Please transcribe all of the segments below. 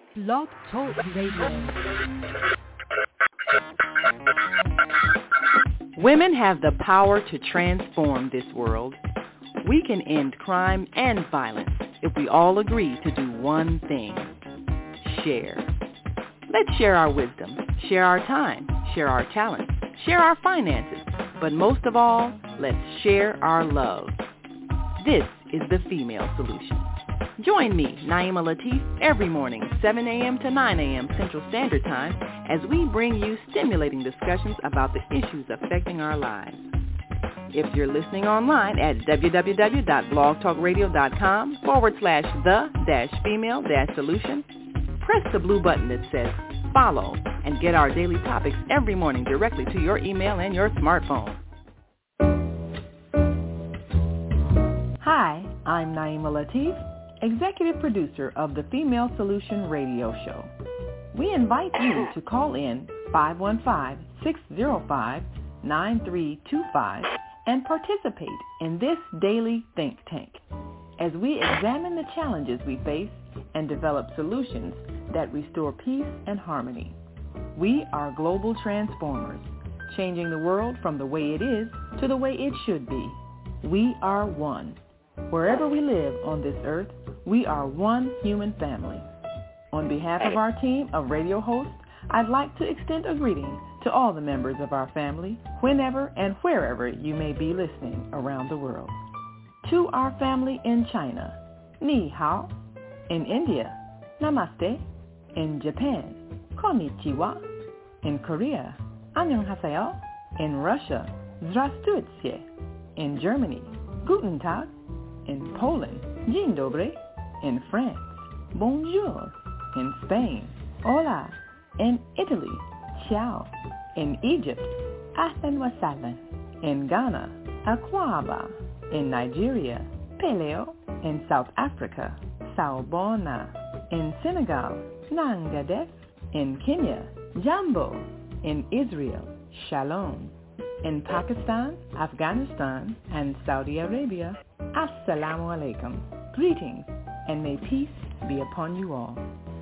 Blog Talk Radio. Women have the power to transform this world. We can end crime and violence if we all agree to do one thing: share. Let's share our wisdom, share our time, share our talent, share our finances, but most of all, let's share our love. This is the Female Solution. Join me, Naima Latif, every morning, 7 a.m. to 9 a.m. Central Standard Time, as we bring you stimulating discussions about the issues affecting our lives. If you're listening online at www.blogtalkradio.com/the-female-solution, press the blue button that says follow and get our daily topics every morning directly to your email and your smartphone. Hi, I'm Naima Latif, Executive Producer of the Female Solution Radio Show. We invite you to call in 515-605-9325 and participate in this daily think tank as we examine the challenges we face and develop solutions that restore peace and harmony. We are global transformers, changing the world from the way it is to the way it should be. We are one. Wherever we live on this earth, we are one human family. On behalf of our team of radio hosts, I'd like to extend a greeting to all the members of our family, whenever and wherever you may be listening around the world. To our family in China, Ni Hao. In India, Namaste. In Japan, Konnichiwa. In Korea, Annyeonghaseyo. In Russia, Здравствуйте. In Germany, Guten Tag. In Poland, Dzień dobry. In France, Bonjour. In Spain, Hola. In Italy, Ciao. In Egypt, Ahlan wa sahlan. In Ghana, Akwaba. In Nigeria, Peleo. In South Africa, Sawubona. In Senegal, Nangadef. In Kenya, Jambo. In Israel, Shalom. In Pakistan, Afghanistan, and Saudi Arabia, Assalamu alaikum. Greetings, and may peace be upon you all.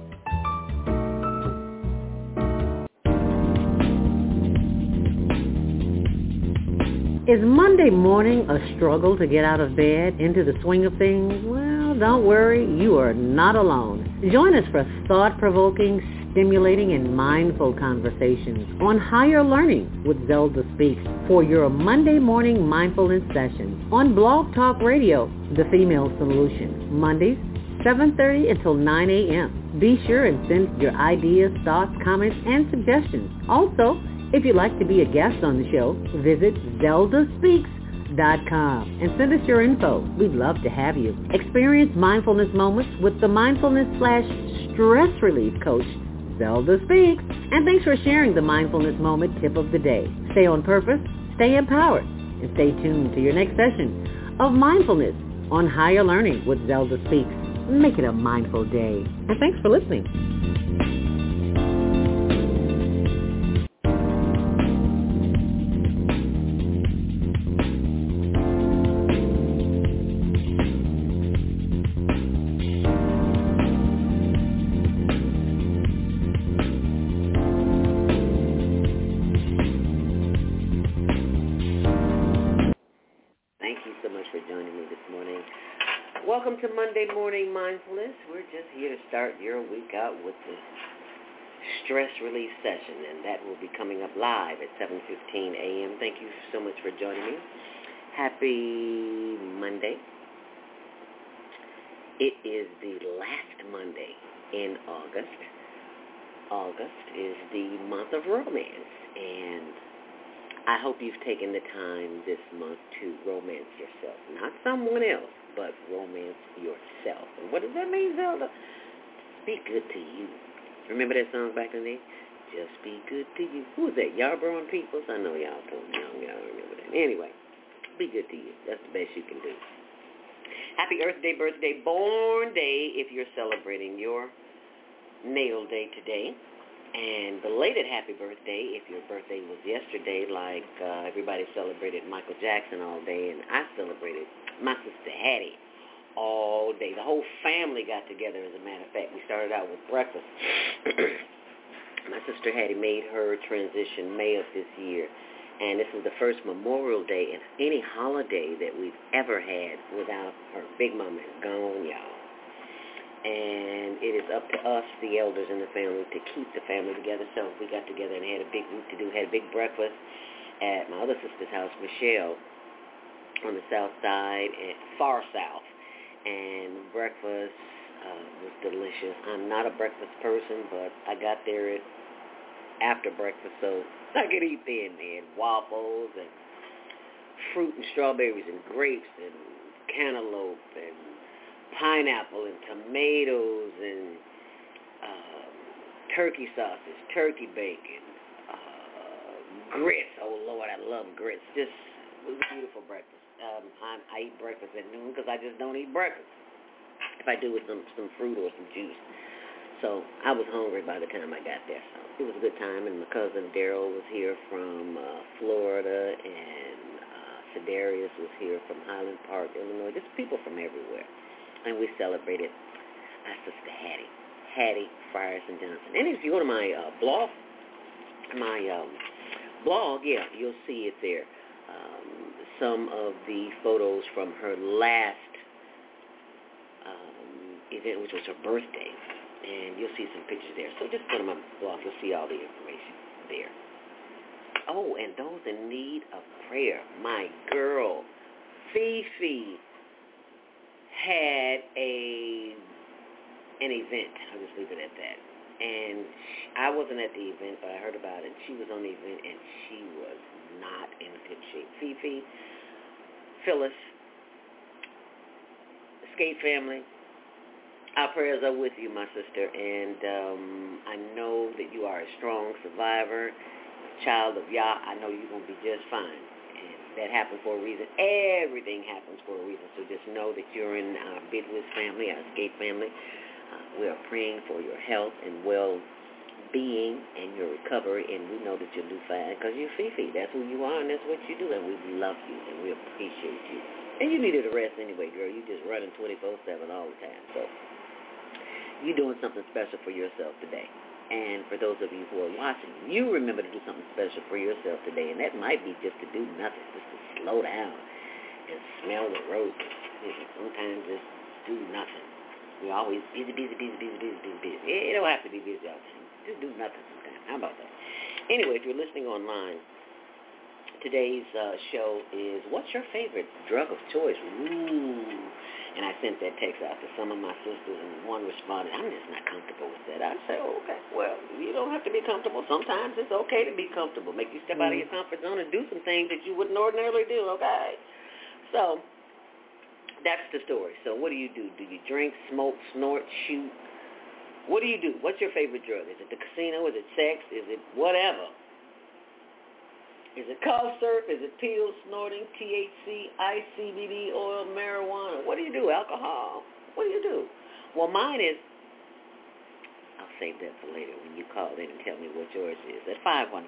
Is Monday morning a struggle to get out of bed, into the swing of things? Well, don't worry, you are not alone. Join us for thought-provoking, stimulating, and mindful conversations on higher learning with Zelda Speaks for your Monday morning mindfulness session on Blog Talk Radio, The Female Solution, Mondays, 7:30 until 9 a.m. Be sure and send your ideas, thoughts, comments, and suggestions. Also, if you'd like to be a guest on the show, visit ZeldaSpeaks.com and send us your info. We'd love to have you. Experience mindfulness moments with the mindfulness/stress relief coach, Zelda Speaks. And thanks for sharing the mindfulness moment tip of the day. Stay on purpose, stay empowered, and stay tuned to your next session of mindfulness on higher learning with Zelda Speaks. Make it a mindful day. And thanks for listening. Welcome to Monday Morning Mindfulness. We're just here to start your week out with the stress relief session, and that will be coming up live at 7:15 a.m. Thank you so much for joining me. Happy Monday. It is the last Monday in August. August is the month of romance, and I hope you've taken the time this month to romance yourself. Not someone else, but romance yourself. And what does that mean, Zelda? Be good to you. Remember that song back in the day? Just be good to you. Who was that? Yarborough and Peoples? I know y'all don't know. Y'all remember that. Anyway, be good to you. That's the best you can do. Happy Earth Day, birthday, born day if you're celebrating your natal day today. And belated happy birthday if your birthday was yesterday, like everybody celebrated Michael Jackson all day, and I celebrated my sister Hattie all day. The whole family got together, as a matter of fact. We started out with breakfast. My sister Hattie made her transition May of this year, and this was the first Memorial Day and any holiday that we've ever had without her. Big Mama is gone, y'all. And it is up to us, the elders in the family, to keep the family together. So we got together and had a big week to do, had a big breakfast at my other sister's house, Michelle, on the south side, far south. And breakfast was delicious. I'm not a breakfast person, but I got there after breakfast, so I could eat then. They had waffles and fruit and strawberries and grapes and cantaloupe and pineapple and tomatoes and turkey sausage, turkey bacon, grits. Oh, Lord, I love grits. Just, it was a beautiful breakfast. I eat breakfast at noon because I just don't eat breakfast. If I do with some fruit or some juice. So I was hungry by the time I got there. So it was a good time. And my cousin Daryl was here from Florida, and Sedarius was here from Highland Park, Illinois. Just people from everywhere. And we celebrated our sister Hattie Frierson Johnson. And if you go to my blog, yeah, you'll see it there. Some of the photos from her last event, which was her birthday. And you'll see some pictures there. So just go to my blog. You'll see all the information there. Oh, and those in need of prayer. My girl, Fifi, had an event. I'll just leave it at that. And I wasn't at the event, but I heard about it. She was on the event, and she was not in good shape. Fifi, Phyllis, Escape family, our prayers are with you, my sister, and I know that you are a strong survivor, child of Yah. I know you're going to be just fine. That happened for a reason. Everything happens for a reason. So just know that you're in our Bidwiz family, our Escape family. We are praying for your health and well-being and your recovery, and we know that you'll do fine because you're Fifi. That's who you are, and that's what you do, and we love you, and we appreciate you. And you needed a rest anyway, girl. You just running 24/7 all the time. So you're doing something special for yourself today. And for those of you who are watching, you remember to do something special for yourself today, and that might be just to do nothing, just to slow down and smell the roses. Sometimes just do nothing. We're always busy. It don't have to be busy all the time. Just do nothing sometimes. How about that? Anyway, if you're listening online, today's show is, what's your favorite drug of choice? Ooh. And I sent that text out to some of my sisters, and one responded, I'm just not comfortable with that. I said, okay, well, you don't have to be comfortable. Sometimes it's okay to be comfortable. Make you step out of your comfort zone and do some things that you wouldn't ordinarily do, okay? So that's the story. So what do? Do you drink, smoke, snort, shoot? What do you do? What's your favorite drug? Is it the casino? Is it sex? Is it whatever? Is it cough syrup? Is it pills, snorting, THC, ice, CBD, oil, marijuana? What do you do? Alcohol? What do you do? Well, mine is, I'll save that for later when you call in and tell me what yours is. At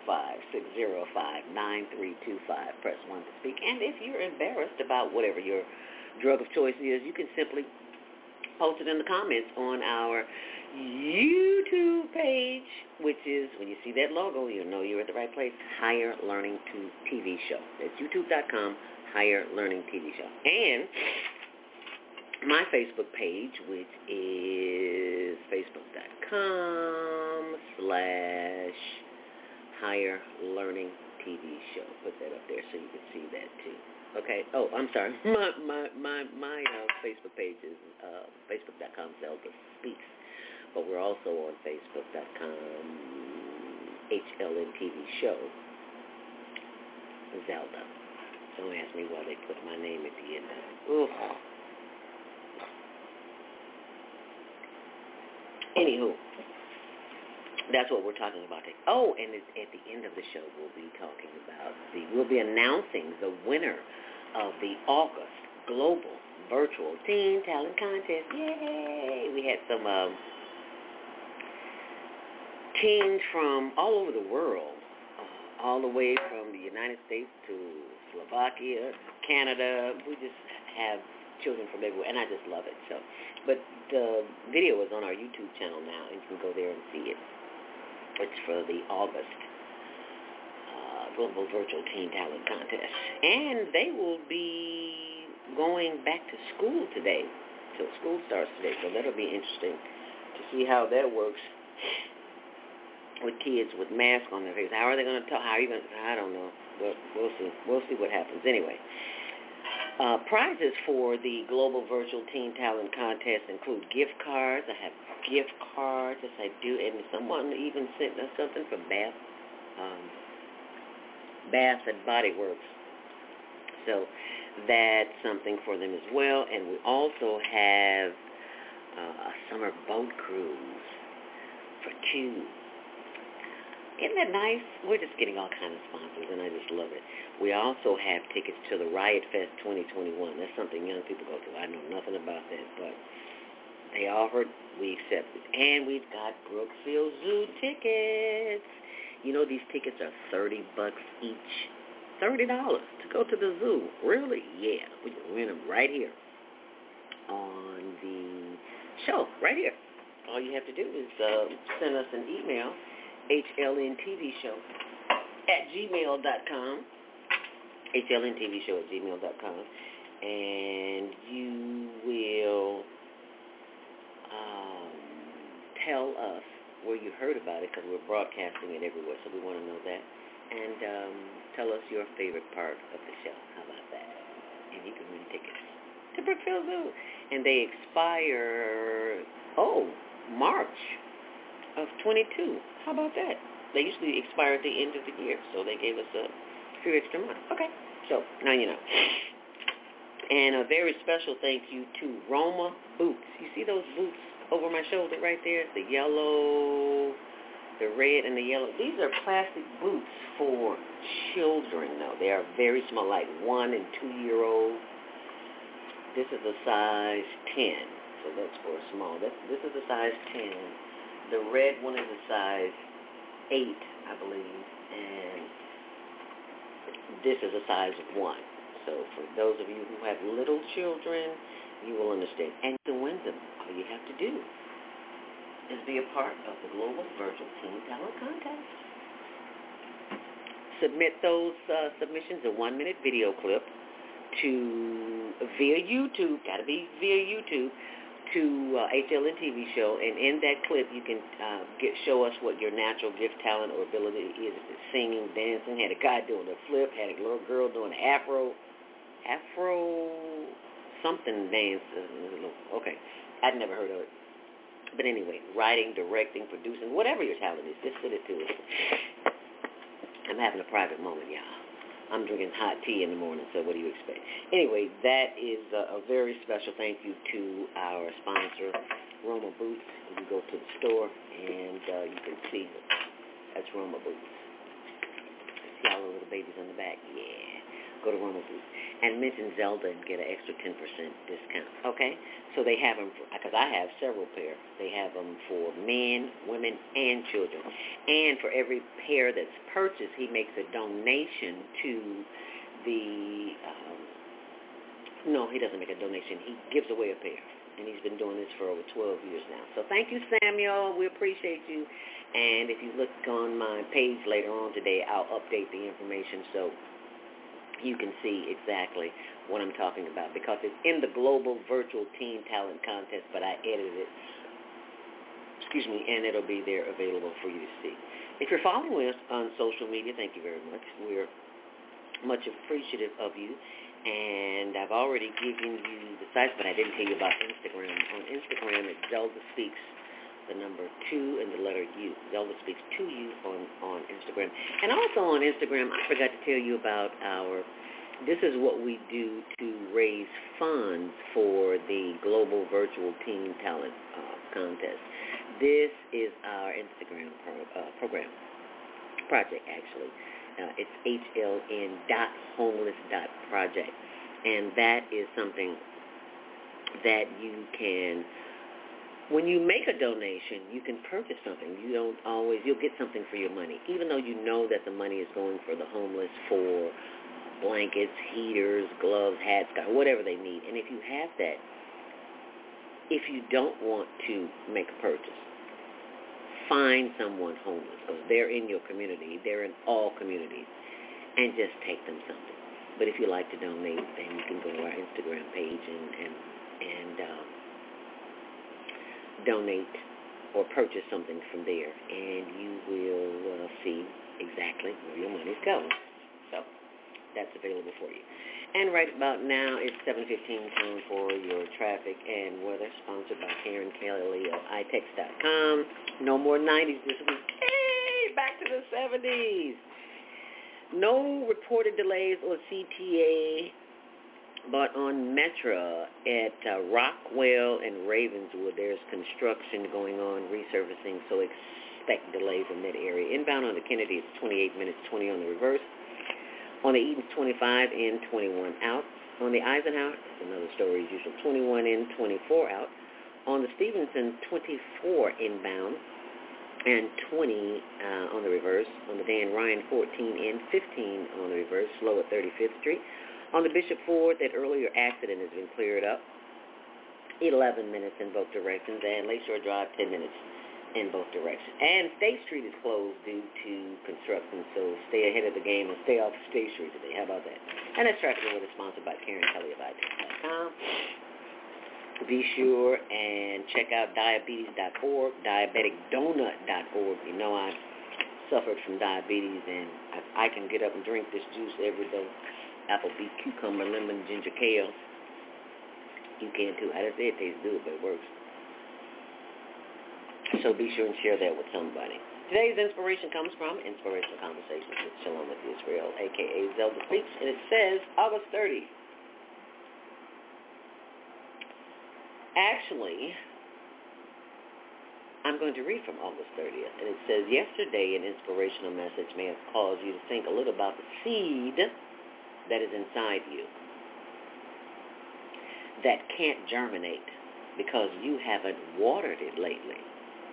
515-605-9325. Press 1 to speak. And if you're embarrassed about whatever your drug of choice is, you can simply post it in the comments on our YouTube page, which is, when you see that logo, you'll know you're at the right place, Higher Learning TV Show. That's youtube.com, Higher Learning TV Show. And my Facebook page, which is facebook.com/Higher Learning TV Show. Put that up there so you can see that too. Okay. Oh, I'm sorry. My Facebook page is facebook.com Zelda Speaks. But we're also on facebook.com HLN TV Show Zelda. Don't ask me why they put my name at the end of it. Oof. Anywho, that's what we're talking about today. Oh, and at the end of the show, we'll be talking about we'll be announcing the winner of the August Global Virtual Teen Talent Contest. Yay! We had some teens from all over the world, all the way from the United States to Slovakia, Canada. We just have children from everywhere, and I just love it. So, but the video is on our YouTube channel now, and you can go there and see it. It's for the August Global Virtual Teen Talent Contest, and they will be going back to school today. So school starts today, so that'll be interesting to see how that works with kids with masks on their face. How are they going to talk? How are you going to? I don't know. But we'll see. We'll see what happens. Anyway, prizes for the Global Virtual Teen Talent Contest include gift cards. I have gift cards, yes I do, and someone even sent us something from Bath and Body Works. So that's something for them as well. And we also have a summer boat cruise for two. Isn't that nice? We're just getting all kinds of sponsors, and I just love it. We also have tickets to the Riot Fest 2021. That's something young people go to. I know nothing about that, but they offered, we accepted. And we've got Brookfield Zoo tickets. You know, these tickets are $30 each. $30 to go to the zoo. Really? Yeah. We can win them right here on the show, right here. All you have to do is send us an email, hlntvshow@gmail.com, hlntvshow@gmail.com, and you will tell us where you heard about it, because we're broadcasting it everywhere, so we want to know that. And tell us your favorite part of the show. How about that? And you can win tickets to Brookfield Zoo. And they expire, March of 22. How about that? They usually expire at the end of the year, so they gave us a few extra months. Okay. So now you know. And a very special thank you to Roma Boots. You see those boots over my shoulder right there? The yellow, the red, and the yellow. These are plastic boots for children, though. They are very small, like 1 and 2-year-olds. This is a size 10, so that's for a small. This is a size 10. The red one is a size 8, I believe, and this is a size 1. So for those of you who have little children, you will understand. And to win them, all you have to do is be a part of the Global Virtual Teen Talent Contest. Submit those submissions, a 1-minute video clip, via YouTube, got to be via YouTube, to HLN TV show, and in that clip you can show us what your natural gift, talent, or ability is. If it's singing, dancing, had a guy doing a flip, had a little girl doing an afro something dance. Okay, I'd never heard of it. But anyway, writing, directing, producing, whatever your talent is, just send it to us. I'm having a private moment, y'all. I'm drinking hot tea in the morning, so what do you expect? Anyway, that is a very special thank you to our sponsor, Roma Boots. You can go to the store, and you can see that's Roma Boots. See all the little babies on the back? Yeah. Go to Roma Boots. And mention Zelda and get an extra 10% discount, okay? So they have them, because I have several pairs. They have them for men, women, and children. And for every pair that's purchased, he makes a donation to the, no, he doesn't make a donation. He gives away a pair. And he's been doing this for over 12 years now. So thank you, Samuel. We appreciate you. And if you look on my page later on today, I'll update the information so you can see exactly what I'm talking about, because it's in the Global Virtual Teen Talent Contest, but I edited it, and it'll be there available for you to see. If you're following us on social media, thank you very much. We're much appreciative of you, and I've already given you the sites, but I didn't tell you about Instagram. On Instagram, it's Zelda Speaks, the number 2 and the letter U. Zelda Speaks to You on Instagram. And also on Instagram, I forgot to tell you about this is what we do to raise funds for the Global Virtual Teen Talent Contest. This is our Instagram project, actually. It's hln.homeless.project. And that is something that you can, when you make a donation, you can purchase something. You'll get something for your money, even though you know that the money is going for the homeless, for blankets, heaters, gloves, hats, whatever they need. And if you have that, if you don't want to make a purchase, find someone homeless, because they're in your community. They're in all communities, and just take them something. But if you like to donate, then you can go to our Instagram page and donate or purchase something from there, and you will see exactly where your money's going. So that's available for you. And right about now, it's 7:15, time for your traffic and weather, sponsored by Karen Kelly of iTex.com. No more 90s this week. Hey, back to the 70s. No reported delays on CTA, but on Metra at Rockwell and Ravenswood, there's construction going on, resurfacing, so expect delays in that area. Inbound on the Kennedy is 28 minutes, 20 on the reverse. On the Eaton's 25 in, 21 out. On the Eisenhower, that's another story as usual, 21 in, 24 out. On the Stevenson, 24 inbound and 20 on the reverse. On the Dan Ryan, 14 in, 15 on the reverse, slow at 35th Street. On the Bishop Ford, that earlier accident has been cleared up. 11 minutes in both directions. And Lakeshore Drive, 10 minutes in both directions. And State Street is closed due to construction, so stay ahead of the game and stay off State Street today. How about that? And that's Traffic and Weather, sponsored by Karen Kelly of iTex.com. Be sure and check out diabetes.org, diabeticdonut.org. You know I suffered from diabetes, and I can get up and drink this juice every day. Apple, beet, cucumber, lemon, ginger, kale. You can too. I just say it tastes good, but it works. So be sure and share that with somebody. Today's inspiration comes from Inspirational Conversations with Shalom with Israel, a.k.a. Zelda Speaks, and it says August 30. Actually, I'm going to read from August 30th, and it says, yesterday an inspirational message may have caused you to think a little about the seed that is inside you that can't germinate because you haven't watered it lately.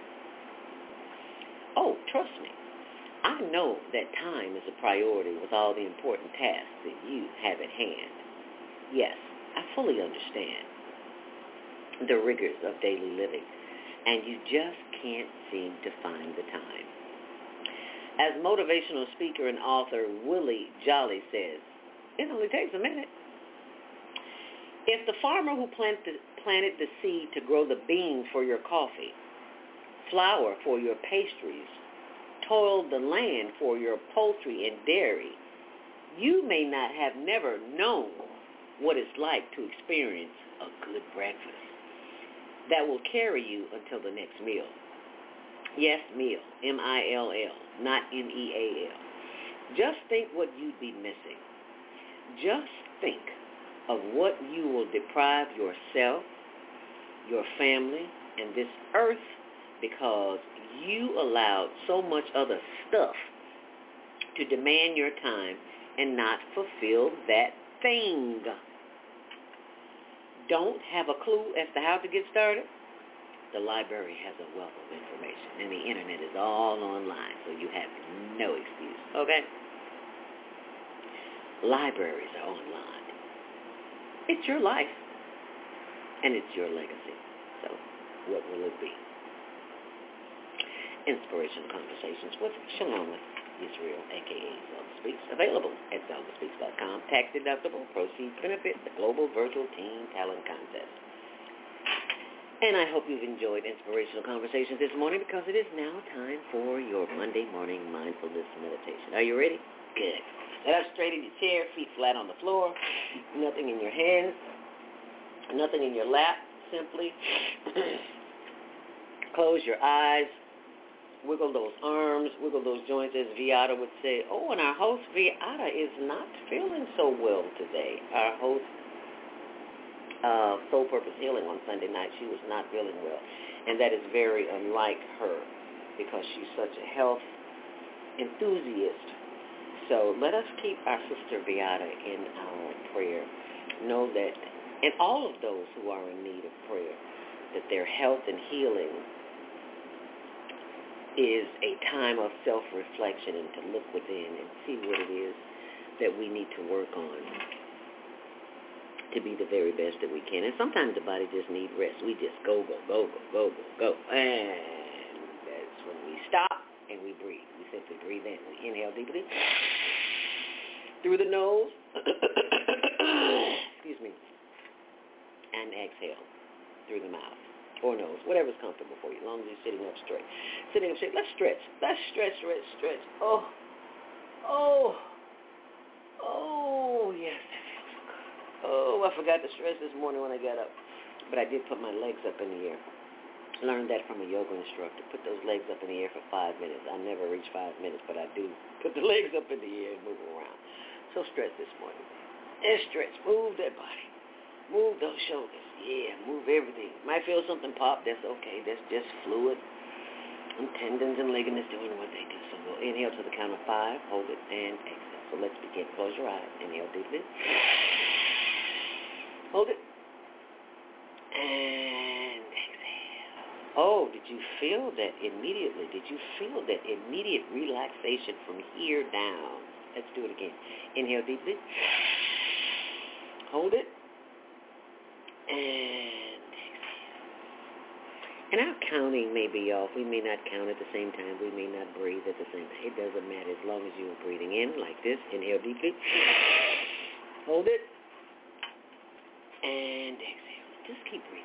Oh, trust me, I know that time is a priority with all the important tasks that you have at hand. Yes, I fully understand the rigors of daily living, and you just can't seem to find the time. As motivational speaker and author Willie Jolly says, it only takes a minute. If the farmer who planted the seed to grow the beans for your coffee, flour for your pastries, toiled the land for your poultry and dairy, you may not have never known what it's like to experience a good breakfast that will carry you until the next meal. Yes, meal, M-I-L-L, not M-E-A-L. Just think what you'd be missing. Just think of what you will deprive yourself, your family, and this earth because you allowed so much other stuff to demand your time and not fulfill that thing. Don't have a clue as to how to get started? The library has a wealth of information, and the internet is all online, so you have no excuse, okay? Libraries are online. It's your life, and it's your legacy. So what will it be? Inspirational Conversations with Shalom with Israel, a.k.a. Zelda Speaks, available at zeldaspeaks.com. Tax deductible, proceeds benefit the Global Virtual Teen Talent Contest. And I hope you've enjoyed Inspirational Conversations this morning, because it is now time for your Monday morning mindfulness meditation. Are you ready? Good. Sit up straight in your chair, feet flat on the floor, nothing in your hands, nothing in your lap. Simply close your eyes, wiggle those arms, wiggle those joints, as Viata would say. Oh, and our host, Viata, is not feeling so well today. Our host, Soul Purpose Healing on Sunday night, she was not feeling well. And that is very unlike her, because she's such a health enthusiast. So let us keep our sister Beata in our prayer. Know that, and all of those who are in need of prayer, that their health and healing is a time of self-reflection and to look within and see what it is that we need to work on to be the very best that we can. And sometimes the body just needs rest. We just go. And that's when we stop and we breathe. We simply breathe in. We inhale deeply through the nose. Excuse me. And exhale through the mouth or nose, whatever's comfortable for you, as long as you're sitting up straight. Sitting up straight. Let's stretch. Stretch. Oh, yes, that feels so good. Oh, I forgot to stretch this morning when I got up. But I did put my legs up in the air. Learned that from a yoga instructor. Put those legs up in the air for 5 minutes. I never reach 5 minutes, but I do put the legs up in the air and move around. So stretch this morning. And stretch. Move that body. Move those shoulders. Yeah, move everything. Might feel something pop. That's okay. That's just fluid. And tendons and ligaments doing what they do. So we'll inhale to the count of 5. Hold it and exhale. So let's begin. Close your eyes. Inhale deeply. Hold it. And exhale. Oh, did you feel that immediately? Did you feel that immediate relaxation from here down? Let's do it again. Inhale deeply. Hold it. And exhale. And our counting may be off. We may not count at the same time. We may not breathe at the same time. It doesn't matter as long as you're breathing in like this. Inhale deeply. Hold it. And exhale. Just keep breathing.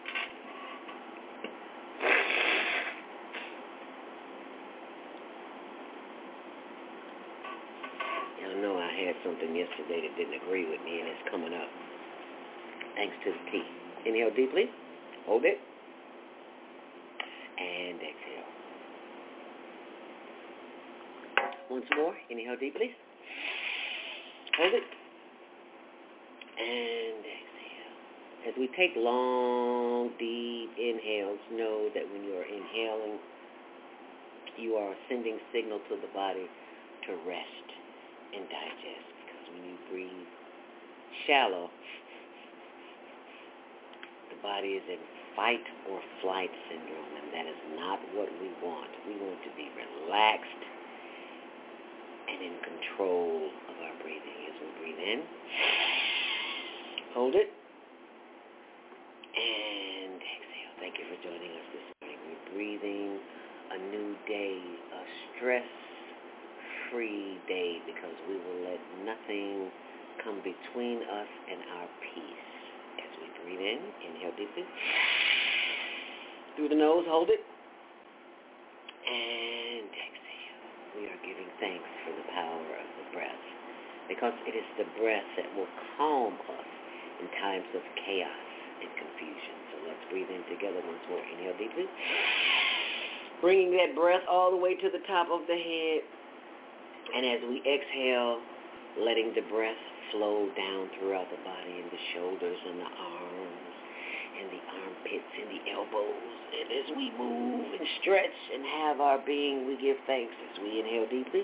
Y'all know I had something yesterday that didn't agree with me, and it's coming up. Thanks to the tea. Inhale deeply. Hold it. And exhale. Once more. Inhale deeply. Hold it. And exhale. As we take long, deep inhales, know that when you are inhaling, you are sending signal to the body to rest and digest. Because when you breathe shallow, the body is in fight or flight syndrome, and that is not what we want. We want to be relaxed and in control of our breathing. As we breathe in, hold it, and exhale. Thank you for joining us this morning. We're breathing a new day, a stress-free day, because we will let nothing come between us and our peace. As we breathe in, inhale deeply. Through the nose, hold it. And exhale. We are giving thanks for the power of the breath, because it is the breath that will calm us in times of chaos and confusion. So let's breathe in together once more. Inhale deeply. Bringing that breath all the way to the top of the head. And as we exhale, letting the breath flow down throughout the body, in the shoulders and the arms and the armpits and the elbows. And as we move and stretch and have our being, we give thanks as we inhale deeply.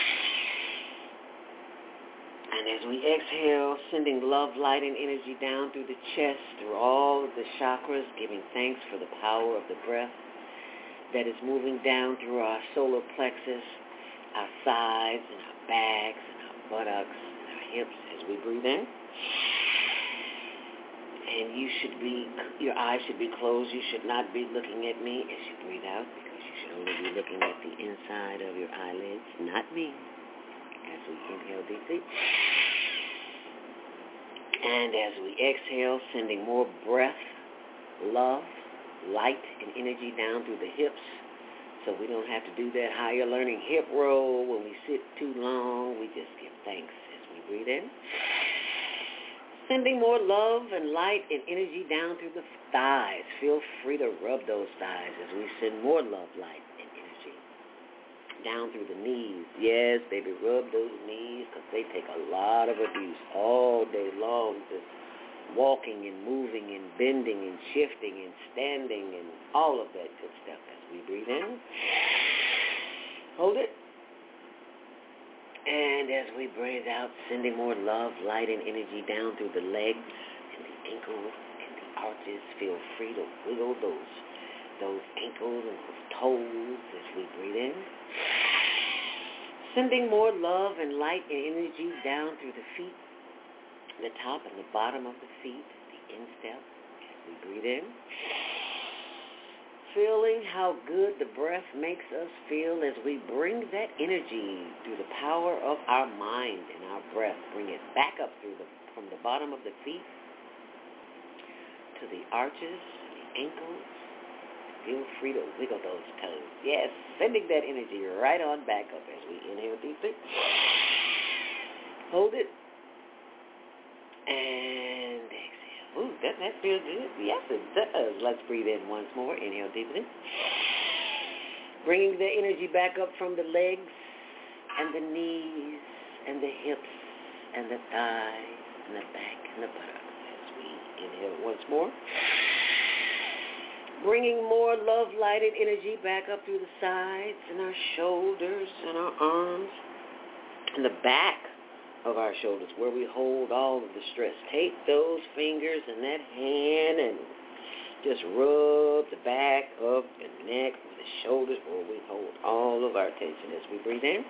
And as we exhale, sending love, light, and energy down through the chest, through all of the chakras, giving thanks for the power of the breath that is moving down through our solar plexus, our sides and our backs and our buttocks and our hips as we breathe in. And your eyes should be closed. You should not be looking at me as you breathe out, because you should only be looking at the inside of your eyelids, not me, as we inhale deeply. And as we exhale, sending more breath, love, light, and energy down through the hips, so we don't have to do that higher learning hip roll when we sit too long. We just give thanks as we breathe in. Sending more love and light and energy down through the thighs. Feel free to rub those thighs as we send more love, light, and energy down through the knees. Yes, baby, rub those knees, because they take a lot of abuse all day long, just walking and moving and bending and shifting and standing and all of that good stuff. As we breathe in, hold it. And as we breathe out, sending more love, light, and energy down through the legs and the ankles and the arches. Feel free to wiggle those ankles and those toes as we breathe in. Sending more love and light and energy down through the feet, the top and the bottom of the feet, the instep, as we breathe in. Feeling how good the breath makes us feel as we bring that energy through the power of our mind and our breath. Bring it back up from the bottom of the feet to the arches, the ankles. Feel free to wiggle those toes. Yes, sending that energy right on back up as we inhale deeply. Hold it. And exhale. Ooh, doesn't that feel good? Yes, it does. Let's breathe in once more. Inhale deeply. Bringing the energy back up from the legs and the knees and the hips and the thighs and the back and the buttocks as we inhale once more. Bringing more love, light, and energy back up through the sides and our shoulders and our arms and the back of our shoulders where we hold all of the stress. Take those fingers and that hand and just rub the back of the neck or the shoulders where we hold all of our tension as we breathe in.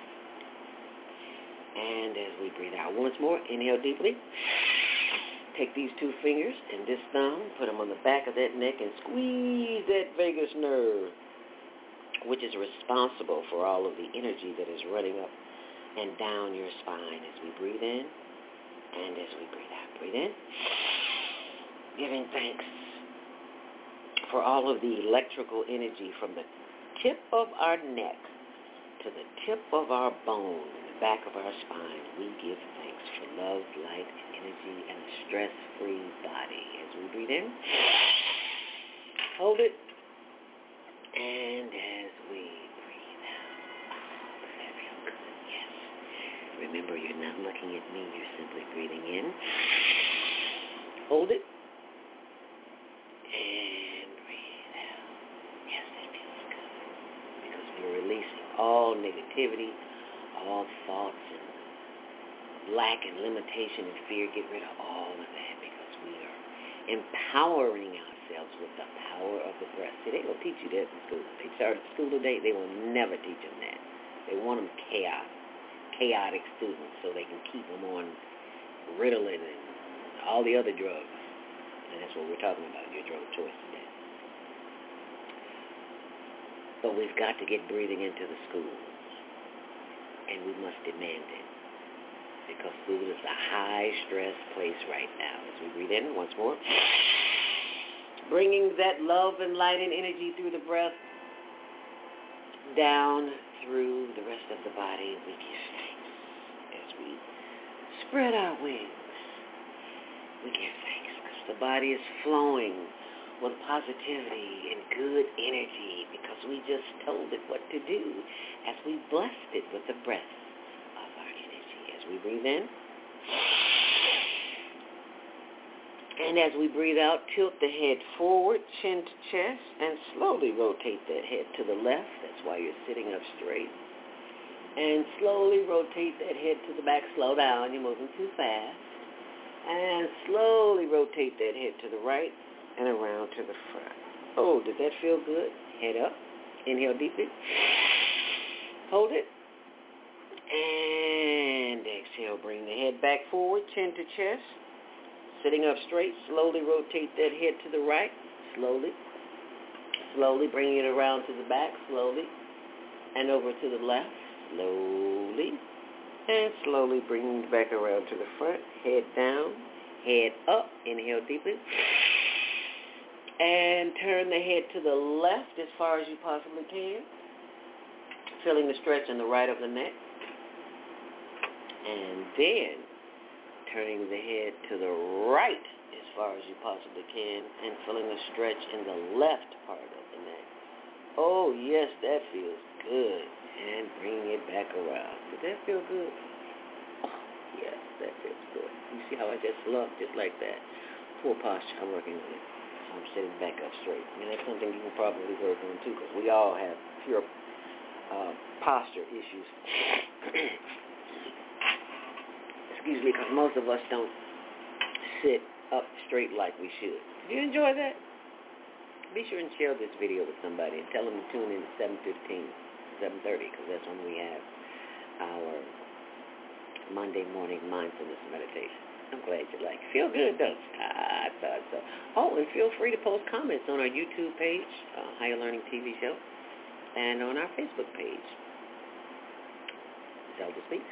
And as we breathe out once more, inhale deeply. Take these two fingers and this thumb, put them on the back of that neck and squeeze that vagus nerve, which is responsible for all of the energy that is running up and down your spine as we breathe in and as we breathe out. Breathe in. Giving thanks for all of the electrical energy from the tip of our neck to the tip of our bone in the back of our spine. We give thanks for love, light, and energy and a stress-free body. As we breathe in, hold it, and as we remember, you're not looking at me. You're simply breathing in. Hold it. And breathe out. Yes, that feels good. Because we're releasing all negativity, all thoughts and lack and limitation and fear. Get rid of all of that because we are empowering ourselves with the power of the breath. See, they will teach you that in school. They started school today. They will never teach them that. They want them chaotic students so they can keep them on Ritalin and all the other drugs. And that's what we're talking about, your drug of choice today. But we've got to get breathing into the schools. And we must demand it. Because school is a high-stress place right now. As we breathe in once more. Bringing that love and light and energy through the breath down through the rest of the body. We give thanks as we spread our wings. We give thanks because the body is flowing with positivity and good energy because we just told it what to do as we blessed it with the breath of our energy. As we breathe in. And as we breathe out, tilt the head forward, chin to chest, and slowly rotate that head to the left. That's why you're sitting up straight. And slowly rotate that head to the back. Slow down. You're moving too fast. And slowly rotate that head to the right and around to the front. Oh, did that feel good? Head up. Inhale deeply. Hold it. And exhale. Bring the head back forward, chin to chest. Sitting up straight, slowly rotate that head to the right, slowly. Slowly bringing it around to the back, slowly. And over to the left, slowly. And slowly bringing it back around to the front, head down, head up. Inhale deeply. And turn the head to the left as far as you possibly can. Feeling the stretch in the right of the neck. And then turning the head to the right as far as you possibly can and feeling a stretch in the left part of the neck. Oh, yes, that feels good. And bringing it back around. Did that feel good? Oh, yes, that feels good. You see how I just slumped just like that? Poor posture. I'm working on it. So I'm sitting back up straight. I mean, that's something you can probably work on, too, because we all have pure posture issues. Excuse me, because most of us don't sit up straight like we should. Did you enjoy that? Be sure and share this video with somebody and tell them to tune in at 7:30, because that's when we have our Monday morning mindfulness meditation. I'm glad you like it. Feel good, don't you? I thought so. Oh, and feel free to post comments on our YouTube page, Higher Learning TV show, and on our Facebook page, Zelda Speaks.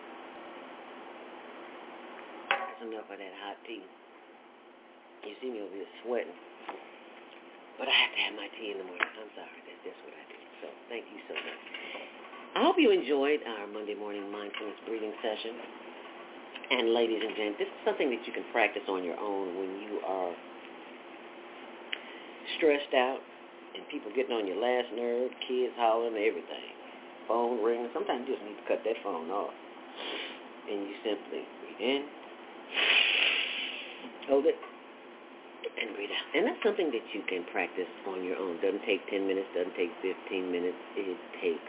That's enough of that hot tea. You see me over here sweating. But I have to have my tea in the morning. I'm sorry. That's just what I do. So thank you so much. I hope you enjoyed our Monday morning mindfulness breathing session. And ladies and gents, this is something that you can practice on your own when you are stressed out and people getting on your last nerve, kids hollering, everything. Phone ringing. Sometimes you just need to cut that phone off. And you simply breathe in, hold it, and breathe out. And that's something that you can practice on your own. Doesn't take 10 minutes, doesn't take 15 minutes. It takes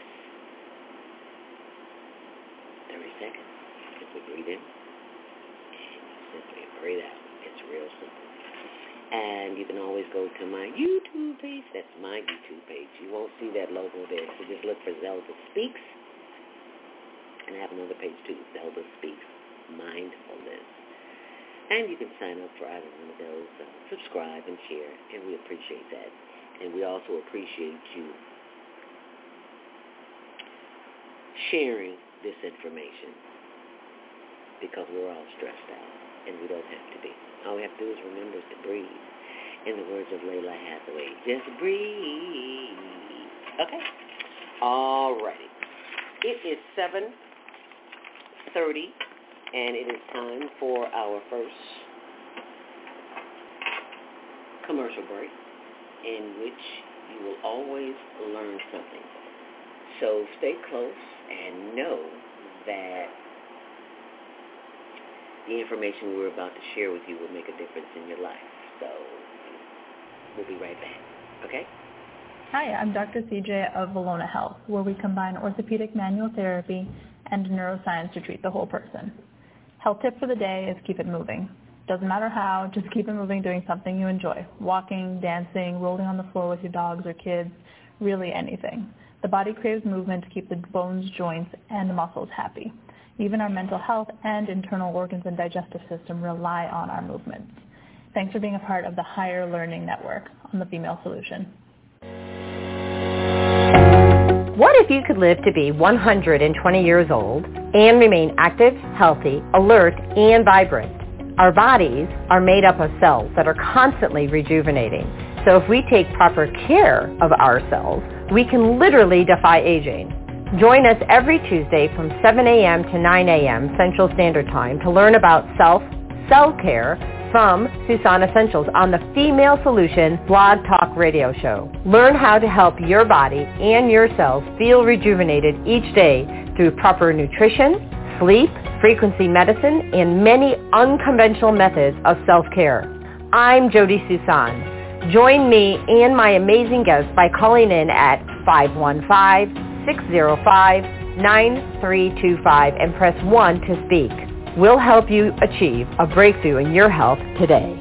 30 seconds. Simply breathe in and simply breathe out. It's real simple. And you can always go to my YouTube page. That's my YouTube page. You won't see that logo there. So just look for Zelda Speaks. And I have another page too, Zelda Speaks Mindfulness. And you can sign up for either one of those, subscribe and share, and we appreciate that. And we also appreciate you sharing this information because we're all stressed out, and we don't have to be. All we have to do is remember to breathe. In the words of Layla Hathaway, just breathe. Okay? All righty. It is 7:30. And it is time for our first commercial break in which you will always learn something. So stay close and know that the information we're about to share with you will make a difference in your life. So we'll be right back. Okay? Hi, I'm Dr. CJ of Valona Health, where we combine orthopedic manual therapy and neuroscience to treat the whole person. Health tip for the day is keep it moving. Doesn't matter how, just keep it moving doing something you enjoy. Walking, dancing, rolling on the floor with your dogs or kids, really anything. The body craves movement to keep the bones, joints, and the muscles happy. Even our mental health and internal organs and digestive system rely on our movements. Thanks for being a part of the Higher Learning Network on The Female Solution. What if you could live to be 120 years old and remain active, healthy, alert, and vibrant? Our bodies are made up of cells that are constantly rejuvenating. So if we take proper care of our cells, we can literally defy aging. Join us every Tuesday from 7 a.m. to 9 a.m. Central Standard Time to learn about cell care from Susan Essentials on the Female Solution Blog Talk Radio Show. Learn how to help your body and your cells feel rejuvenated each day through proper nutrition, sleep, frequency medicine, and many unconventional methods of self-care. I'm Jody Susan. Join me and my amazing guests by calling in at 515-605-9325 and press 1 to speak. We'll help you achieve a breakthrough in your health today.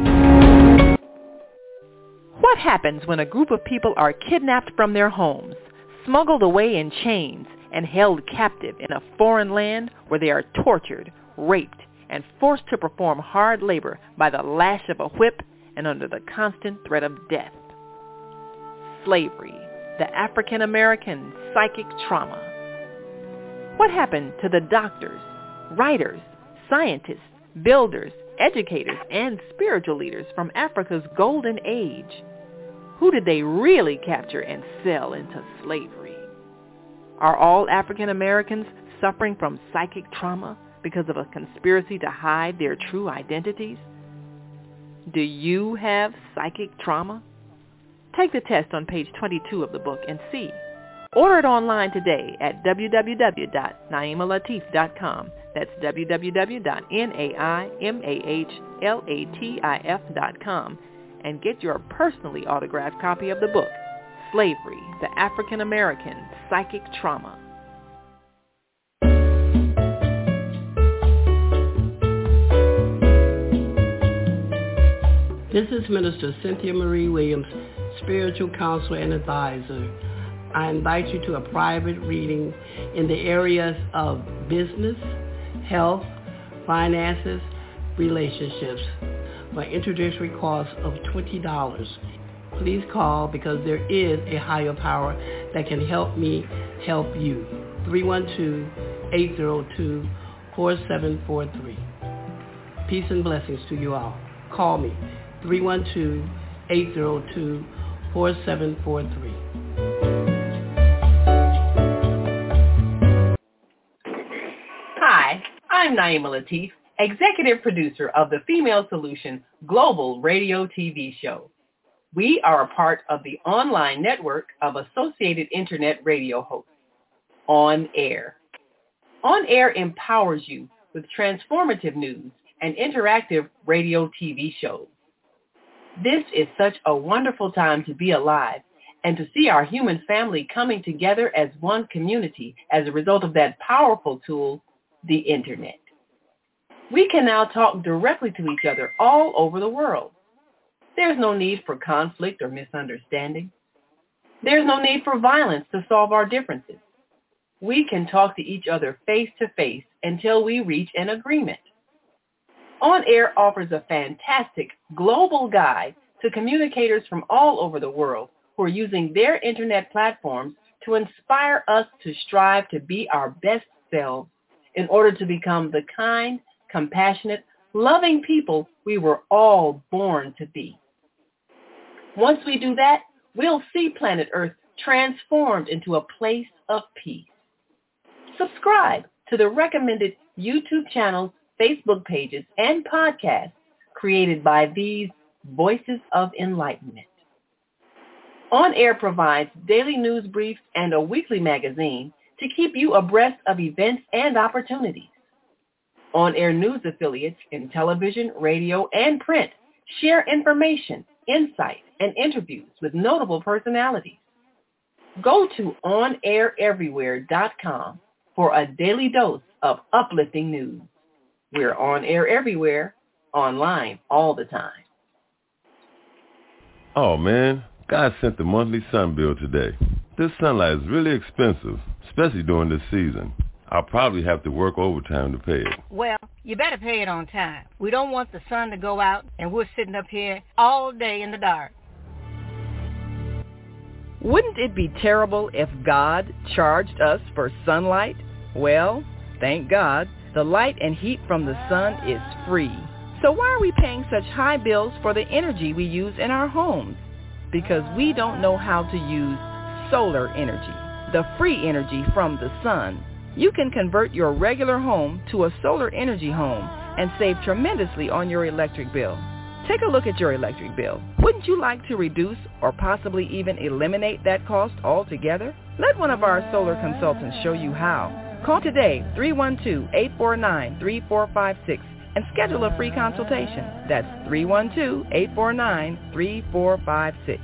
What happens when a group of people are kidnapped from their homes, smuggled away in chains, and held captive in a foreign land where they are tortured, raped, and forced to perform hard labor by the lash of a whip and under the constant threat of death? Slavery, the African American psychic trauma. What happened to the doctors, writers, scientists, builders, educators, and spiritual leaders from Africa's golden age? Who did they really capture and sell into slavery? Are all African Americans suffering from psychic trauma because of a conspiracy to hide their true identities? Do you have psychic trauma? Take the test on page 22 of the book and see. Order it online today at www.naimalatif.com. That's www.naimalatif.com. And get your personally autographed copy of the book, Slavery, the African American Psychic Trauma. This is Minister Cynthia Marie Williams, spiritual counselor and advisor. I invite you to a private reading in the areas of business, health, finances, relationships for an introductory cost of $20. Please call because there is a higher power that can help me help you. 312-802-4743. Peace and blessings to you all. Call me. 312-802-4743. Hi, I'm Naima Latif, executive producer of the Female Solution Global Radio TV show. We are a part of the online network of Associated Internet Radio hosts, On Air. On Air empowers you with transformative news and interactive radio TV shows. This is such a wonderful time to be alive and to see our human family coming together as one community as a result of that powerful tool, the Internet. We can now talk directly to each other all over the world. There's no need for conflict or misunderstanding. There's no need for violence to solve our differences. We can talk to each other face to face until we reach an agreement. On Air offers a fantastic global guide to communicators from all over the world who are using their internet platforms to inspire us to strive to be our best selves in order to become the kind, compassionate, loving people we were all born to be. Once we do that, we'll see planet Earth transformed into a place of peace. Subscribe to the recommended YouTube channels, Facebook pages, and podcasts created by these Voices of Enlightenment. On Air provides daily news briefs and a weekly magazine to keep you abreast of events and opportunities. On Air news affiliates in television, radio, and print share information, insight, and interviews with notable personalities. Go to onaireverywhere.com for a daily dose of uplifting news. We're on air everywhere, online all the time. Oh, man, God sent the monthly sun bill today. This sunlight is really expensive, especially during this season. I'll probably have to work overtime to pay it. Well, you better pay it on time. We don't want the sun to go out and we're sitting up here all day in the dark. Wouldn't it be terrible if God charged us for sunlight? Well, thank God, the light and heat from the sun is free. So why are we paying such high bills for the energy we use in our homes? Because we don't know how to use solar energy, the free energy from the sun. You can convert your regular home to a solar energy home and save tremendously on your electric bill. Take a look at your electric bill. Wouldn't you like to reduce or possibly even eliminate that cost altogether? Let one of our solar consultants show you how. Call today, 312-849-3456, and schedule a free consultation. That's 312-849-3456.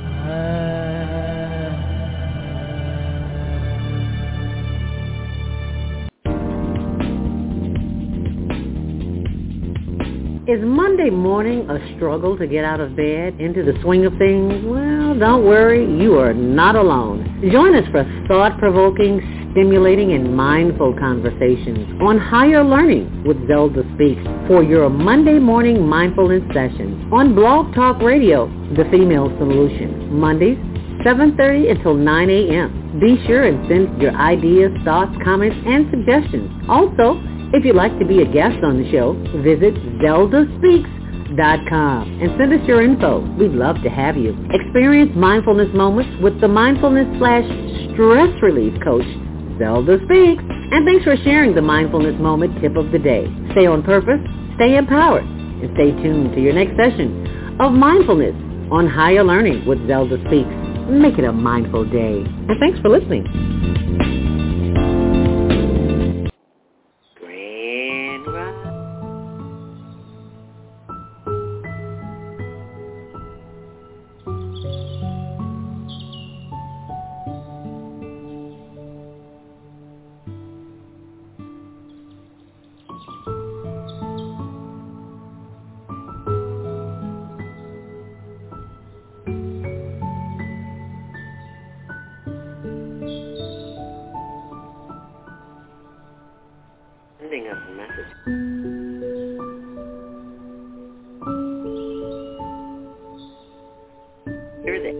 Is Monday morning a struggle to get out of bed, into the swing of things? Well, don't worry, you are not alone. Join us for thought-provoking, stimulating, and mindful conversations on Higher Learning with Zelda Speaks for your Monday morning mindfulness sessions on Blog Talk Radio, The Female Solution, Mondays, 7:30 until 9 a.m. Be sure and send your ideas, thoughts, comments, and suggestions. Also, if you'd like to be a guest on the show, visit ZeldaSpeaks.com and send us your info. We'd love to have you. Experience mindfulness moments with the mindfulness/stress relief coach, Zelda Speaks. And thanks for sharing the mindfulness moment tip of the day. Stay on purpose, stay empowered, and stay tuned to your next session of mindfulness on Higher Learning with Zelda Speaks. Make it a mindful day. And thanks for listening. have some message. Here it is.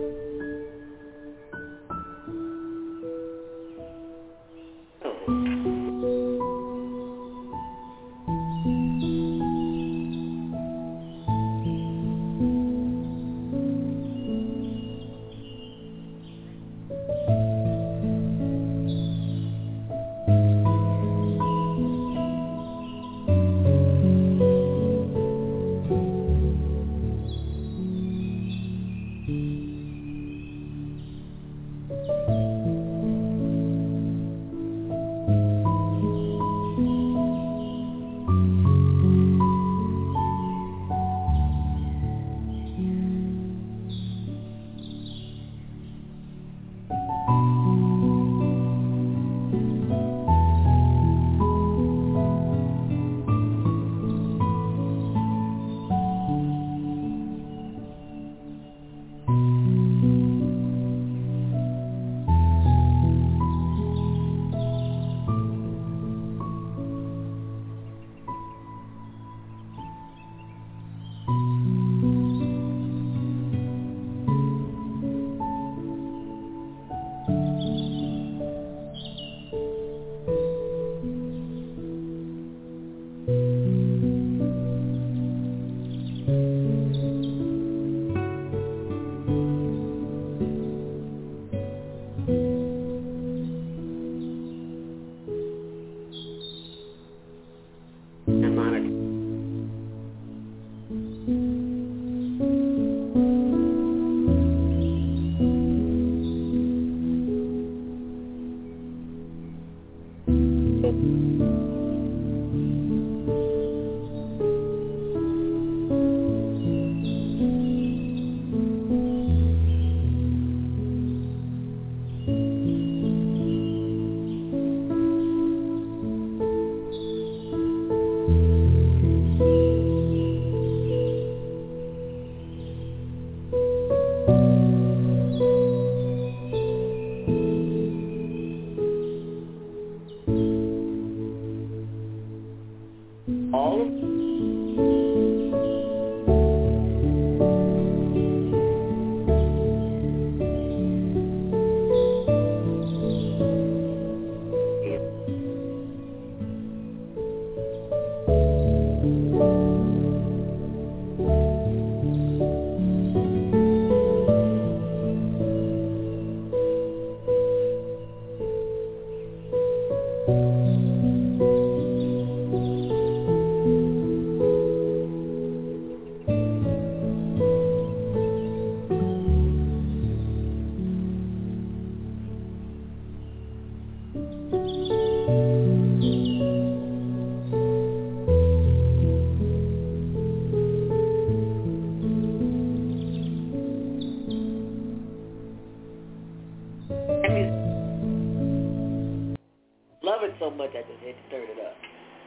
Love it so much I just had to turn it up.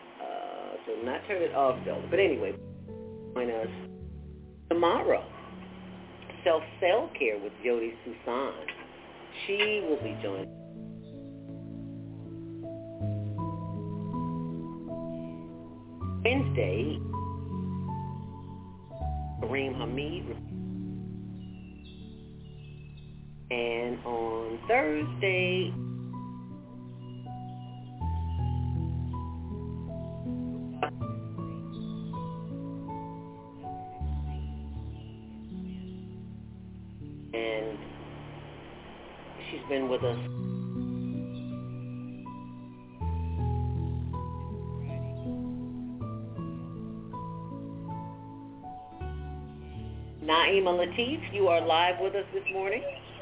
So not turn it off though. But anyway, join us tomorrow. Self-Care with Jody Susan. She will be joining. Wednesday, Kareem Hamid. And on Thursday, and she's been with us Naima Latif, you are live with us this morning.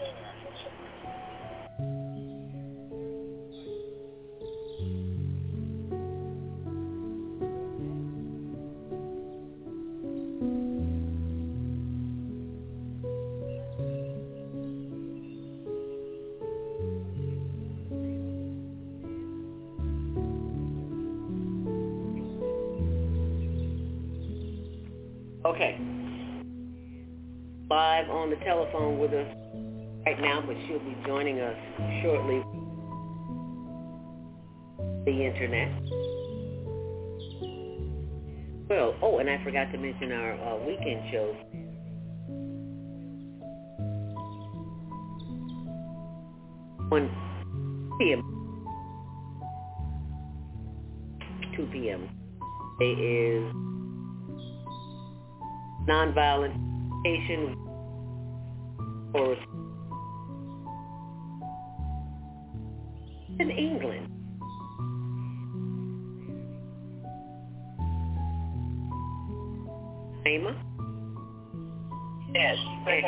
Okay. Live on the telephone with us right now, but she'll be joining us shortly. The internet. Well, oh, and I forgot to mention our weekend shows. On 2 p.m. It is nonviolent education or in England. Naima? Yes.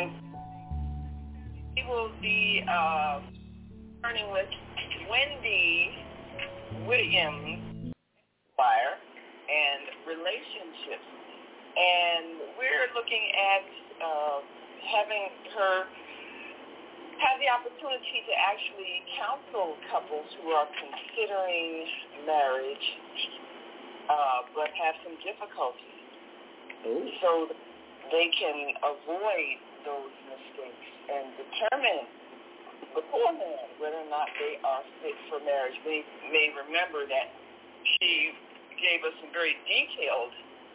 We will be starting with Wendy Williams Fire and relationships. And we're looking at having her have the opportunity to actually counsel couples who are considering marriage but have some difficulties. Ooh. So they can avoid those mistakes and determine beforehand whether or not they are fit for marriage. We may remember that she gave us some very detailed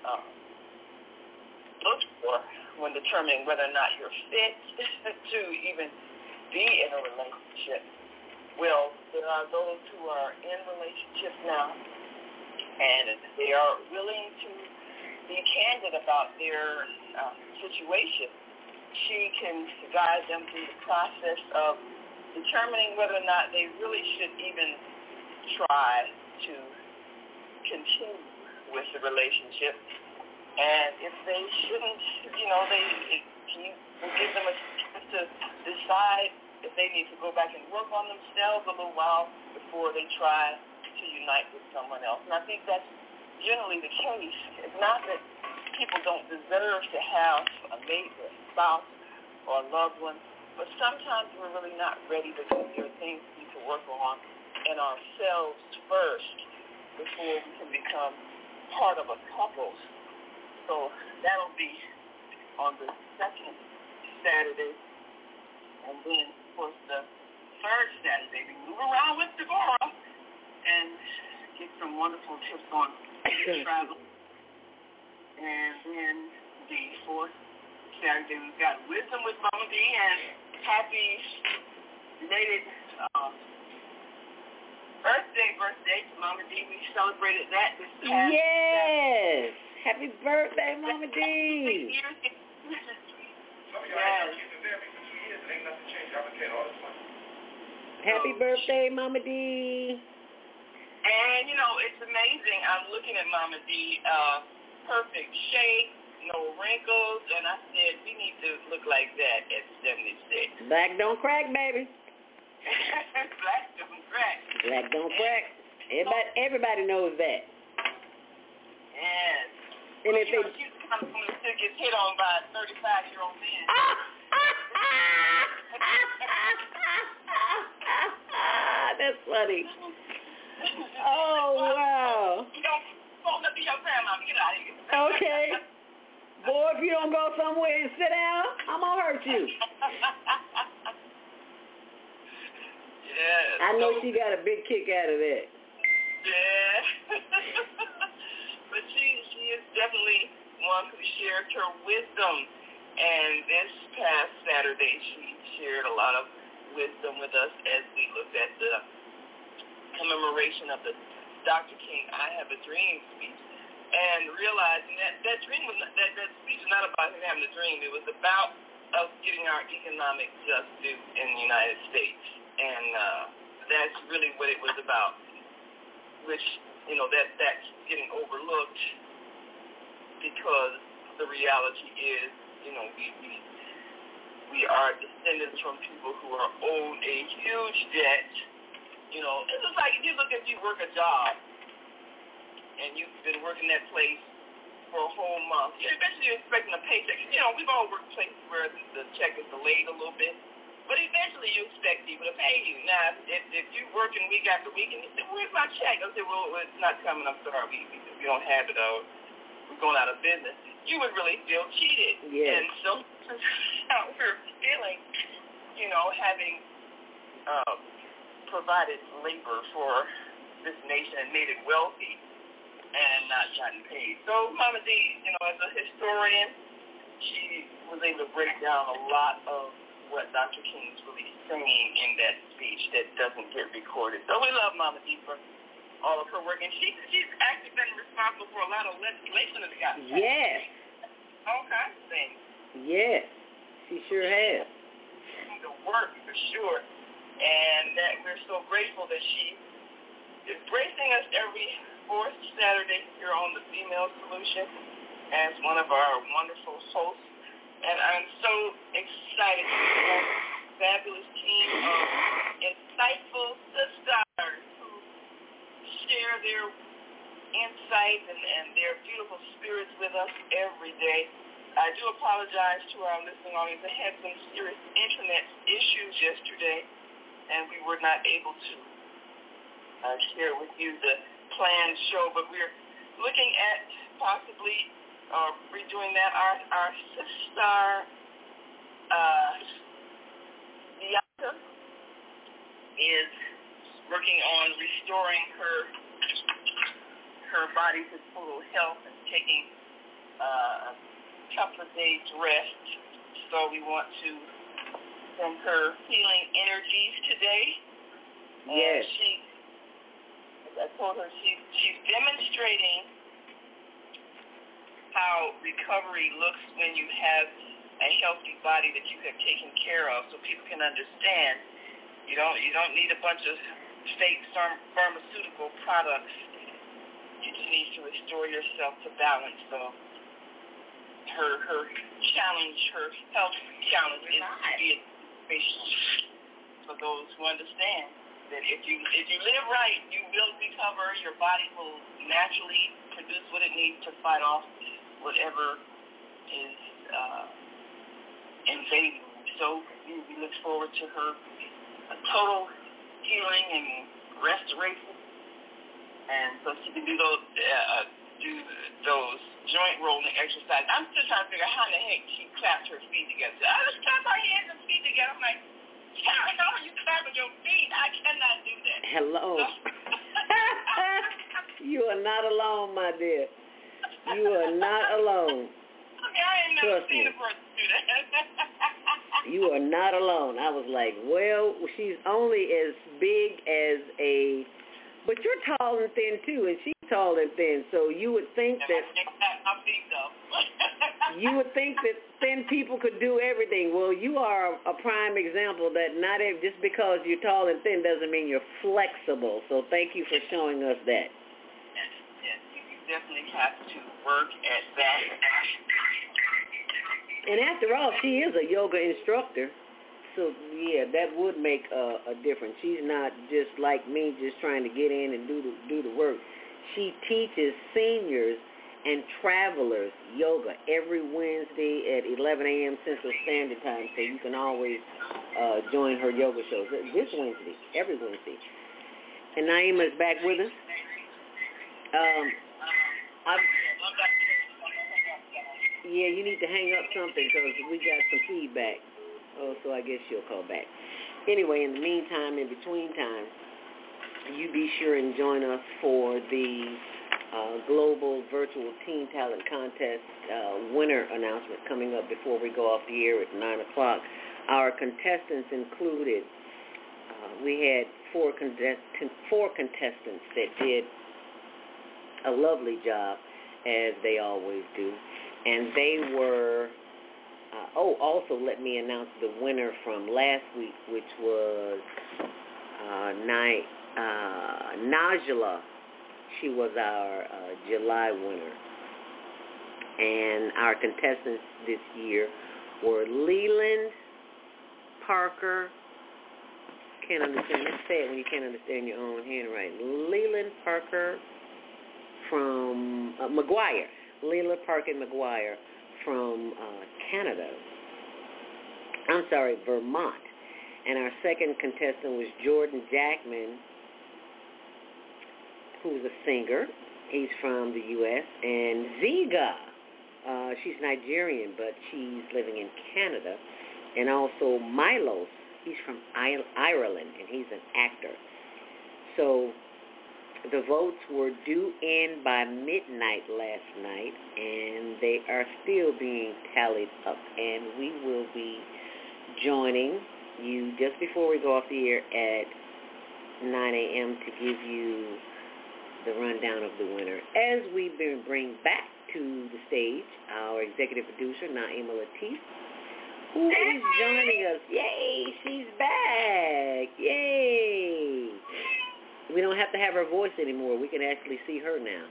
looks for when determining whether or not you're fit to even be in a relationship. Well, there are those who are in relationships now, and they are willing to be candid about their situation. She can guide them through the process of determining whether or not they really should even try to continue with the relationship. And if they shouldn't, she will give them a chance to decide if they need to go back and work on themselves a little while before they try to unite with someone else. And I think that's generally the case. It's not that people don't deserve to have a mate or a spouse or a loved one, but sometimes we're really not ready because there are things we need to work on in ourselves first before we can become part of a couple. So that'll be on the second Saturday. And then, of course, the third Saturday, we move around with Deborah and get some wonderful tips on travel. And then the fourth Saturday, we've got Wisdom with Mama D and happy belated birthday to Mama D. We celebrated that this past Yes! Happy birthday, Mama D! Happy birthday, Mama D! And, it's amazing. I'm looking at Mama D, perfect shape, no wrinkles, and I said, we need to look like that at 76. Black don't crack, baby. Black don't crack. Black don't crack. Everybody knows that. Yes. And if they... She's the kind of woman that gets hit on by a 35-year-old man. That's funny. Oh, wow. You don't phone up to your grandma. Get out of here. Okay. Boy, if you don't go somewhere and sit down, I'm going to hurt you. Yes. I know she got a big kick out of that. Yeah. But she is definitely one who shared her wisdom. And this past Saturday, she shared a lot of wisdom with us as we looked at the commemoration of the Dr. King I Have a Dream speech, and realizing that dream was that speech was not about him having a dream. It was about us getting our economic just due in the United States, and that's really what it was about. Which that's getting overlooked because the reality is, we are descendants from people who are owed a huge debt. This is like if you work a job and you've been working that place for a whole month. Eventually you're expecting a paycheck. We've all worked places where the check is delayed a little bit, but eventually you expect people to pay you. Now, if you're working week after week and you say, where's my check? I say, well, it's not coming. I'm sorry. We don't have it. We're going out of business. You would really feel cheated. Yes. And so how we're feeling, having provided labor for this nation and made it wealthy, and not gotten paid. So Mama D, as a historian, she was able to break down a lot of what Dr. King's really saying in that speech that doesn't get recorded. So we love Mama D for all of her work, and she's actually been responsible for a lot of legislation that got passed. Yes. All kinds of things. Yes, she sure has. The work, for sure, and that we're so grateful that she is gracing us every fourth Saturday here on the Female Solution as one of our wonderful hosts. And I'm so excited to have a fabulous team of insightful sisters who share their insights and their beautiful spirits with us every day. I do apologize to our listening audience. I had some serious internet issues yesterday, and we were not able to share with you the planned show, but we're looking at possibly redoing that. Our sister, Bianca, is working on restoring her body to total health and taking a couple of days rest. So we want to send her healing energies today. Yes. I told her she's demonstrating how recovery looks when you have a healthy body that you have taken care of, so people can understand. You don't need a bunch of fake pharmaceutical products. You just need to restore yourself to balance. So her challenge, her health challenge, is to be inspirational for those who understand that if you live right, you will recover. Your body will naturally produce what it needs to fight off whatever is invading. So we look forward to her total healing and restoration, and so she can do those joint rolling exercises. I'm still trying to figure out how in the heck she clapped her feet together. I just clap my hands and feet together. I'm like, how are you clapping your feet? I cannot do that. Hello. You are not alone, my dear. You are not alone. Okay, I ain't never seen a person do that. You are not alone. I was like, well, she's only as big as but you're tall and thin too, and she's tall and thin, so you would think that you would think that thin people could do everything. Well, you are a prime example that just because you're tall and thin doesn't mean you're flexible. So thank you for showing us that. Yes, you definitely have to work at that. And after all, she is a yoga instructor. So, yeah, that would make a difference. She's not just like me, just trying to get in and do the work. She teaches seniors and travelers yoga every Wednesday at 11 a.m. Central Standard Time, so you can always join her yoga shows this Wednesday, every Wednesday. And Naima is back with us. Yeah, you need to hang up something because we got some feedback. Oh, so I guess she'll call back. Anyway, in the meantime, in between time, you be sure and join us for the Global Virtual Teen Talent Contest winner announcement coming up before we go off the air at 9 o'clock. Our contestants included, we had four contestants that did a lovely job, as they always do. And they were... also let me announce the winner from last week, which was Najla. She was our July winner. And our contestants this year were Leland Parker. Can't understand. Let's say it when you can't understand your own handwriting. Leland Parker from McGuire. Leland Parker McGuire from Canada. I'm sorry, Vermont. And our second contestant was Jordan Jackman, who's a singer. He's from the U.S. And Ziga, she's Nigerian, but she's living in Canada. And also Milos, he's from Ireland, and he's an actor. So The votes were due in by midnight last night, and they are still being tallied up, and we will be joining you just before we go off the air at 9 a.m. to give you the rundown of the winner. As we bring back to the stage our executive producer, Naima Latif, who is joining us. Yay, she's back. Yay. We don't have to have her voice anymore. We can actually see her now.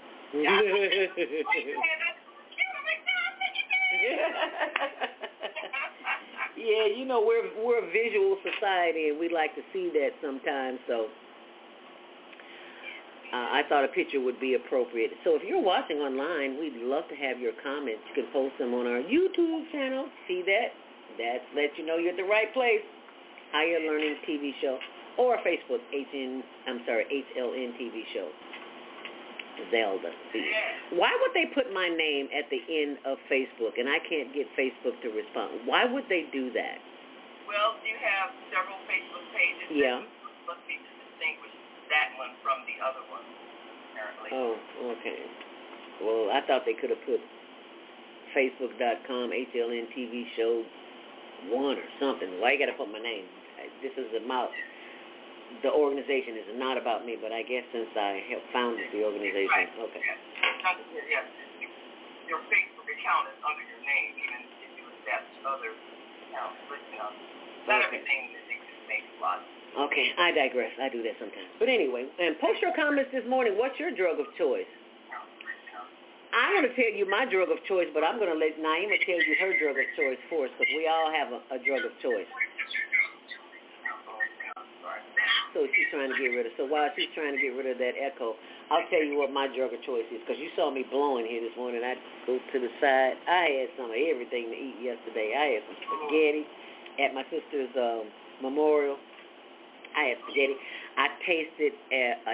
Yeah, you know, we're a visual society, and we like to see that sometimes, so I thought a picture would be appropriate. So if you're watching online, we'd love to have your comments. You can post them on our YouTube channel. See that? That lets you know you're at the right place. Higher Learning TV show. Or Facebook, HLN TV show. Zelda. Why would they put my name at the end of Facebook, and I can't get Facebook to respond? Why would they do that? Well, you have several Facebook pages. Yeah. Must be to distinguish that one from the other one, apparently. Oh, okay. Well, I thought they could have put Facebook.com, HLN TV show 1 or something. Why you got to put my name? This is about... The organization is not about me, but I guess since I have founded the organization, right. Okay. Yes. Your Facebook account is under your name, even if you establish other accounts. But, not everything that exists makes a lot. Okay, I digress. I do that sometimes. But anyway, and post your comments this morning. What's your drug of choice? I'm going to tell you my drug of choice, but I'm going to let Naima tell you her drug of choice for us, because we all have a drug of choice. So she's trying to get rid of. So while she's trying to get rid of that echo, I'll tell you what my drug of choice is, because you saw me blowing here this morning. I go to the side. I had some of everything to eat yesterday. I had some spaghetti at my sister's memorial. I had spaghetti. I tasted a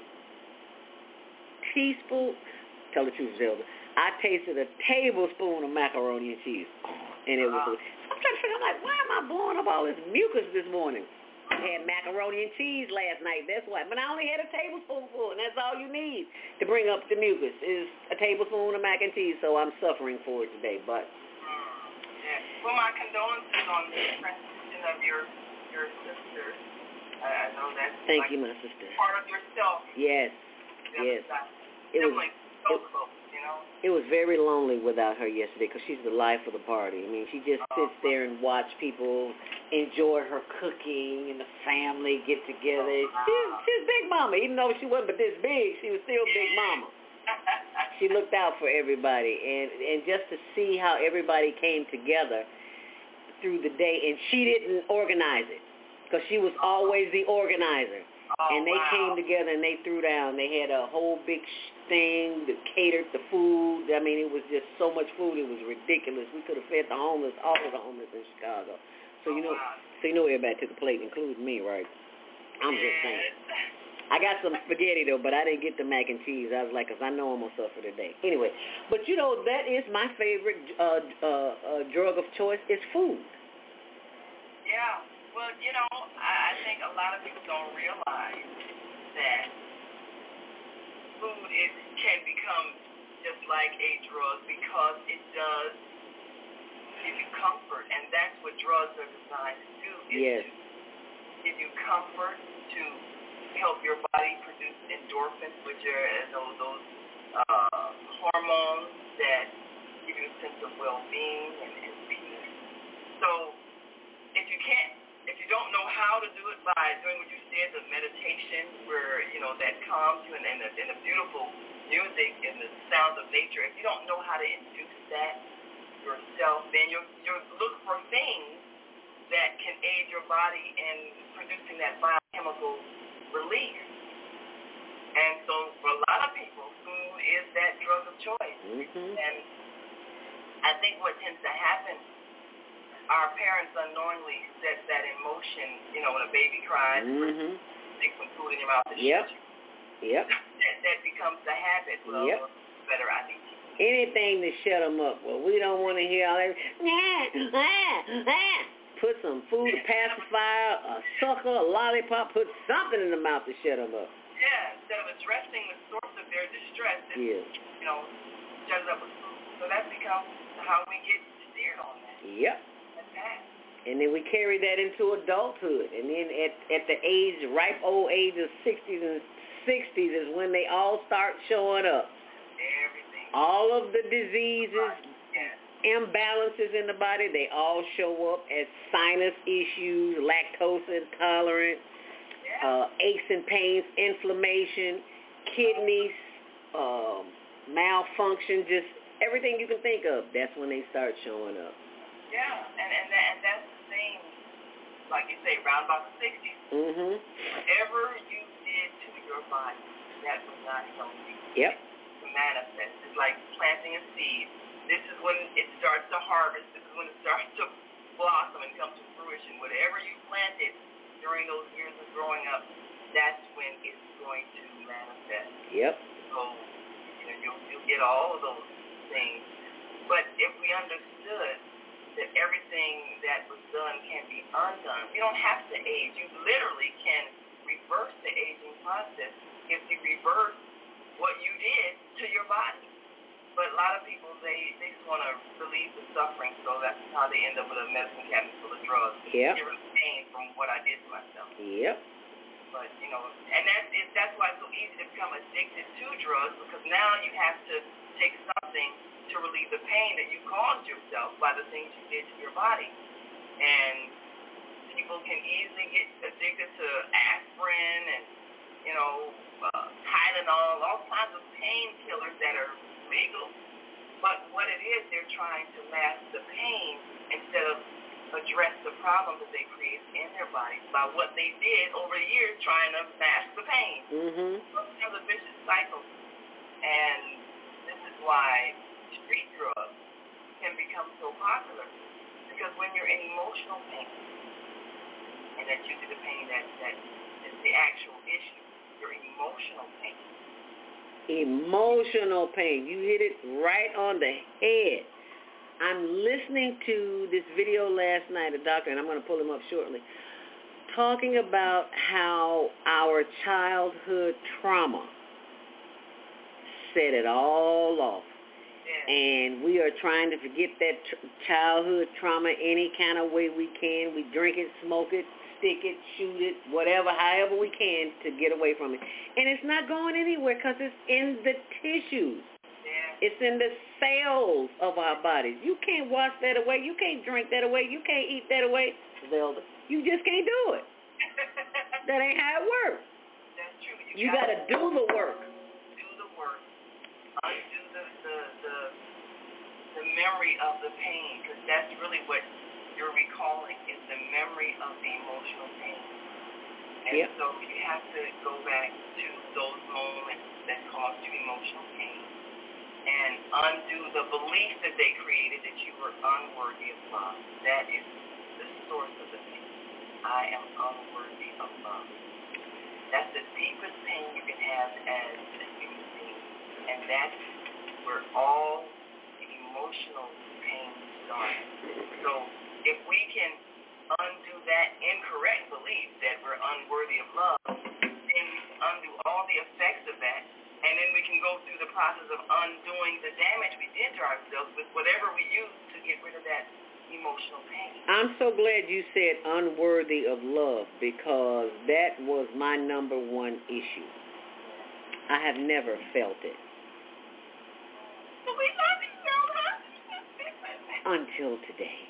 teaspoon. Tell the truth, Zelda. I tasted a tablespoon of macaroni and cheese, and it was. I'm trying to figure out, why am I blowing up all this mucus this morning? I had macaroni and cheese last night, that's why. But I only had a tablespoonful, and that's all you need to bring up the mucus is a tablespoon of mac and cheese, so I'm suffering for it today. But Well, my condolences on the transition of your sister. I know that's Thank you, my sister. Part of yourself. Yes. It was so close, you know? It was very lonely without her yesterday, because she's the life of the party. I mean, she just sits there and watch people enjoy her cooking and the family get together. She's big mama. Even though she wasn't but this big, she was still big mama. She looked out for everybody, and just to see how everybody came together through the day, and she didn't organize it, because she was always the organizer. And they came together and they threw down. They had a whole big thing that catered the food. I mean, it was just so much food. It was ridiculous. We could have fed the homeless, all of the homeless in Chicago. So you know everybody took a plate, including me, right? I'm just saying. I got some spaghetti though, but I didn't get the mac and cheese. I was like, 'cause I know I'm gonna suffer today. Anyway, but you know that is my favorite drug of choice is food. Yeah. Well, you know, I think a lot of people don't realize that food can become just like a drug, because it does give you comfort, and that's what drugs are designed to do, is to give you comfort, to help your body produce endorphins, which are those hormones that give you a sense of well-being and peace. So if you don't know how to do it by doing what you said, the meditation, where, you know, that calms you, and the beautiful music and the sounds of nature, if you don't know how to induce that yourself, then you'll look for things that can aid your body in producing that biochemical relief. And so for a lot of people, food is that drug of choice. Mm-hmm. And I think what tends to happen, our parents unknowingly set that in motion. You know, when a baby cries, stick some food in your mouth and Yep. that becomes the habit. Well, better I need to. Anything to shut them up. Well, we don't want to hear all that. Put some food, a pacifier, a sucker, a lollipop, put something in the mouth to shut them up. Yeah, instead of addressing the source of their distress, it's, judge up with food. So that becomes how we get steered on that. Yep. That's that. And then we carry that into adulthood. And then at the ripe old age of 60s and 60s is when they all start showing up. Everything. All of the diseases, imbalances in the body, they all show up as sinus issues, lactose intolerance, aches and pains, inflammation, kidneys, malfunction, just everything you can think of. That's when they start showing up. Yeah, and that's the thing, like you say, around about the 60s. Mm-hmm. Whatever you did to your body, that was not healthy. Yep. To manifest. It's like planting a seed. This is when it starts to harvest. This is when it starts to blossom and come to fruition. Whatever you planted during those years of growing up, that's when it's going to manifest. Yep. So, you'll get all of those things. But if we understood that everything that was done can be undone, you don't have to age. You literally can reverse the aging process if you reverse what you did to your body. But a lot of people, they just want to relieve the suffering, so that's how they end up with a medicine cabinet full of drugs. Yep. Get rid of pain from what I did to myself. Yep. But, and that's why it's so easy to become addicted to drugs, because now you have to take something to relieve the pain that you caused yourself by the things you did to your body. And people can easily get addicted to aspirin and, Tylenol, all kinds of painkillers that are legal. But what it is, they're trying to mask the pain instead of address the problems that they create in their bodies by what they did over the years trying to mask the pain. Mm-hmm. So it's a vicious cycle. And this is why street drugs can become so popular, because when you're in emotional pain, and that's usually the pain that is the actual issue, your emotional pain. Emotional pain. You hit it right on the head. I'm listening to this video last night, a doctor, and I'm going to pull him up shortly, talking about how our childhood trauma set it all off. And we are trying to forget that childhood trauma any kind of way we can. We drink it, smoke it, stick it, shoot it, whatever, however we can to get away from it. And it's not going anywhere because it's in the tissues. It's in the cells of our bodies. You can't wash that away. You can't drink that away. You can't eat that away. Zelda, you just can't do it. That ain't how it works. That's true. You got to do the work. Do the work. Undo the memory of the pain, because that's really what you're recalling, is the memory of the emotional pain. And so you have to go back to those moments that caused you emotional pain and undo the belief that they created that you were unworthy of love. That is the source of the pain. I am unworthy of love. That's the deepest pain you can have as a human being. And that's where all the emotional pain starts. So if we can undo that incorrect belief that we're unworthy of love, then we can undo all the effects of that, and then we can go through the process of undoing the damage we did to ourselves with whatever we use to get rid of that emotional pain. I'm so glad you said unworthy of love, because that was my number one issue. I have never felt it. So we love you, Zelda. Until today.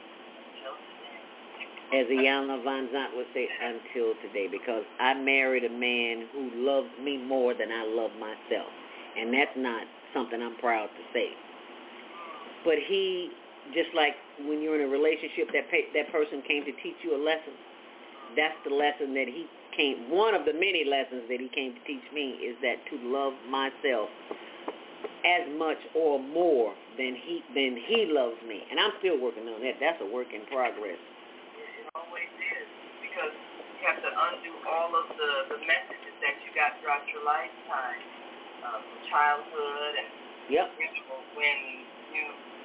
As Iyanla Vanzant would say, until today, because I married a man who loves me more than I love myself. And that's not something I'm proud to say. But he, just like when you're in a relationship, that person came to teach you a lesson. That's the lesson that he came, one of the many lessons that he came to teach me, is that to love myself as much or more than he loves me. And I'm still working on that. That's a work in progress. Always is, because you have to undo all of the messages that you got throughout your lifetime, from childhood, and when you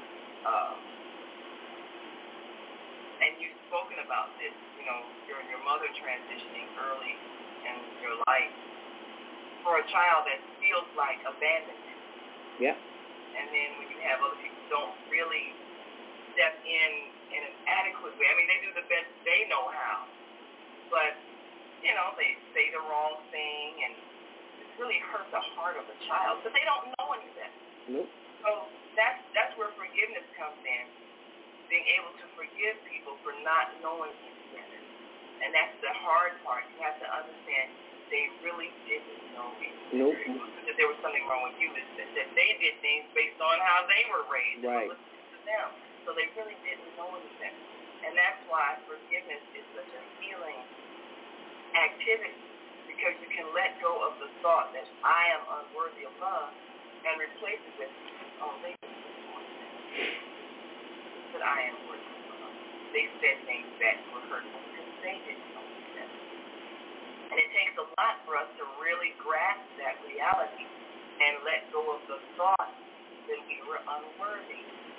and you've spoken about this, your mother transitioning early in your life, for a child that feels like abandonment. Yep. And then when you have other people who don't really step in an adequate way. I mean, they do the best they know how, but, you know, they say the wrong thing, and it really hurts the heart of a child, but they don't know any better. Nope. So that's where forgiveness comes in, being able to forgive people for not knowing any better. And that's the hard part. You have to understand they really didn't know anything. Nope. That there was something wrong with you, is that they did things based on how they were raised. Right. And to them. So they really didn't know anything. And that's why forgiveness is such a healing activity, because you can let go of the thought that I am unworthy of love and replace it with, oh, they that I am worthy of love. They said things that were hurtful because they didn't know any better. And it takes a lot for us to really grasp that reality and let go of the thought that we were unworthy.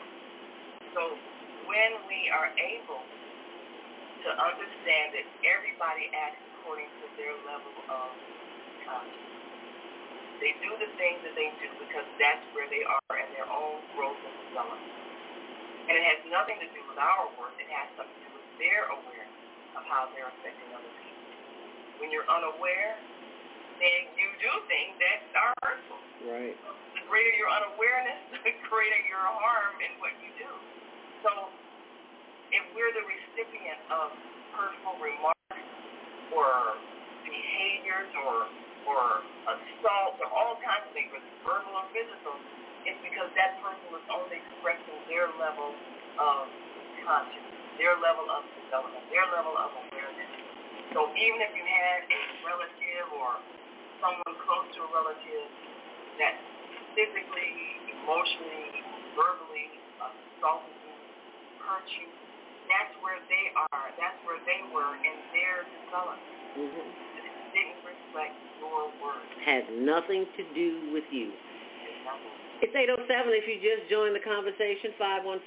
So when we are able to understand that everybody acts according to their level of consciousness, they do the things that they do because that's where they are in their own growth and development. And it has nothing to do with our worth. It has something to do with their awareness of how they're affecting other people. When you're unaware, then you do things that are hurtful. Right. The greater your unawareness, the greater your harm in what you do. So if we're the recipient of hurtful remarks or behaviors or assault or all kinds of things, whether it's verbal or physical, it's because that person was only expressing their level of consciousness, their level of development, their level of awareness. So even if you had a relative or someone close to a relative that physically, emotionally, verbally assaulted you, hurt you, that's where they are. That's where they were in their development. Mm-hmm. It didn't reflect your worth. Has nothing to do with you. It's 8:07. If you just joined the conversation,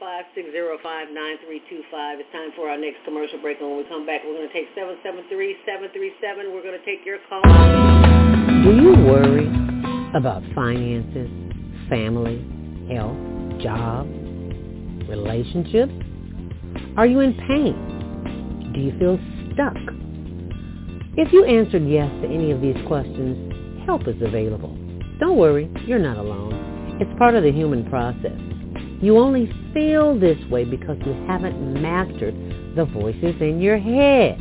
515-605-9325. It's time for our next commercial break. And when we come back, we're going to take 773-737. We're going to take your call. Do you worry about finances, family, health, job, relationships? Are you in pain? Do you feel stuck? If you answered yes to any of these questions, help is available. Don't worry, you're not alone. It's part of the human process. You only feel this way because you haven't mastered the voices in your head.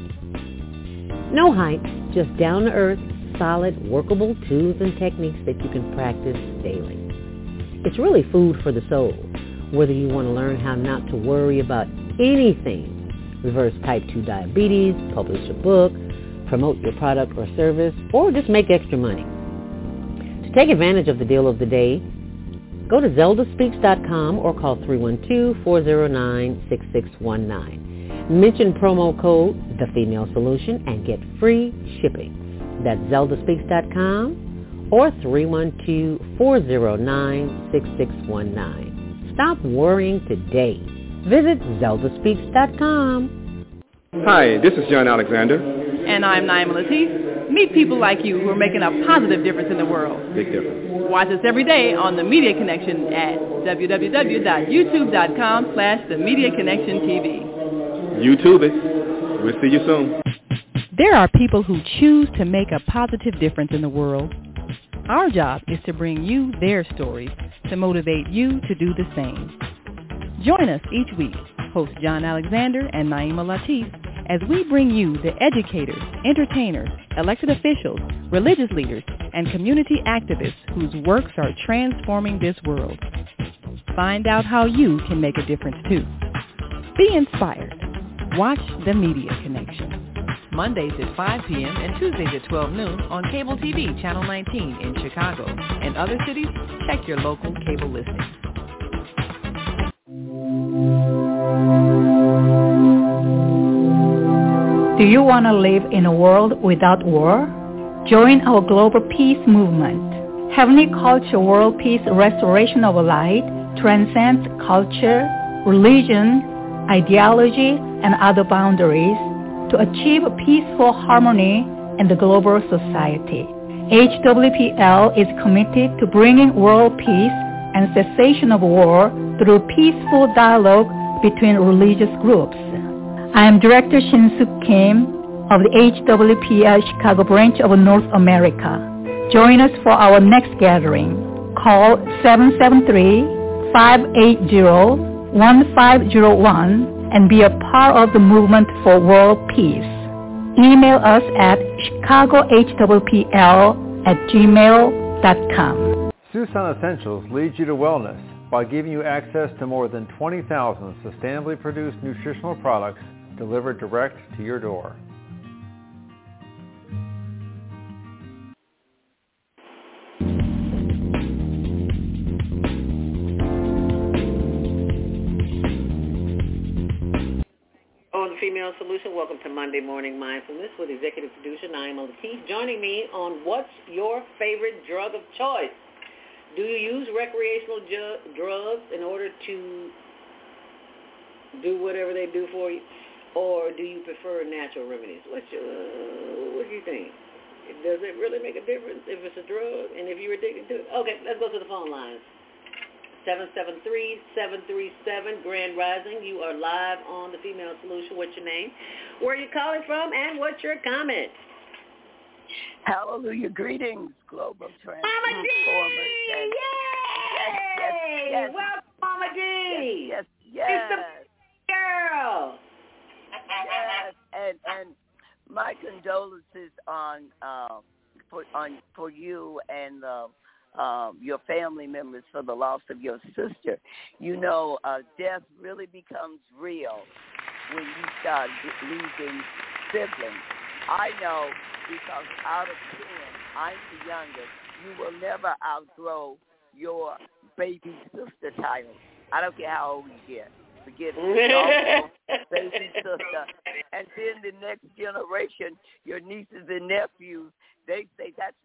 No hype, just down-to-earth, solid, workable tools and techniques that you can practice daily. It's really food for the soul, whether you want to learn how not to worry about anything, reverse type 2 diabetes, publish a book, promote your product or service, or just make extra money. To take advantage of the deal of the day, go to zeldaspeaks.com or call 312-409-6619. Mention promo code The Female Solution and get free shipping. That's zeldaspeaks.com or 312-409-6619. Stop worrying today. Visit zeldaspeaks.com. Hi, this is John Alexander. And I'm Naima Latif. Meet people like you who are making a positive difference in the world. Big difference. Watch us every day on The Media Connection at www.youtube.com/The Media Connection TV. YouTube it. We'll see you soon. There are people who choose to make a positive difference in the world. Our job is to bring you their stories to motivate you to do the same. Join us each week, host John Alexander and Naima Latif, as we bring you the educators, entertainers, elected officials, religious leaders, and community activists whose works are transforming this world. Find out how you can make a difference too. Be inspired. Watch The Media Connection. Mondays at 5 p.m. and Tuesdays at 12 noon on Cable TV Channel 19 in Chicago. In other cities, check your local cable listings. Do you want to live in a world without war? Join our global peace movement. Heavenly Culture World Peace Restoration of Light transcends culture, religion, ideology, and other boundaries to achieve peaceful harmony in the global society. HWPL is committed to bringing world peace and cessation of war through peaceful dialogue between religious groups. I am Director Shin-Suk Kim of the HWPL Chicago branch of North America. Join us for our next gathering. Call 773-580-1501 and be a part of the movement for world peace. Email us at chicagohwpl@gmail.com. Susan Essentials leads you to wellness by giving you access to more than 20,000 sustainably produced nutritional products delivered direct to your door. Female Solution. Welcome to Monday Morning Mindfulness with executive producer Naima Latif. Joining me on What's Your Favorite Drug of Choice? Do you use recreational drugs in order to do whatever they do for you, or do you prefer natural remedies? What do you think? Does it really make a difference if it's a drug and if you're addicted to it? Okay, let's go to the phone lines. 773-737 Grand Rising. You are live on the Female Solution. What's your name? Where are you calling from? And what's your comment? Hallelujah. Greetings, Global Transformers. Mama D! Yay! Yes. Welcome, Mama D! Yes. It's the girl. Yes. And my condolences for you and your family members for the loss of your sister. You know, death really becomes real when you start losing siblings. I know because out of 10, I'm the youngest. You will never outgrow your baby sister title. I don't care how old you get. Forget it. Baby sister. And then the next generation, your nieces and nephews, they say, that's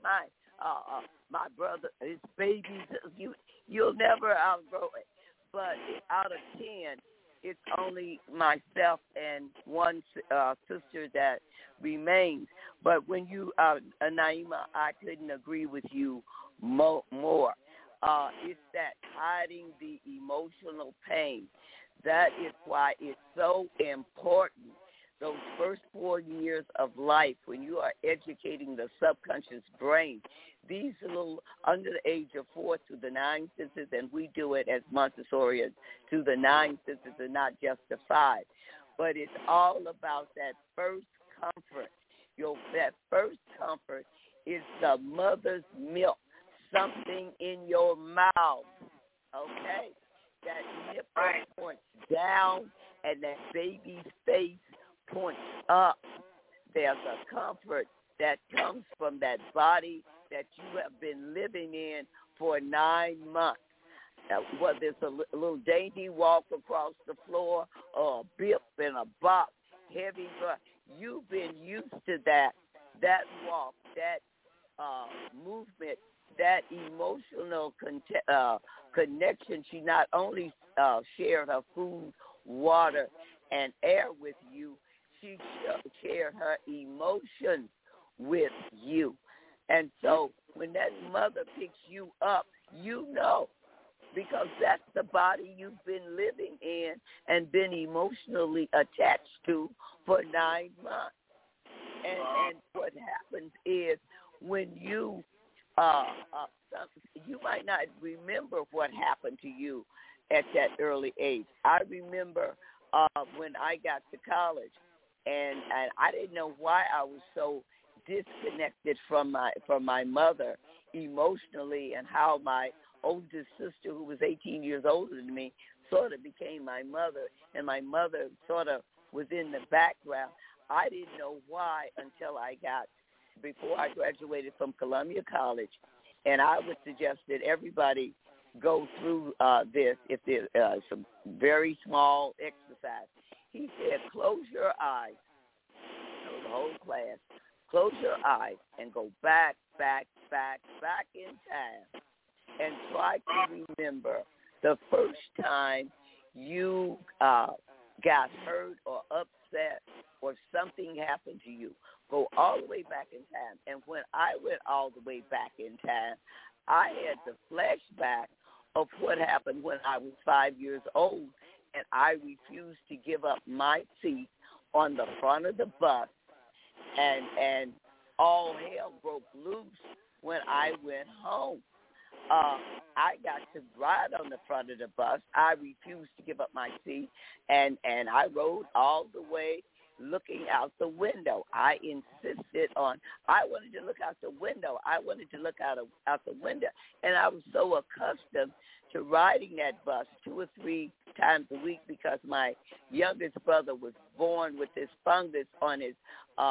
my brother, his babies. You'll never outgrow it. But out of 10, it's only myself and one sister that remains. But when you, Naima, I couldn't agree with you more. It's that hiding the emotional pain. That is why it's so important. Those first 4 years of life, when you are educating the subconscious brain, these little under the age of 4 to the 9 senses, and we do it as Montessorians to the 9 senses and not just the 5. But it's all about that first comfort. That first comfort is the mother's milk, something in your mouth, okay? That nipple points down and that baby's face points up. There's a comfort that comes from that body that you have been living in for 9 months. Whether it's a little dainty walk across the floor or a bip in a box, heavy, you've been used to that walk, that movement, that emotional connection. She not only shared her food, water, and air with you, she shared her emotions with you. And so when that mother picks you up, you know, because that's the body you've been living in and been emotionally attached to for 9 months. And what happens is when you might not remember what happened to you at that early age. I remember when I got to college, and I didn't know why I was so disconnected from my mother emotionally, and how my oldest sister, who was 18 years older than me, sort of became my mother, and my mother sort of was in the background. I didn't know why until before I graduated from Columbia College, and I would suggest that everybody go through this if there's some very small exercise. He said, close your eyes, the whole class, close your eyes and go back in time and try to remember the first time you got hurt or upset or something happened to you. go all the way back in time. And when I went all the way back in time, I had the flashback of what happened when I was 5 years old, and I refused to give up my seat on the front of the bus, and all hell broke loose when I went home. I got to ride on the front of the bus. I refused to give up my seat, and I rode all the way looking out the window. I insisted on, I wanted to look out the window. I wanted to look out the window, and I was so accustomed to riding that bus 2 or 3 times a week because my youngest brother was born with this fungus on his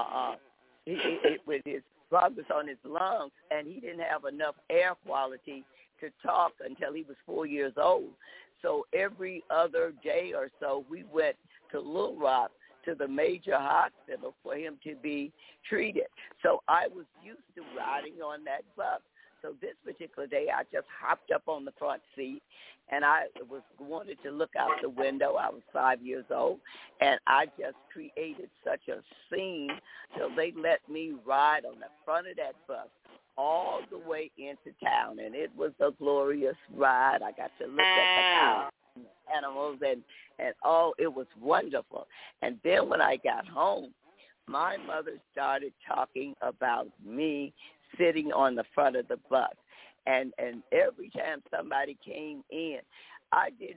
with his fungus on his lungs, and he didn't have enough air quality to talk until he was 4 years old. So every other day or so, we went to Little Rock to the major hospital for him to be treated. So I was used to riding on that bus. So this particular day, I just hopped up on the front seat, and I wanted to look out the window. I was 5 years old, and I just created such a scene till they let me ride on the front of that bus all the way into town, and it was a glorious ride. I got to look at the cows and the animals, and oh, it was wonderful. And then when I got home, my mother started talking about me sitting on the front of the bus, and every time somebody came in, I'd hid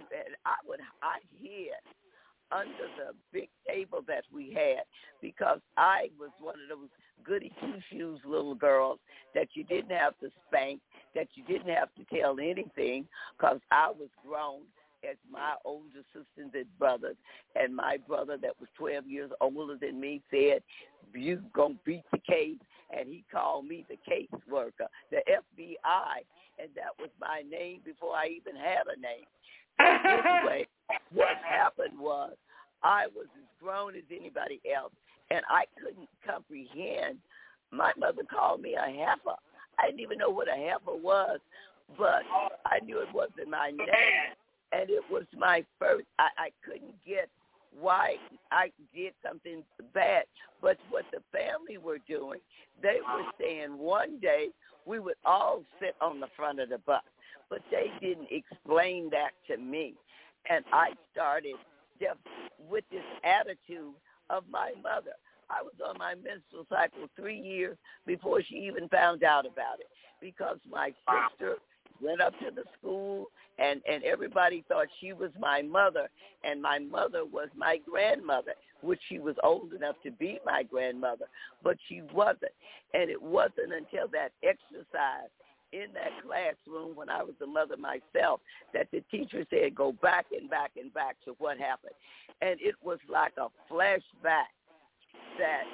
under the big table that we had because I was one of those goody two-shoes little girls that you didn't have to spank, that you didn't have to tell anything because I was grown as my older sisters and brothers, and my brother that was 12 years older than me said, "You gonna beat the case," and he called me the case worker, the FBI, and that was my name before I even had a name. Anyway, what happened was I was as grown as anybody else, and I couldn't comprehend. My mother called me a heifer. I didn't even know what a heifer was, but I knew it wasn't my name. And it was my first, I couldn't get why I did something bad. But what the family were doing, they were saying one day we would all sit on the front of the bus. But they didn't explain that to me. And I started just with this attitude of my mother. I was on my menstrual cycle 3 years before she even found out about it because my sister went up to the school, and everybody thought she was my mother, and my mother was my grandmother, which she was old enough to be my grandmother, but she wasn't. And it wasn't until that exercise in that classroom when I was a mother myself that the teacher said, go back and back and back to what happened. And it was like a flashback that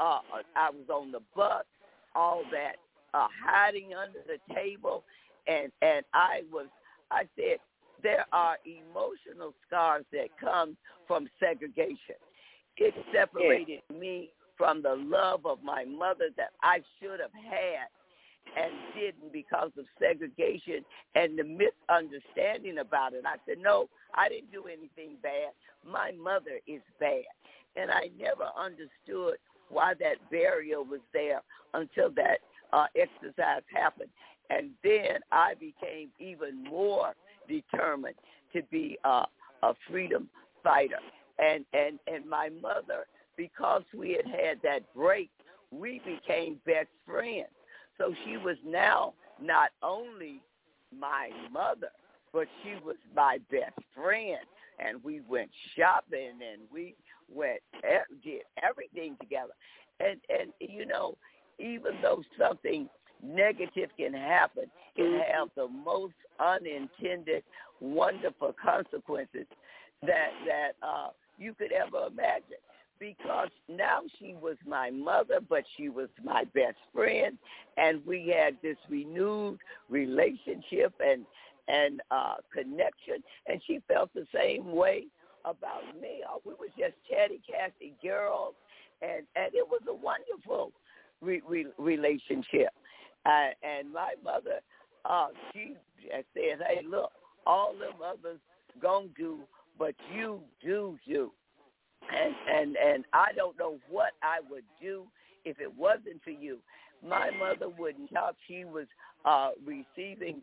I was on the bus, all that hiding under the table, and I said, there are emotional scars that come from segregation. It separated me from the love of my mother that I should have had and didn't because of segregation and the misunderstanding about it. I said, no, I didn't do anything bad. My mother is bad. And I never understood why that barrier was there until that exercise happened. And then I became even more determined to be a freedom fighter. And my mother, because we had that break, we became best friends. So she was now not only my mother, but she was my best friend. And we went shopping, and we did everything together. And you know, even though something negative can happen, it has the most unintended, wonderful consequences that you could ever imagine. Because now she was my mother, but she was my best friend, and we had this renewed relationship and connection, and she felt the same way about me. We were just chatty Cathy girls, and it was a wonderful relationship. And my mother, she said, hey, look, all them others gonna do, but you do you. And I don't know what I would do if it wasn't for you. My mother wouldn't talk. She was receiving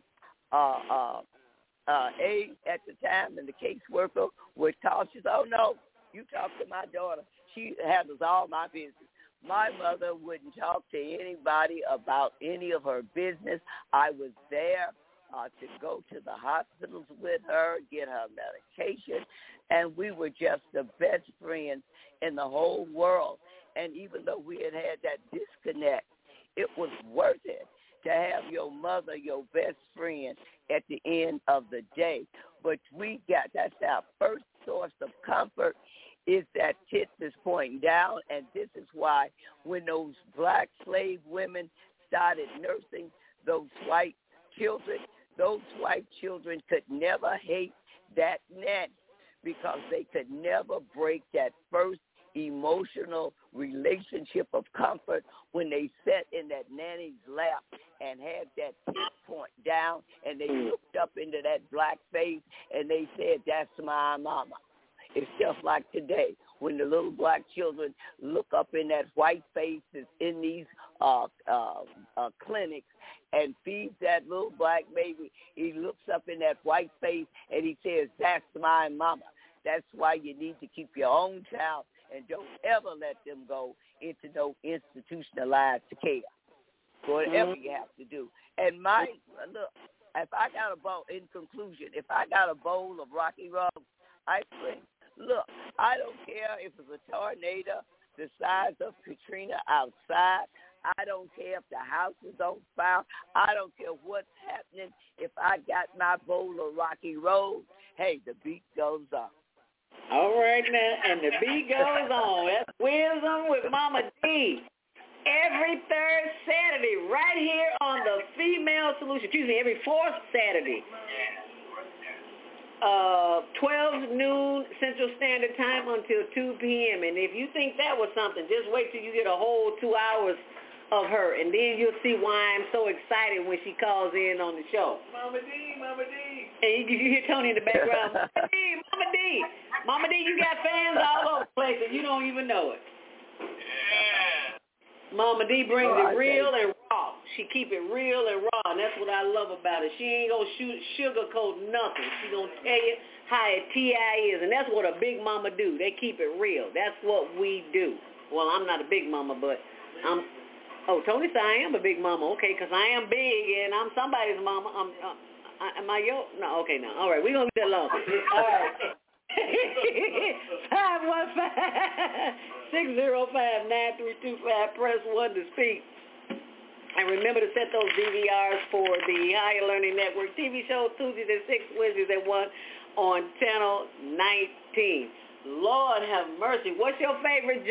aid at the time, and the caseworker would talk. She said, oh, no, you talk to my daughter. She handles all my business. My mother wouldn't talk to anybody about any of her business. I was there to go to the hospitals with her, get her medication, and we were just the best friends in the whole world. And even though we had that disconnect, it was worth it to have your mother, your best friend, at the end of the day. But that's our first source of comfort, is that tip is pointing down. And this is why when those black slave women started nursing those white children could never hate that nanny, because they could never break that first emotional relationship of comfort when they sat in that nanny's lap and had that tip point down, and they looked up into that black face and they said, that's my mama. It's just like today when the little black children look up in that white face that's in these clinics and feeds that little black baby. He looks up in that white face and he says, that's my mama. That's why you need to keep your own child and don't ever let them go into no institutionalized care. Whatever you have to do. And look, if I got a bowl, in conclusion, if I got a bowl of Rocky Road ice cream, look, I don't care if it's a tornado the size of Katrina outside. I don't care if the house is on fire. I don't care what's happening. If I got my bowl of Rocky Road, hey, the beat goes on. All right now, and the beat goes on. That's Wisdom with Mama D. Every third Saturday, right here on the Female Solution. Every fourth Saturday. 12 noon Central Standard Time until 2 p.m. And if you think that was something, just wait till you get a whole 2 hours of her, and then you'll see why I'm so excited when she calls in on the show. Mama D, Mama D. And you hear Tony in the background. Mama D, Mama D. Mama D, you got fans all over the place, and you don't even know it. Yeah. Mama D brings it real and raw. She keep it real and raw, and that's what I love about it. She ain't gonna sugarcoat nothing. She gonna tell you how it T.I. is, and that's what a big mama do. They keep it real. That's what we do. Well, I'm not a big mama, but I'm. Oh, Tony said I am a big mama. Okay, because I am big and I'm somebody's mama. Am I your? No, okay, no. All right, we're going to leave that alone. All right. 515-605-9325. Press 1 to speak. And remember to set those DVRs for the Higher Learning Network TV show Tuesdays at 6, Wednesdays at 1 on Channel 19. Lord have mercy. What's your favorite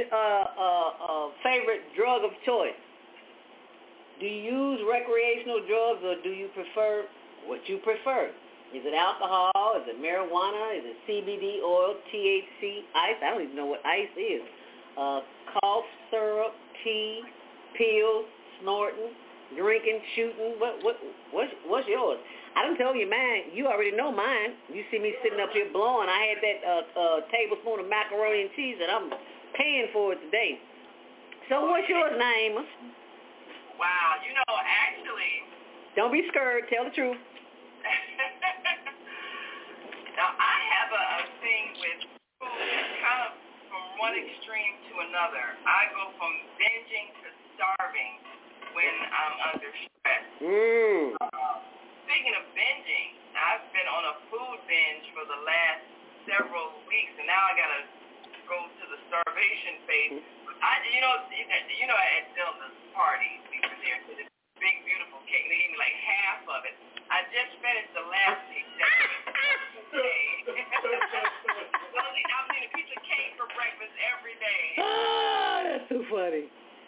drug of choice? Do you use recreational drugs, or do you prefer what you prefer? Is it alcohol? Is it marijuana? Is it CBD oil, THC, ice? I don't even know what ice is. Cough syrup, tea, pills, snorting, drinking, shooting. What's yours? I done told you mine. You already know mine. You see me sitting up here blowing. I had that tablespoon of macaroni and cheese that I'm paying for it today. So what's yours, Naima? Wow, actually... Don't be scared. Tell the truth. Now, I have a thing with food, kind of from one extreme to another. I go from binging to starving when I'm under stress. Speaking of binging, I've been on a food binge for the last several weeks, and now I got to go to the starvation phase. At Zelda's party, we were there to this big, beautiful cake. They gave me like half of it. I just finished the last piece today. I'm eating a piece of cake for breakfast every day. That's too funny.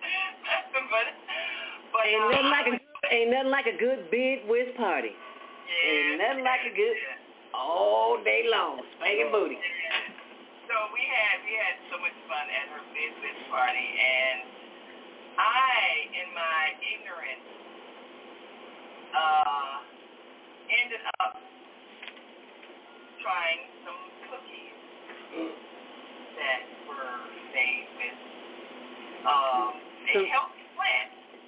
but ain't nothing like a good big whiz party. Yeah. Ain't nothing like a good all day long spanking booty. So we had so much fun at her big whiz party, and I, in my ignorance, ended up trying some cookies that were made with healthy plant.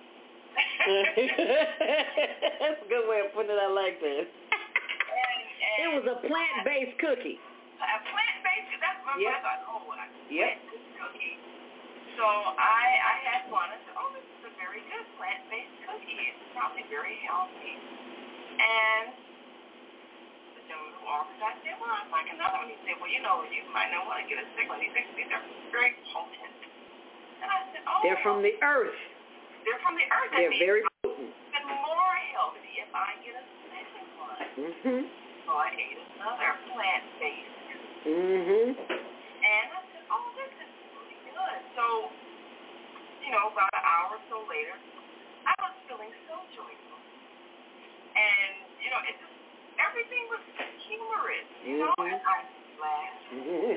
That's a good way of putting it. I like that. And it was a plant-based cookie. A plant-based, that's my Yep. I thought, oh, a Yep. plant-based cookie. So I had one and said, oh, this is a very good plant-based cookie. It's probably very healthy. And the gentleman who offered, I said, well, I'd like another one. He said, well, you know, you might not want to get a second one. He said, these are very potent. And I said, oh. They're from the earth. They're from the earth. They're very potent. It's more healthy if I get a second one. Mm-hmm. So I ate another plant-based. Mm-hmm. And I said, oh, this is really good. So, you know, about an hour or so later, I was feeling so joyful. And, you know, it just, everything was humorous, you know, and I laughed.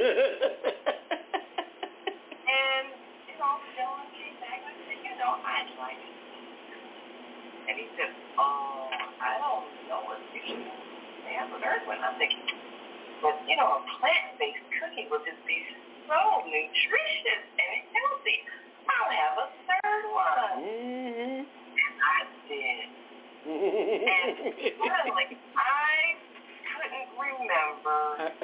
And, you know, the gentleman came back and I said, you know, I'd like it. And he said, oh, I don't know what you should have with earth one. I'm thinking, but, you know, a plant-based cookie will just be so nutritious and healthy. I'll have a third one. Mm-hmm. And I did. And suddenly, I couldn't remember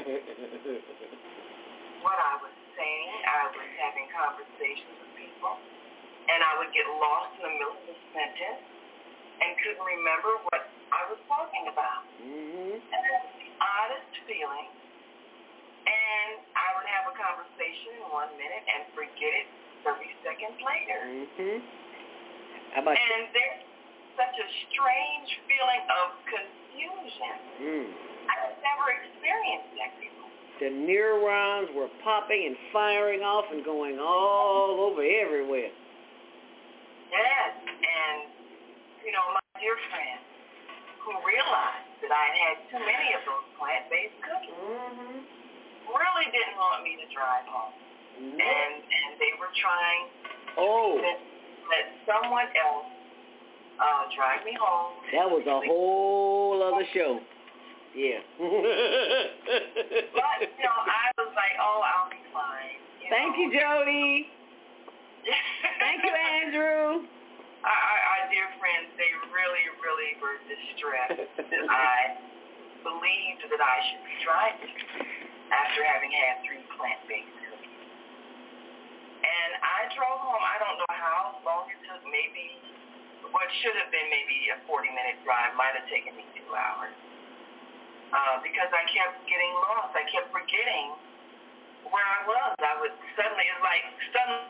what I was saying. I was having conversations with people, and I would get lost in the middle of a sentence and couldn't remember what I was talking about. Mm-hmm. And it was the oddest feeling. And I would have a conversation in 1 minute and forget it 30 seconds later. Mm-hmm. How about and there's such a strange feeling of confusion. I've never experienced that before. The neurons were popping and firing off and going all over everywhere. Yes, and, you know, my dear friend who realized that I had had too many of those plant-based cookies, really didn't want me to drive home. And they were trying to let someone else drive me home. That was a whole other show. Yeah. But, you know, I was like, oh, I'll be fine. Thank you, Jody. Thank you, Andrew. Our dear friends, they really, really were distressed that I believed that I should be driving after having had 3 plant-based cookies. And I drove home. I don't know how long it took. Maybe what should have been maybe a 40-minute drive might have taken me 2 hours. Because I kept getting lost. I kept forgetting where I was. I would suddenly, it's like suddenly.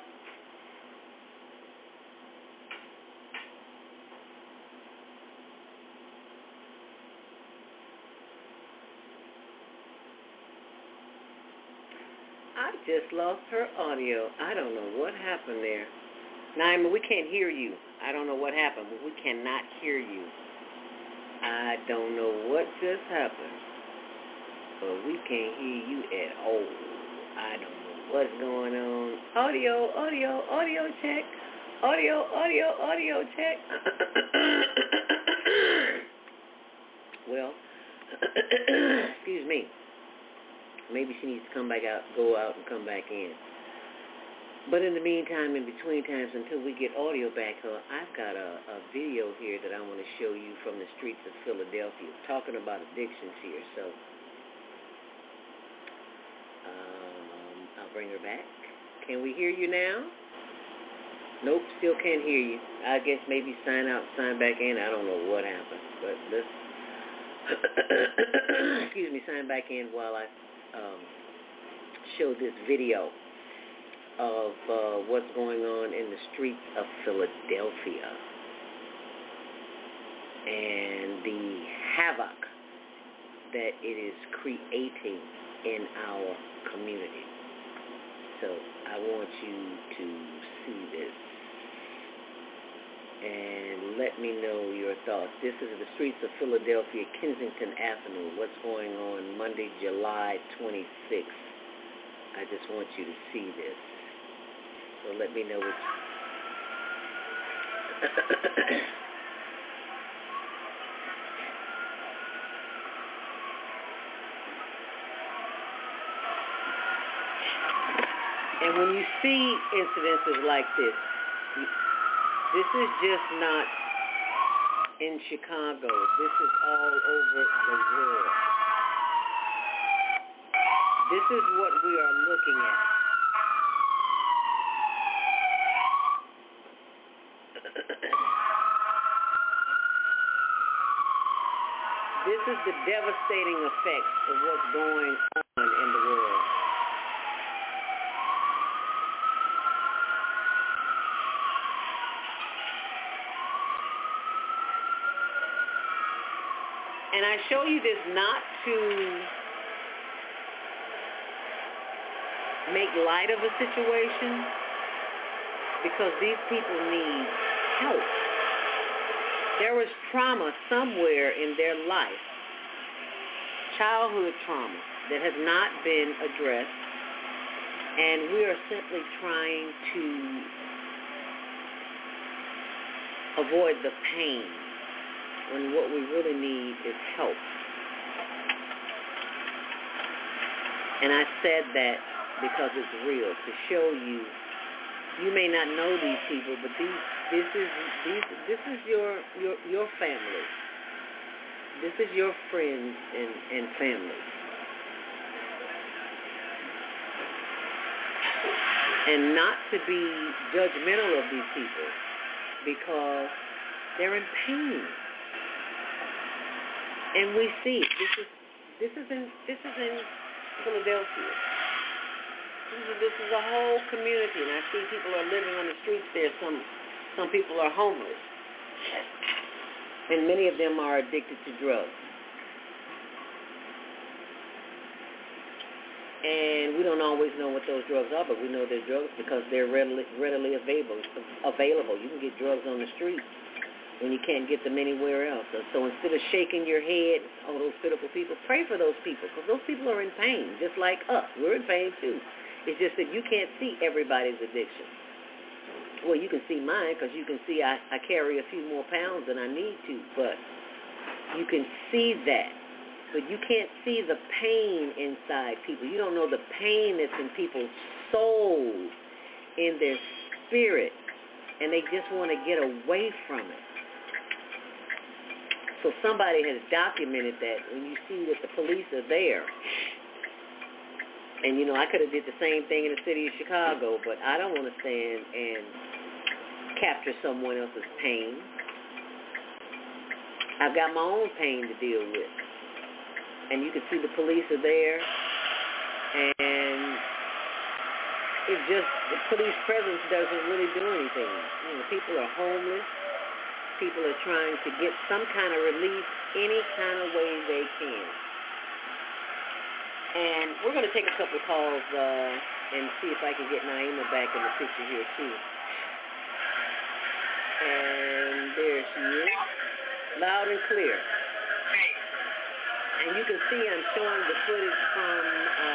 I just lost her audio. I don't know what happened there. Naima, we can't hear you. I don't know what happened, but we cannot hear you. I don't know what just happened, but we can't hear you at all. I don't know what's going on. Audio check. Audio check. Well, excuse me. Maybe she needs to come back out, go out and come back in. But in the meantime, in between times, until we get audio back, I've got a video here that I want to show you from the streets of Philadelphia, talking about addictions here. So I'll bring her back. Can we hear you now? Nope, still can't hear you. I guess maybe sign out, sign back in. I don't know what happened, but let's excuse me, sign back in while I show this video of what's going on in the streets of Philadelphia and the havoc that it is creating in our community. So I want you to see this and let me know your thoughts. This is the streets of Philadelphia, Kensington Avenue. What's going on Monday, July 26th. I just want you to see this. So let me know what And when you see incidences like this, This is just not in Chicago. This is all over the world. This is what we are looking at. This is the devastating effects of what's going on in the world. And I show you this not to make light of a situation, because these people need help. There was trauma somewhere in their life, childhood trauma that has not been addressed, and we are simply trying to avoid the pain when what we really need is help. And I said that because it's real, to show you. You may not know these people, but this is your family. This is your friends and family. And not to be judgmental of these people, because they're in pain. And we see it. This is in Philadelphia. This is a whole community, and I see people are living on the streets there. Some people are homeless, and many of them are addicted to drugs. And we don't always know what those drugs are, but we know they're drugs because they're readily available. You can get drugs on the street when you can't get them anywhere else. So instead of shaking your head, oh, those pitiful people, pray for those people, because those people are in pain, just like us. We're in pain too. It's just that you can't see everybody's addiction. Well, you can see mine, because you can see I carry a few more pounds than I need to, but you can see that. But you can't see the pain inside people. You don't know the pain that's in people's souls, in their spirit, and they just want to get away from it. So somebody has documented that when you see that the police are there. And, I could have did the same thing in the city of Chicago, but I don't want to stand and capture someone else's pain. I've got my own pain to deal with. And you can see the police are there, and it's just the police presence doesn't really do anything. People are homeless. People are trying to get some kind of relief any kind of way they can. And we're going to take a couple of calls and see if I can get Naima back in the picture here, too. And there she is, loud and clear. And you can see I'm showing the footage from,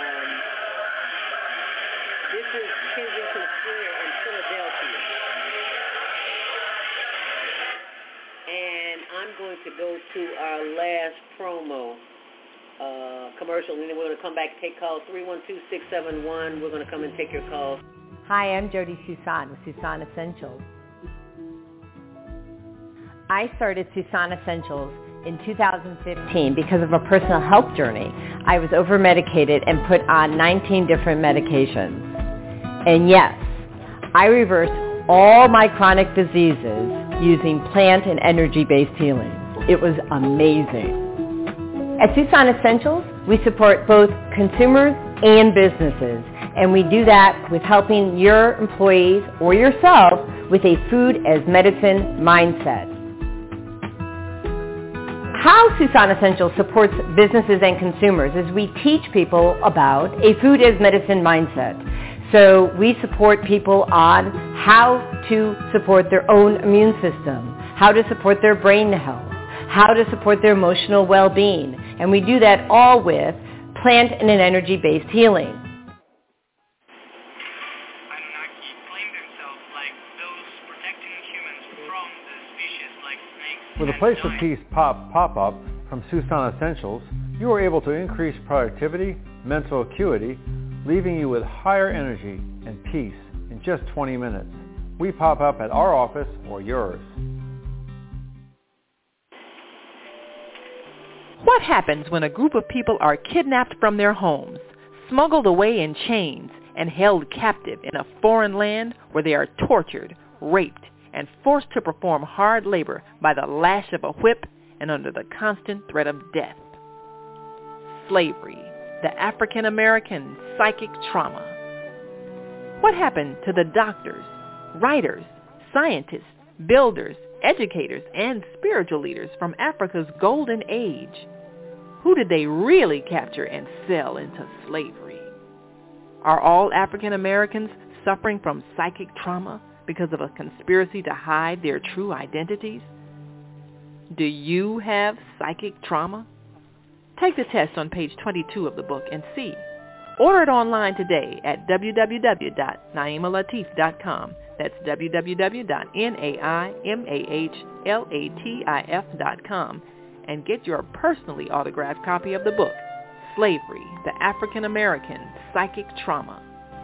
this is Kensington Square in Philadelphia. And I'm going to go to our last promo commercial, and then we're going to come back and take calls. 312-671. We're going to come and take your calls. Hi, I'm Jody Susan with Susan Essentials. I started Susan Essentials in 2015 because of a personal health journey. I was over-medicated and put on 19 different medications. And yes, I reversed all my chronic diseases using plant and energy-based healing. It was amazing. At Susan Essentials, we support both consumers and businesses, and we do that with helping your employees or yourself with a food as medicine mindset. How Susan Essentials supports businesses and consumers is we teach people about a food as medicine mindset. So we support people on how to support their own immune system, how to support their brain health, how to support their emotional well-being. And we do that all with plant and an energy-based healing. Anunnaki claim themselves like those protecting humans from the species like snakes. With a Place of Peace pop-up from Susan Essentials, you are able to increase productivity, mental acuity, leaving you with higher energy and peace in just 20 minutes. We pop up at our office or yours. What happens when a group of people are kidnapped from their homes, smuggled away in chains, and held captive in a foreign land where they are tortured, raped, and forced to perform hard labor by the lash of a whip and under the constant threat of death? Slavery, the African-American psychic trauma. What happened to the doctors, writers, scientists, builders, educators, and spiritual leaders from Africa's golden age? Who did they really capture and sell into slavery? Are all African Americans suffering from psychic trauma because of a conspiracy to hide their true identities? Do you have psychic trauma? Take the test on page 22 of the book and see. Order it online today at www.naimalatif.com. That's www.naimalatif.com, and get your personally autographed copy of the book, Slavery, the African American Psychic Trauma.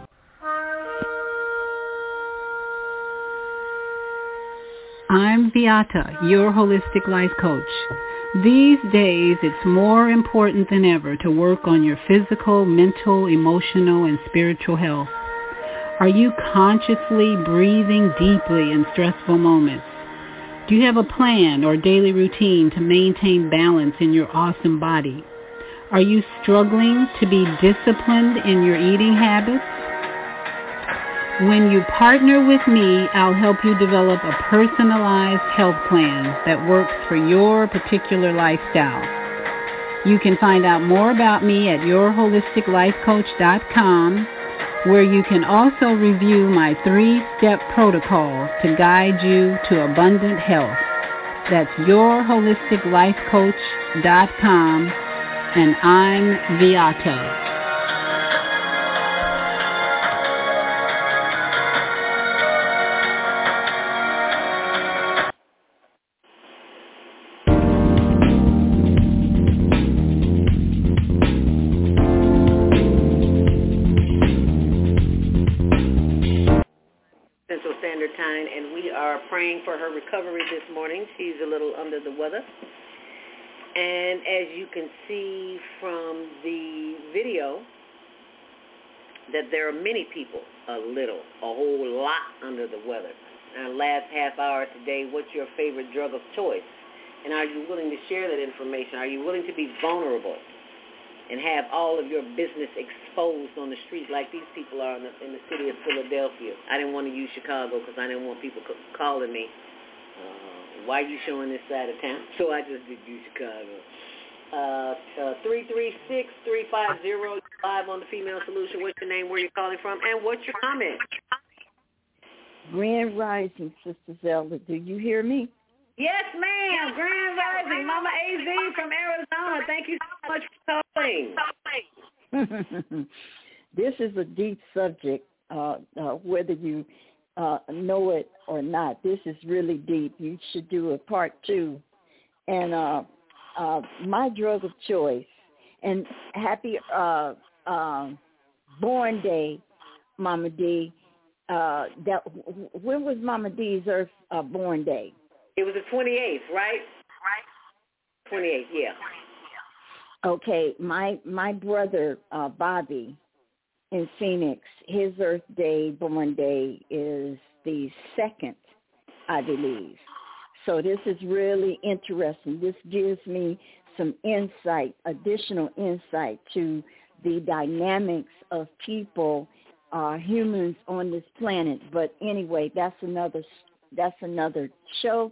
I'm Beata, your holistic life coach. These days, it's more important than ever to work on your physical, mental, emotional, and spiritual health. Are you consciously breathing deeply in stressful moments? Do you have a plan or daily routine to maintain balance in your awesome body? Are you struggling to be disciplined in your eating habits? When you partner with me, I'll help you develop a personalized health plan that works for your particular lifestyle. You can find out more about me at yourholisticlifecoach.com, where you can also review my 3-step protocol to guide you to abundant health. That's yourholisticlifecoach.com, and I'm Beata. Time, and we are praying for her recovery this morning. She's a little under the weather. And as you can see from the video, that there are many people a whole lot under the weather. Now, last half hour today, what's your favorite drug of choice? And are you willing to share that information? Are you willing to be vulnerable and have all of your business exposed on the street like these people are in the city of Philadelphia? I didn't want to use Chicago because I didn't want people calling me, why are you showing this side of town? So I just did use Chicago. 336-350, live on the Female Solution. What's your name, where you're calling from, and what's your comment? Grand Rising, Sister Zelda. Do you hear me? Yes, ma'am. Grand Rising. Mama AZ from Arizona. Thank you so much for calling. This is a deep subject, whether you know it or not. This is really deep. You should do a part 2. And my drug of choice, and happy born day, Mama D. When was Mama D's born day? It was the 28th, right? 28th, yeah. Okay, my brother, Bobby, in Phoenix, his born day is the 2nd, I believe. So this is really interesting. This gives me some insight, additional insight to the dynamics of people, humans on this planet. But anyway, that's another show.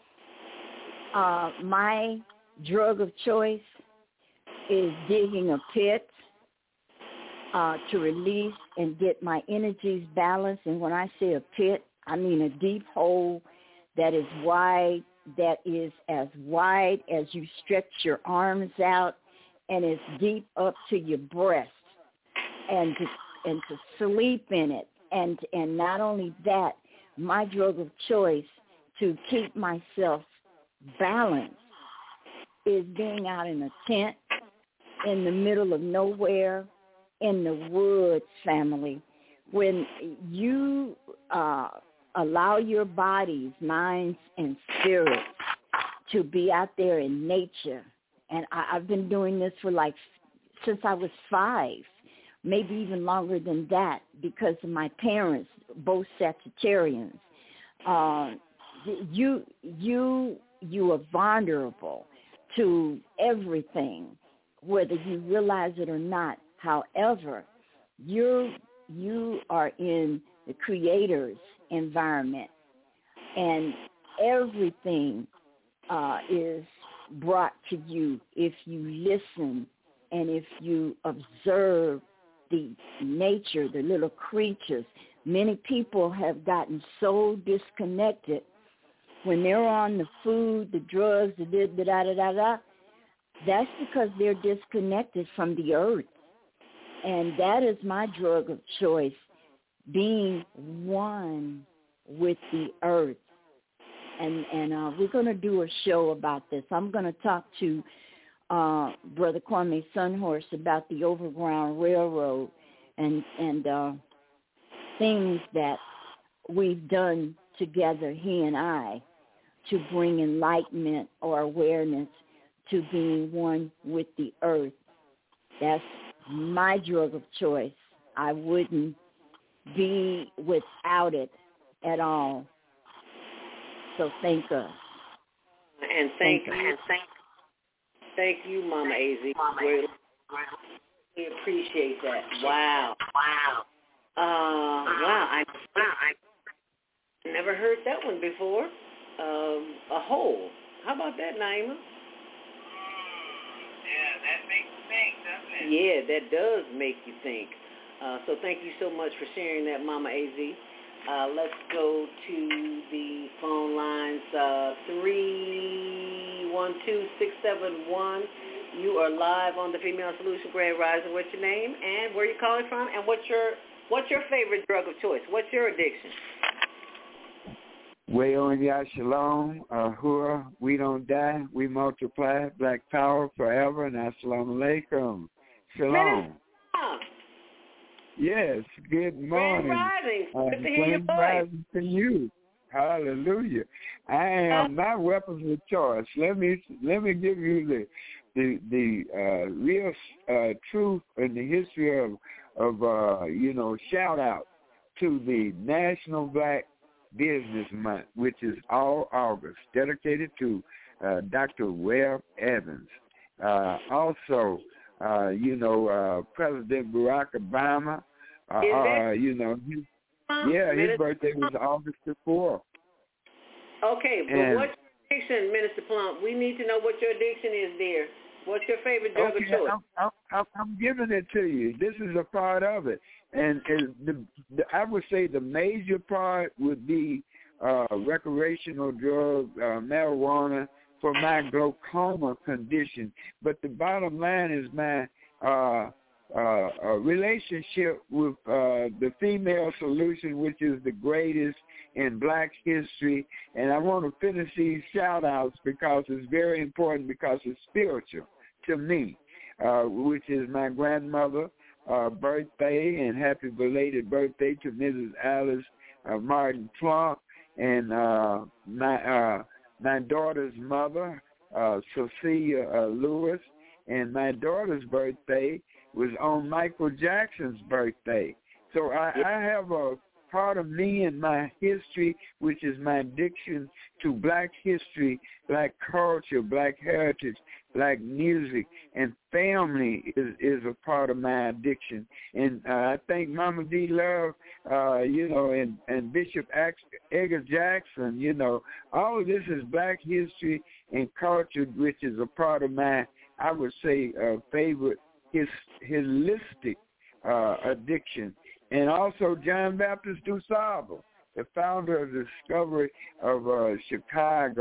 My drug of choice is digging a pit to release and get my energies balanced. And when I say a pit, I mean a deep hole that is wide, that is as wide as you stretch your arms out, and it's deep up to your breast, and to sleep in it. And not only that, my drug of choice to keep myself balanced is being out in a tent in the middle of nowhere in the woods, family. When you allow your bodies, minds, and spirits to be out there in nature. And I've been doing this for since I was 5, maybe even longer than that, because of my parents, both Sagittarians. You are vulnerable to everything, whether you realize it or not. However, you are in the Creator's environment, and everything is brought to you if you listen and if you observe the nature, the little creatures. Many people have gotten so disconnected when they're on the food, the drugs, the da-da-da-da-da. That's because they're disconnected from the earth. And that is my drug of choice, being one with the earth. And we're going to do a show about this. I'm going to talk to Brother Kwame Sunhorse about the Overground Railroad and things that we've done together, he and I, to bring enlightenment or awareness to being one with the earth. That's my drug of choice. I wouldn't be without it at all. So thank us. And thank you, Mama AZ. We appreciate that. Wow. I never heard that one before. A hole. How about that, Naima? Yeah, that makes you think, doesn't it? Yeah, that does make you think. So thank you so much for sharing that, Mama AZ. Let's go to the phone lines. 312-671. You are live on the Female Solution, Grand Rising. What's your name and where you calling from? And what's your favorite drug of choice? What's your addiction? Wayo and Ya Shalom, Ahura, we don't die, we multiply, Black Power forever, and Assalamu Alaikum. Shalom. Yes, good morning. Grand Rising. Good to hear your voice. Rising to you. Hallelujah. I am my weapons of choice. Let me give you the real truth in the history of shout out to the National Black Business Month, which is all August, dedicated to Dr. Webb Evans. Also, President Barack Obama, his birthday was August the 4th. Okay, but what's your addiction, Minister Plump? We need to know what your addiction is, dear. What's your favorite drug of choice? I'm giving it to you. This is a part of it. And I would say the major part would be recreational drug, marijuana, for my glaucoma condition. But the bottom line is my relationship with the Female Solution, which is the greatest in Black history. And I want to finish these shout-outs because it's very important, because it's spiritual to me, which is my grandmother birthday, and happy belated birthday to Mrs. Alice Martin Plump, and my daughter's mother, Cecilia Lewis, and my daughter's birthday was on Michael Jackson's birthday. So I have a part of me and my history, which is my addiction to Black history, Black culture, Black heritage, Black music, and family is a part of my addiction. And I think Mama D Love, and Bishop Edgar Jackson, all of this is Black history and culture, which is a part of my, I would say, favorite, holistic addiction. And also John Baptist DuSable, the founder of the discovery of Chicago.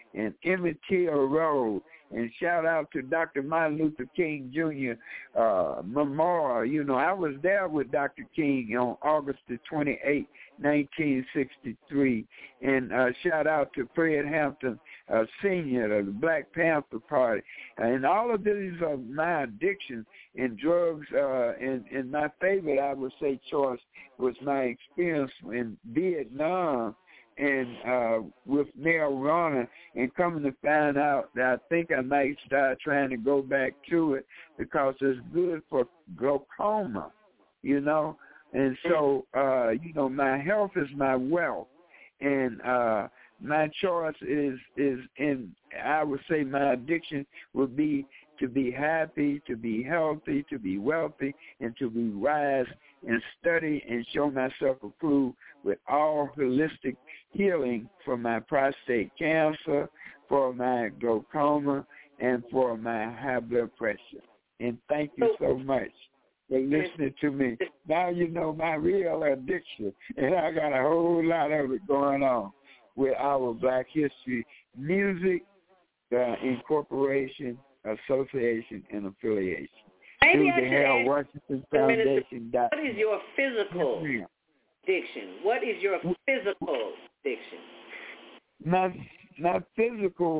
and Emmett Till Road. And shout out to Dr. Martin Luther King Jr. Memorial. You know, I was there with Dr. King on August the 28th, 1963. And shout out to Fred Hampton Sr. of the Black Panther Party. And all of these are my addictions and drugs. And my favorite, I would say, choice was my experience in Vietnam and with marijuana, and coming to find out that I think I might start trying to go back to it because it's good for glaucoma, you know. And so, you know, my health is my wealth, and my choice is in, I would say my addiction would be to be happy, to be healthy, to be wealthy, and to be wise and study and show myself approved with all holistic healing for my prostate cancer, for my glaucoma, and for my high blood pressure. And thank you so much for listening to me. Now you know my real addiction, and I got a whole lot of it going on with our Black History Music Incorporation, Association, and Affiliation. Maybe through the Harold Washington Foundation. What is your physical addiction? What is your physical addiction? My physical,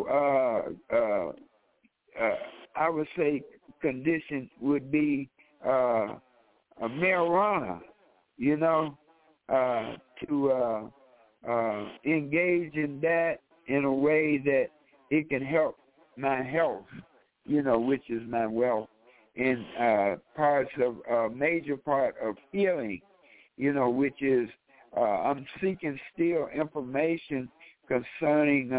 I would say, condition would be a marijuana. You know, to engage in that in a way that it can help my health, you know, which is my wealth, and parts of major part of healing, you know, which is I'm seeking still information concerning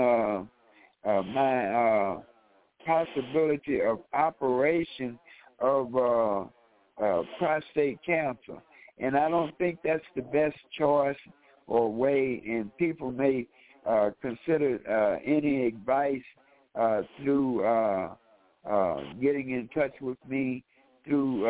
my possibility of operation of prostate cancer. And I don't think that's the best choice or way, and people may consider any advice through getting in touch with me through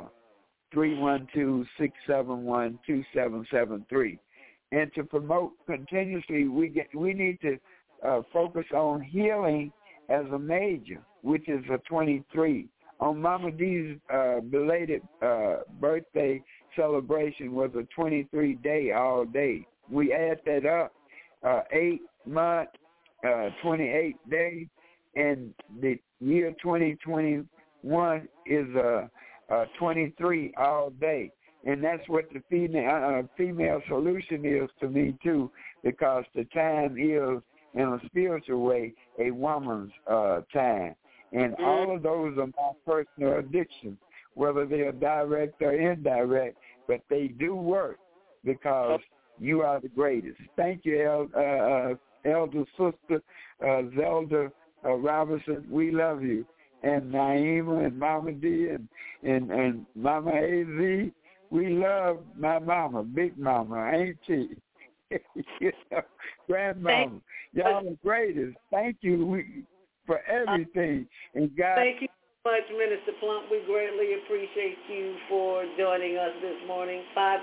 312-671-2773. And to promote continuously, we need to focus on healing as a major, which is a 23. On Mama D's belated birthday celebration was a 23-day all day. We add that up, 8 month, 28 days, and the year 2021 is a 23 all day. And that's what the female solution is to me, too, because the time is, in a spiritual way, a woman's time. And all of those are my personal addictions, whether they are direct or indirect, but they do work because you are the greatest. Thank you, Elder Sister Zelda Robinson. We love you. And Naima and Mama D and Mama AZ, we love my mama, Big Mama, ain't she? You know, Grandmama. Y'all the greatest. Thank you for everything. And God, thank you so much, Minister Plump. We greatly appreciate you for joining us this morning.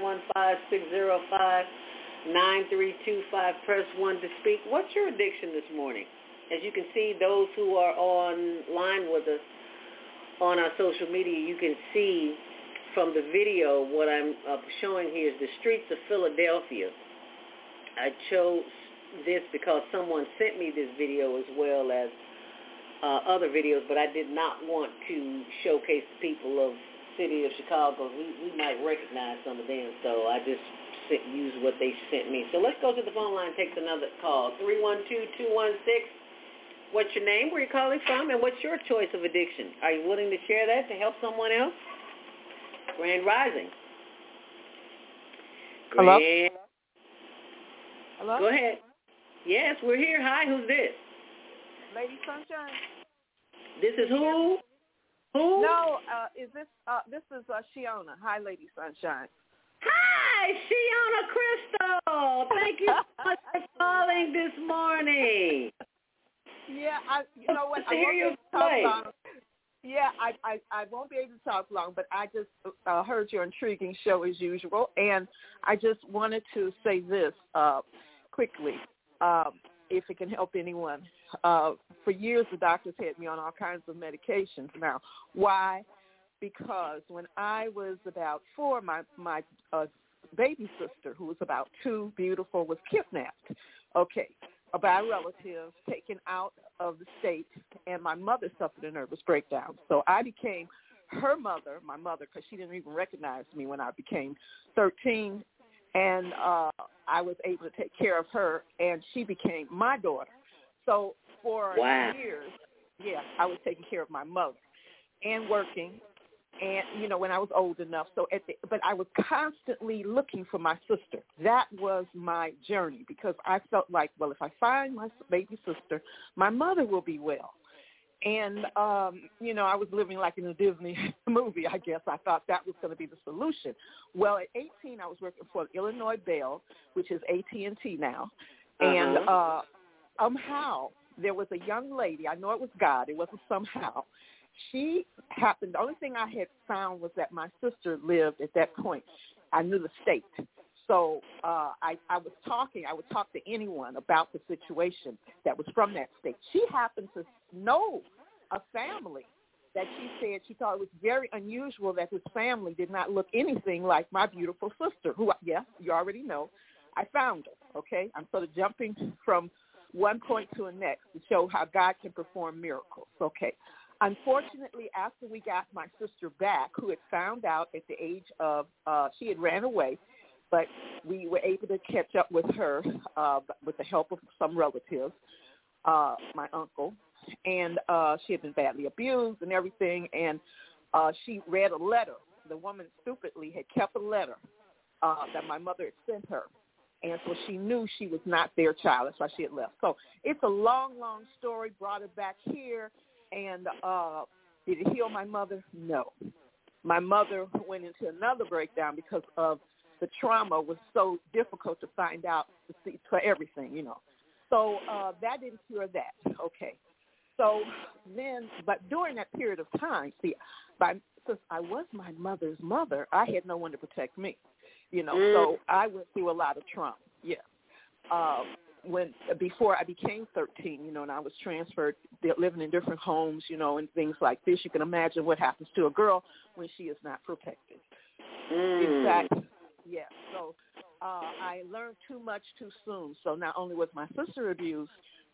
515-605-9325. Press 1 to speak. What's your addiction this morning? As you can see, those who are online with us on our social media, you can see from the video what I'm showing here is the streets of Philadelphia. I chose this because someone sent me this video as well as other videos, but I did not want to showcase the people of the city of Chicago. We might recognize some of them, so I just used what they sent me. So let's go to the phone line, takes another call. 312-216. What's your name, where you're calling from, and what's your choice of addiction? Are you willing to share that to help someone else? Grand Rising. Hello? Hello? Go ahead. Yes, we're here. Hi, who's this? Lady Sunshine. This is who? Who? No, is this is Shiona. Hi, Lady Sunshine. Hi, Shiona Crystal. Thank you so much for calling this morning. Yeah, I won't be able to talk long. Yeah, I won't be able to talk long, but I just heard your intriguing show as usual, and I just wanted to say this quickly, if it can help anyone. For years, the doctors had me on all kinds of medications. Now, why? Because when I was about 4, my baby sister, who was about 2, beautiful, was kidnapped, by a relative, taken out of the state, and my mother suffered a nervous breakdown. So I became her mother, my mother, because she didn't even recognize me when I became 13, and I was able to take care of her, and she became my daughter. So for years, I was taking care of my mother and working, and, when I was old enough. But I was constantly looking for my sister. That was my journey, because I felt like, well, if I find my baby sister, my mother will be well. And, I was living like in a Disney movie, I guess. I thought that was going to be the solution. Well, at 18, I was working for Illinois Bell, which is AT&T now. And somehow there was a young lady. I know it was God. It wasn't somehow. She happened. The only thing I had found was that my sister lived at that point. I knew the state. So I would talk to anyone about the situation that was from that state. She happened to know a family that she said she thought it was very unusual that this family did not look anything like my beautiful sister, who, yes, you already know. I found her, okay? I'm sort of jumping from one point to the next to show how God can perform miracles, okay? Unfortunately, after we got my sister back, who had found out at the age of, she had ran away, but we were able to catch up with her with the help of some relatives, my uncle, and she had been badly abused and everything, and she read a letter. The woman stupidly had kept a letter that my mother had sent her, and so she knew she was not their child. That's why she had left. So it's a long, long story, brought her back here, and did it heal my mother? No. My mother went into another breakdown because of the trauma was so difficult to find out to see for everything, So that didn't cure that. Okay. So then, but during that period of time, since I was my mother's mother, I had no one to protect me, So I went through a lot of trauma. Yeah. Before I became 13, and I was transferred, living in different homes, and things like this, you can imagine what happens to a girl when she is not protected. Exactly. Yeah. So I learned too much too soon. So not only was my sister abused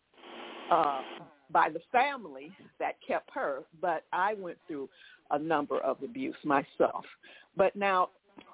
by the family that kept her, but I went through a number of abuse myself. But now,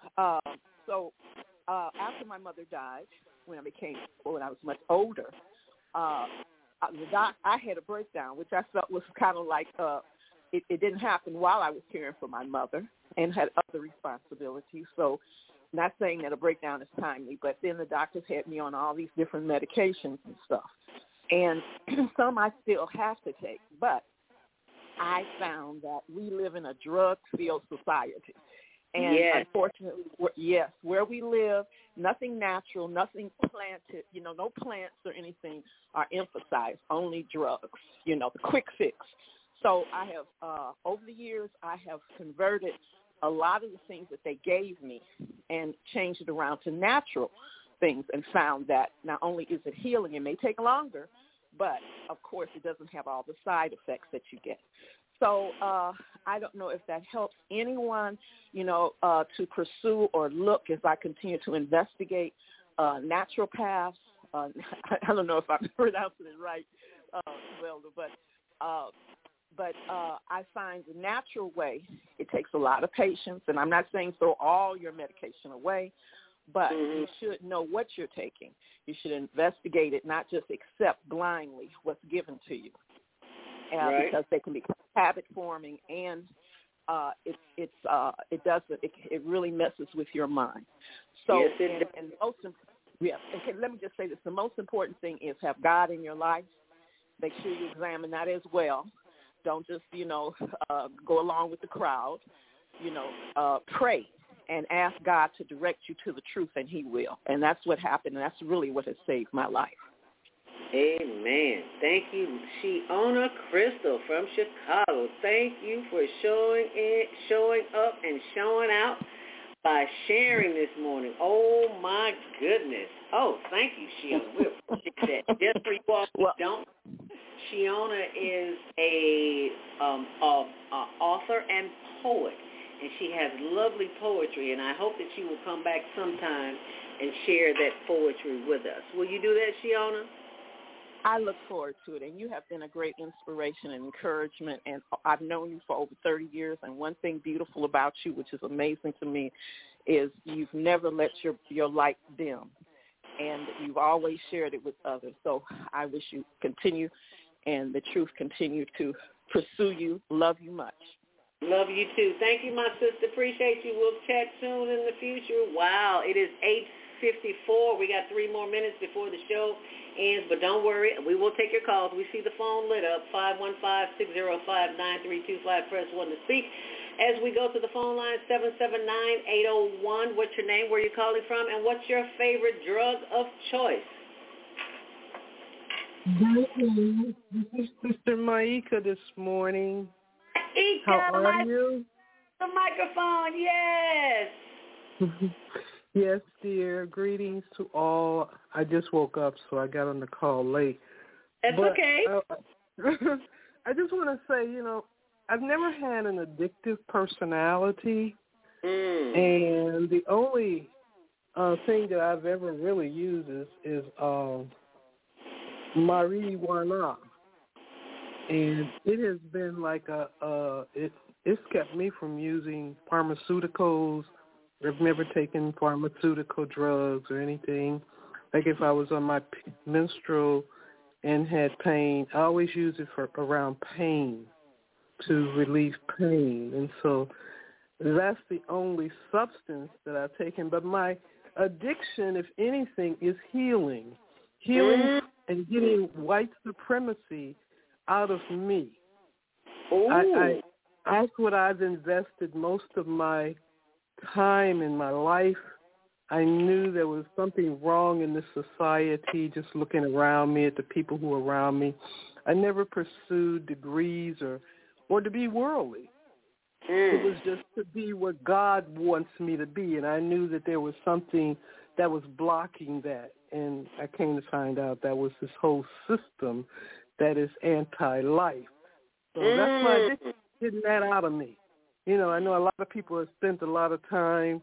after my mother died, when I was much older, I had a breakdown, which I felt was kind of like it didn't happen while I was caring for my mother and had other responsibilities. So not saying that a breakdown is timely, but then the doctors had me on all these different medications and stuff. And some I still have to take, but I found that we live in a drug-filled society. And unfortunately, where we live, nothing natural, nothing planted, no plants or anything are emphasized, only drugs, the quick fix. So I have, over the years, I have converted a lot of the things that they gave me and changed it around to natural things and found that not only is it healing, it may take longer, but, of course, it doesn't have all the side effects that you get. So I don't know if that helps anyone, to pursue or look as I continue to investigate naturopaths. I don't know if I'm pronouncing it right, but I find the natural way, it takes a lot of patience, and I'm not saying throw all your medication away, but you should know what you're taking. You should investigate it, not just accept blindly what's given to you. Because they can be habit forming, and it really messes with your mind. So, let me just say this: the most important thing is have God in your life. Make sure you examine that as well. Don't just go along with the crowd. Pray and ask God to direct you to the truth, and He will. And that's what happened, and that's really what has saved my life. Amen. Thank you, Shiona Crystal from Chicago. Thank you for showing up and showing out by sharing this morning. Oh, my goodness. Oh, thank you, Shiona. We appreciate that. Just for you all who don't, Shiona is a author and poet, and she has lovely poetry, and I hope that she will come back sometime and share that poetry with us. Will you do that, Shiona? I look forward to it, and you have been a great inspiration and encouragement, and I've known you for over 30 years, and one thing beautiful about you, which is amazing to me, is you've never let your light dim, and you've always shared it with others. So I wish you continue, and the truth continue to pursue you. Love you much. Love you too. Thank you, my sister. Appreciate you. We'll chat soon in the future. Wow, it is 8:54. We got 3 more minutes before the show ends, but don't worry. We will take your calls. We see the phone lit up, 515-605-9325. Press 1 to speak. As we go to the phone line, 779-801. What's your name? Where are you calling from? And what's your favorite drug of choice? This is Sister Maika this morning. Ika, how are you? The microphone, yes. Yes, dear. Greetings to all. I just woke up, so I got on the call late. That's okay. I just want to say, I've never had an addictive personality, and the only thing that I've ever really used is marijuana, and it has been like it's kept me from using pharmaceuticals. I've never taken pharmaceutical drugs or anything. Like if I was on my menstrual and had pain, I always use it for around pain, to relieve pain. And so that's the only substance that I've taken. But my addiction, if anything, is healing and getting white supremacy out of me. That's what I've invested most of my time in my life. I knew there was something wrong in this society, just looking around me at the people who are around me. I never pursued degrees or to be worldly. It was just to be what God wants me to be, and I knew that there was something that was blocking that, and I came to find out that was this whole system that is anti-life. So that's why I did getting that out of me. I know a lot of people have spent a lot of time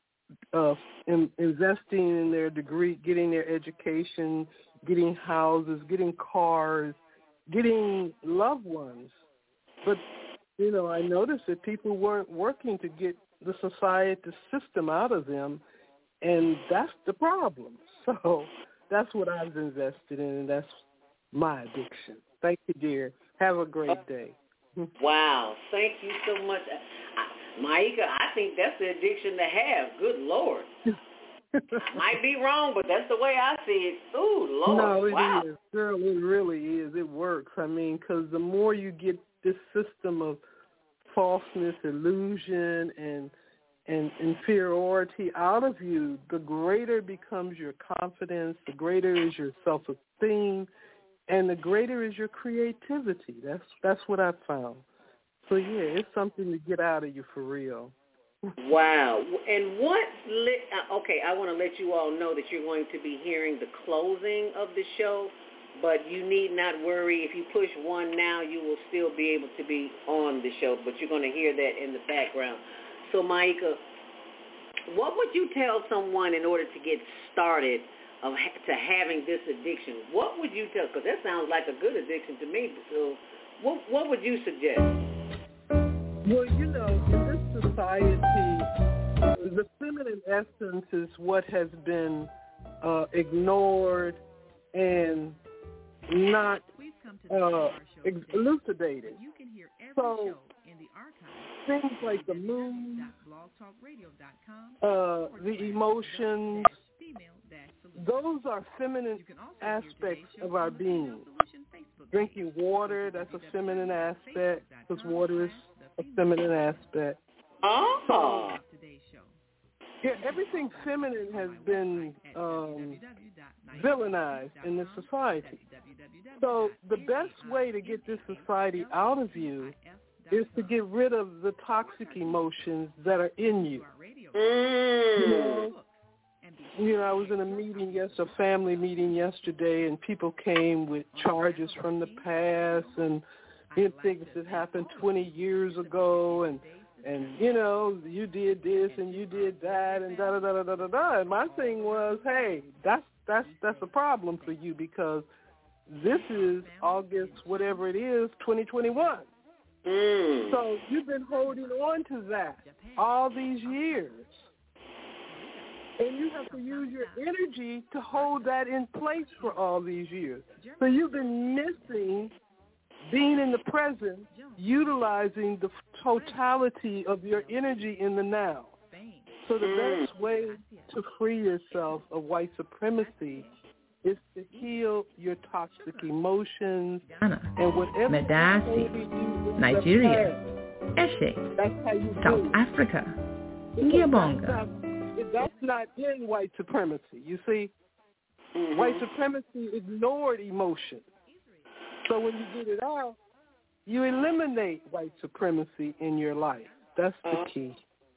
investing in their degree, getting their education, getting houses, getting cars, getting loved ones. But, I noticed that people weren't working to get the society system out of them, and that's the problem. So that's what I've invested in, and that's my addiction. Thank you, dear. Have a great day. Wow. Thank you so much. Maika, I think that's the addiction to have. Good Lord. I might be wrong, but that's the way I see it. Ooh, Lord. No, it wow. is. Girl, it really is. It works. I mean, because the more you get this system of falseness, illusion, and inferiority out of you, the greater becomes your confidence, the greater is your self-esteem, and the greater is your creativity. That's what I've found. So, yeah, it's something to get out of you for real. Wow. And okay, I want to let you all know that you're going to be hearing the closing of the show, but you need not worry. If you push 1 now, you will still be able to be on the show, but you're going to hear that in the background. So, Maika, what would you tell someone in order to get started to having this addiction? What would you tell? Because that sounds like a good addiction to me. So what would you suggest? Well, in this society, the feminine essence is what has been ignored and not elucidated. So things like the mood, the emotions, those are feminine aspects of our being. Drinking water, that's a feminine aspect, because water is a feminine aspect. Oh. Yeah, everything feminine has been villainized in this society. So the best way to get this society out of you is to get rid of the toxic emotions that are in you. I was in a meeting, a family meeting yesterday, and people came with charges from the past and things that happened 20 years ago, and you did this and you did that, and da da da da da da. And my thing was, hey, that's a problem for you, because this is August, whatever it is, 2021. So you've been holding on to that all these years. And you have to use your energy to hold that in place for all these years. So you've been missing being in the present, utilizing the totality of your energy in the now. So the best way to free yourself of white supremacy is to heal your toxic emotions and whatever. Medasi, Nigeria, Eshe, South Africa, Ngiyabonga. That's not in white supremacy. You see, white supremacy ignored emotion. So when you get it out, you eliminate white supremacy in your life. That's the key.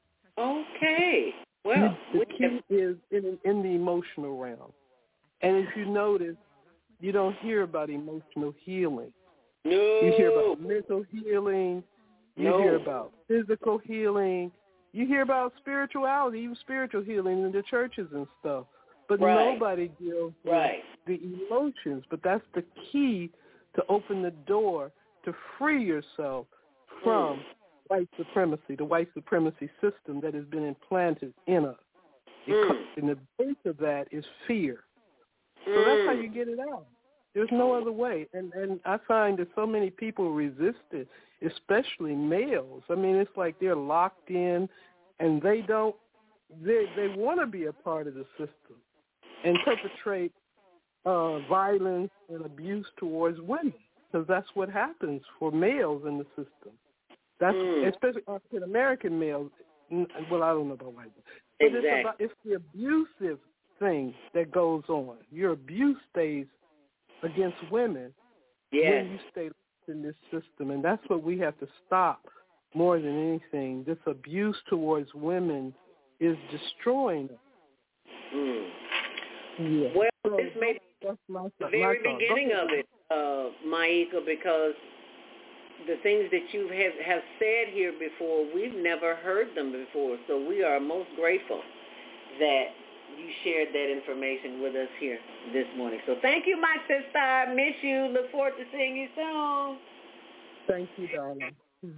Okay. Well, the key is in the emotional realm. And if you notice, you don't hear about emotional healing. No. You hear about mental healing. You hear about physical healing. You hear about spirituality, even spiritual healing in the churches and stuff. But nobody deals with the emotions. But that's the key to open the door to free yourself from white supremacy, the white supremacy system that has been implanted in us. And the base of that is fear. So that's how you get it out. There's no other way. And I find that so many people resist it, especially males. I mean, it's like they're locked in, and they want to be a part of the system and perpetrate violence and abuse towards women, because that's what happens for males in the system. That's especially African American males. Well, I don't know about white, but it's the abusive thing that goes on. Your abuse stays against women when you stay in this system, and that's what we have to stop more than anything. This abuse towards women is destroying us. Well, this may be the very beginning of it, Maika, because the things that you have said here before, we've never heard them before. So we are most grateful that you shared that information with us here this morning. So thank you, my sister. I miss you. Look forward to seeing you soon. Thank you, darling.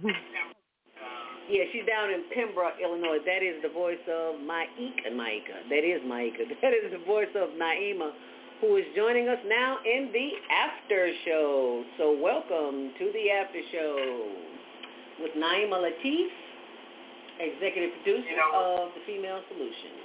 Yeah, she's down in Pembroke, Illinois. That is the voice of Maika. That is Maika. That is the voice of Naima, who is joining us now in the after show. So welcome to the after show with Naima Latif, executive producer of The Female Solution.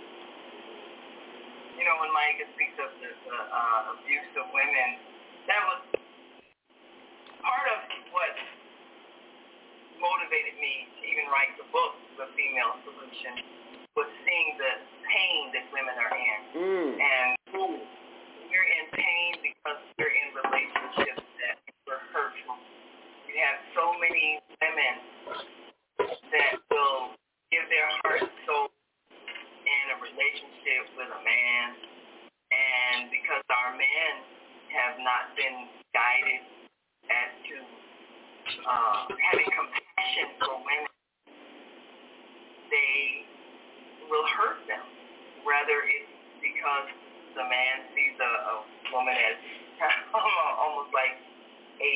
When Maika speaks of the abuse of women, that was part of what motivated me to even write the book, The Female Solution, was seeing the pain that women are in. And we're in pain because we're in relationships that were hurtful. You have so many women that will give their heart and soul in a relationship with a man, and because our men have not been guided as to having compassion for women, they will hurt them. Whether it's because the man sees a woman as almost like a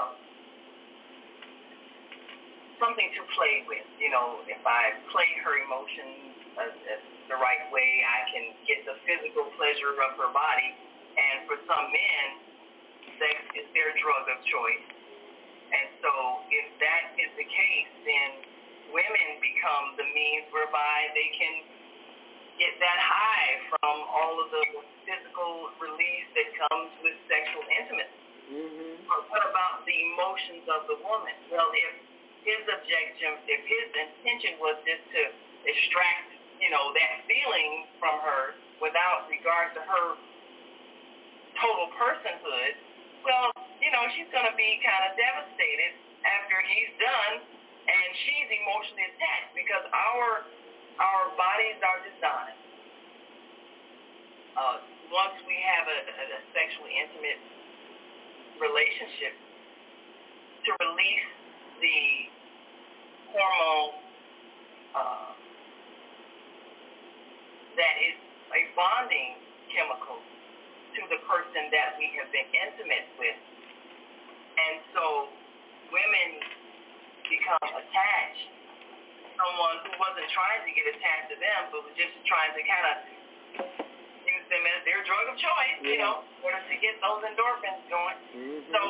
something to play with. If I play her emotions the right way, I can get the physical pleasure of her body. And for some men, sex is their drug of choice. And so if that is the case, then women become the means whereby they can get that high from all of the physical release that comes with sexual intimacy. But what about the emotions of the woman? Well, if his intention was just to extract, that feeling from her without regard to her total personhood, well, she's going to be kind of devastated after he's done, and she's emotionally attached, because our bodies are designed once we have a sexually intimate relationship, to release the hormone that is a bonding chemical to the person that we have been intimate with. And so women become attached. Someone who wasn't trying to get attached to them, but was just trying to kind of use them as their drug of choice, you know, in order to get those endorphins going. Mm-hmm. So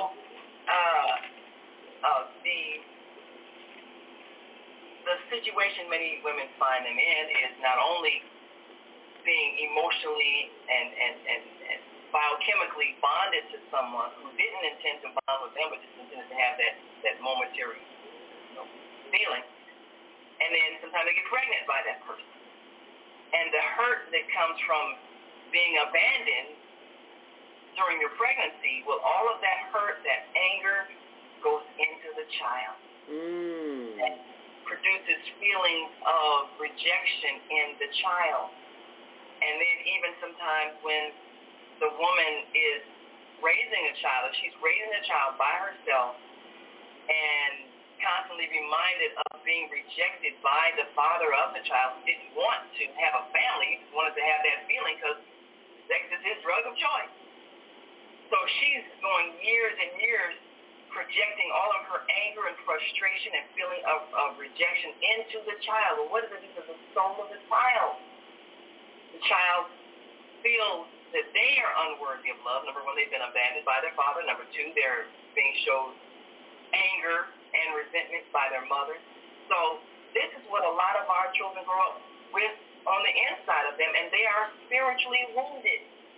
the situation many women find them in is not only being emotionally and biochemically bonded to someone who didn't intend to bond with them, but just intended to have that momentary feeling. And then sometimes they get pregnant by that person. And the hurt that comes from being abandoned during your pregnancy, well, all of that hurt, that anger, goes into the child. And produces feelings of rejection in the child. And then even sometimes when the woman is raising a child, if she's raising a child by herself and constantly reminded of being rejected by the father of the child, who didn't want to have a family, he just wanted to have that feeling because sex is his drug of choice. So she's going years and years projecting all of her anger and frustration and feeling of rejection into the child. Well, what does it do to the soul of the child? The child feels that they are unworthy of love. Number one, they've been abandoned by their father. Number two, they're being shown anger and resentment by their mother. So this is what a lot of our children grow up with on the inside of them, and they are spiritually wounded.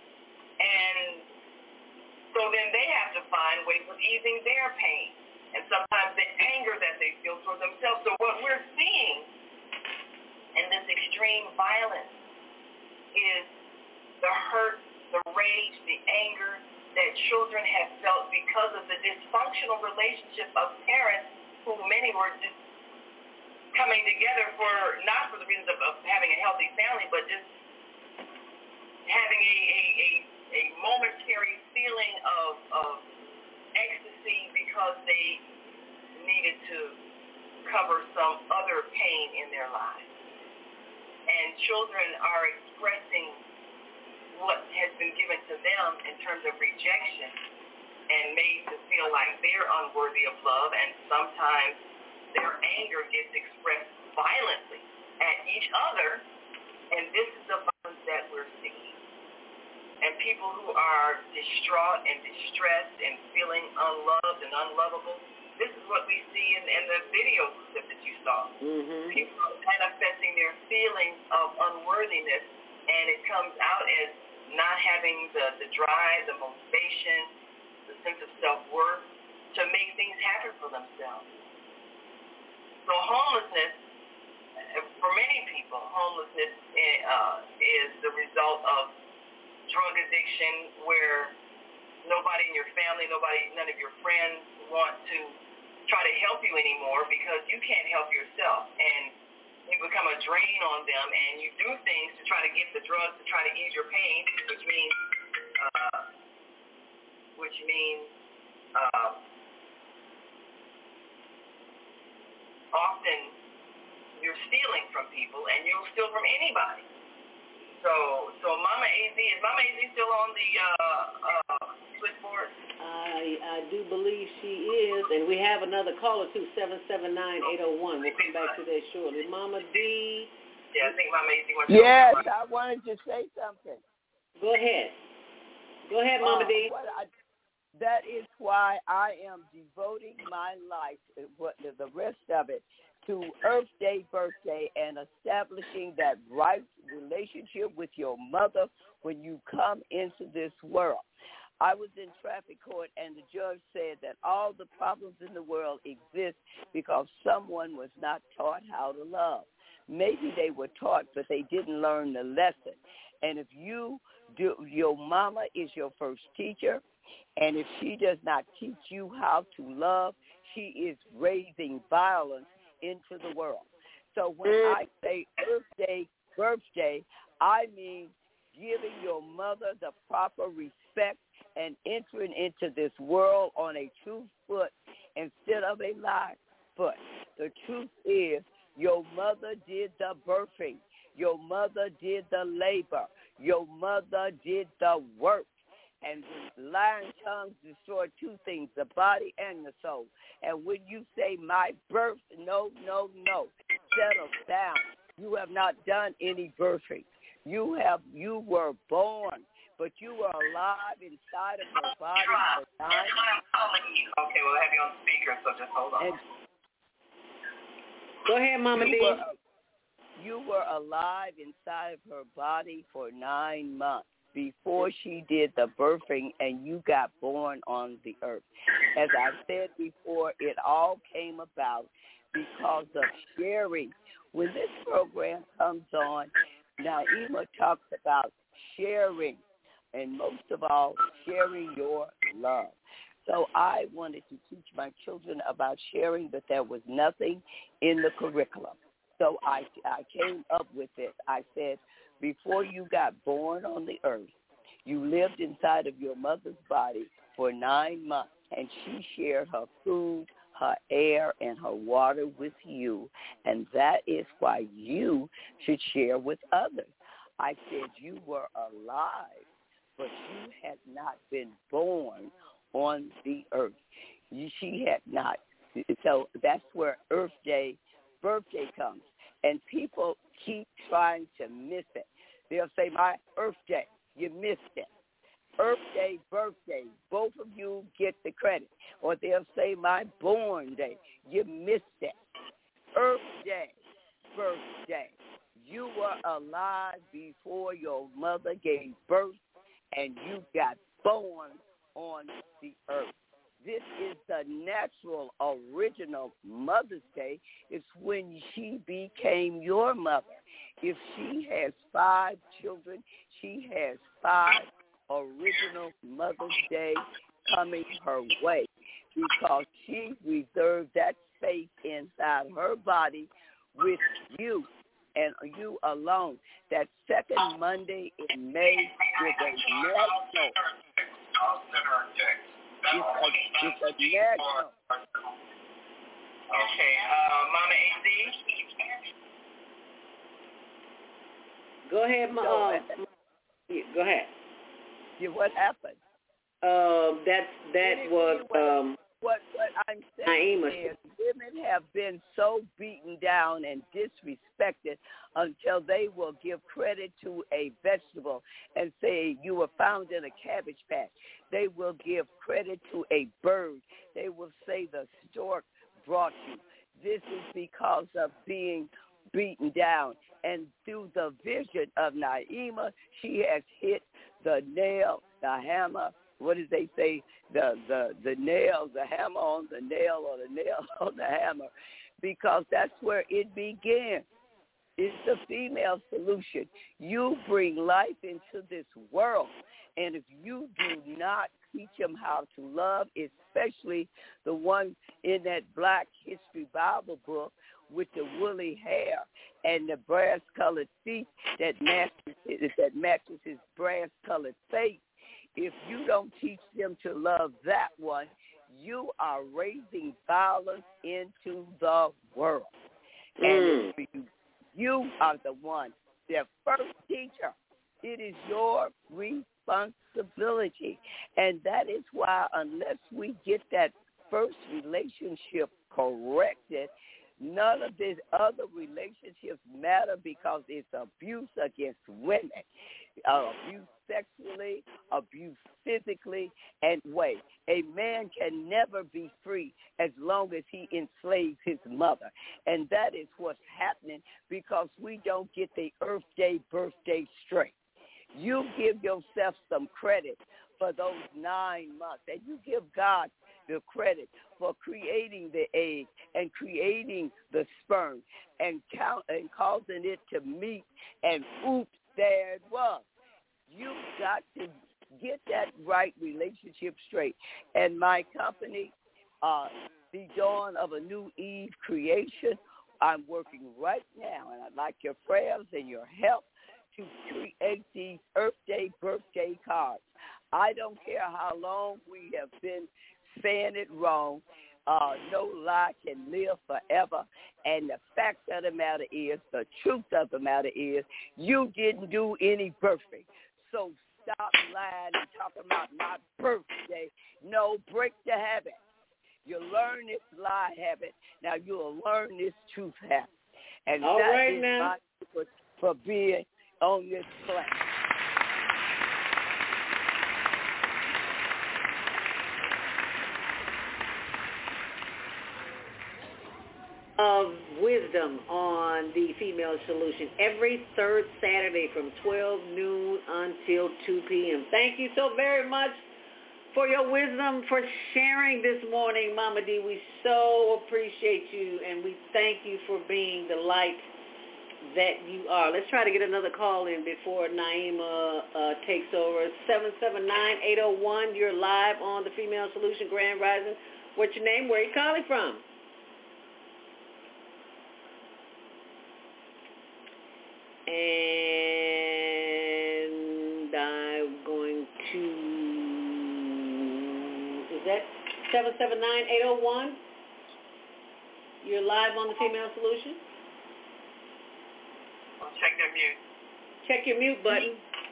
And so then they have to find ways of easing their pain, and sometimes the anger that they feel towards themselves. So what we're seeing in this extreme violence is the hurt, the rage, the anger that children have felt because of the dysfunctional relationship of parents who many were just coming together not for the reasons of having a healthy family, but just having a momentary feeling of ecstasy because they needed to cover some other pain in their lives. And children are expressing what has been given to them in terms of rejection and made to feel like they're unworthy of love, and sometimes their anger gets expressed violently at each other, and this is the violence that we're seeing. And people who are distraught and distressed and feeling unloved and unlovable, this is what we see in the video clip that you saw. Mm-hmm. People are manifesting their feelings of unworthiness, and it comes out as not having the drive, the motivation, the sense of self-worth to make things happen for themselves. So homelessness, for many people, homelessness is the result of drug addiction, where nobody in your family, none of your friends want to try to help you anymore because you can't help yourself, and you become a drain on them, and you do things to try to get the drugs to try to ease your pain, which means often you're stealing from people, and you'll steal from anybody. So Mama AZ, is Mama AZ still on the switchboard? I do believe she is, and we have another caller too, 779-801. We'll come back to that shortly. Mama D. Yeah, I think Mama AZ wants to. Yes, I wanted to say something. Go ahead. Go ahead, Mama D. That is why I am devoting my life, the rest of it, to Earth Day birthday and establishing that right relationship with your mother when you come into this world. I was in traffic court, and the judge said that all the problems in the world exist because someone was not taught how to love. Maybe they were taught, but they didn't learn the lesson. And if your mama is your first teacher, and if she does not teach you how to love, she is raising violence into the world. So when I say Earth Day birthday, I mean giving your mother the proper respect and entering into this world on a true foot instead of a live foot. The truth is, your mother did the birthing. Your mother did the labor. Your mother did the work. And lying tongues destroy two things, the body and the soul. And when you say my birth, no, settle down. You have not done any birthing. You were born, but you were alive inside of your body for 9 months. Okay, we'll have you on speaker, so just hold on. Go ahead, Mama D. You were alive inside of her body for 9 months before she did the birthing, and you got born on the earth. As I said before, it all came about because of sharing. When this program comes on, Naima talks about sharing, and most of all, sharing your love. So I wanted to teach my children about sharing, but there was nothing in the curriculum. So I came up with it. I said, before you got born on the earth, you lived inside of your mother's body for 9 months, and she shared her food, her air, and her water with you, and that is why you should share with others. I said you were alive, but you had not been born on the earth. She had not. So that's where Earth Day, birthday comes. And people keep trying to miss it. They'll say, my Earth Day, you missed it. Earth Day, birthday, both of you get the credit. Or they'll say, my born day, you missed it. Earth Day, birthday, you were alive before your mother gave birth, and you got born on the earth. This is the natural, original Mother's Day. It's when she became your mother. If she has 5 children, she has 5 original Mother's Day coming her way because she reserved that space inside her body with you and you alone. That second Monday in May is a national. It's a national. Okay, Mama AC. Go ahead, Mama. Go ahead. Yeah, what happened? That was what I'm saying is women have been so beaten down and disrespected until they will give credit to a vegetable and say you were found in a cabbage patch. They will give credit to a bird. They will say the stork brought you. This is because of being beaten down. And through the vision of Naima, she has hit the nail, the hammer. What did they say? The nail, the hammer on the nail, or the nail on the hammer, because that's where it began. It's the female solution. You bring life into this world, and if you do not teach them how to love, especially the one in that Black History Bible book with the woolly hair and the brass-colored feet that matches his brass-colored face, if you don't teach them to love that one, you are raising violence into the world. And you are the one, their first teacher. It is your responsibility. And that is why unless we get that first relationship corrected, none of these other relationships matter because it's abuse against women. Abuse sexually, abuse physically, and wait, a man can never be free as long as he enslaves his mother. And that is what's happening because we don't get the Earth Day birthday straight. You give yourself some credit for those 9 months, and you give God the credit for creating the egg and creating the sperm and causing it to meet, and oops, there it was. You've got to get that right relationship straight. And my company, The Dawn of a New Eve Creation, I'm working right now, and I'd like your prayers and your help to create these Earth Day birthday cards. I don't care how long we have been saying it wrong. No lie can live forever. And the fact of the matter is, the truth of the matter is, you didn't do any birthday. So stop lying and talking about my birthday. No, break the habit. You learn this lie habit. Now you'll learn this truth habit. And all that right is now. my secret for being on this planet. Of wisdom on the Female Solution every third Saturday from 12 noon until 2 p.m. Thank you so very much for your wisdom, for sharing this morning, Mama D. We so appreciate you, and we thank you for being the light that you are. Let's try to get another call in before Naima takes over. 779-801, you're live on the Female Solution Grand Rising. What's your name? Where are you calling from? And I'm going to, is that 779-801? You're live on the Female Solution? Check their mute. Check your mute button.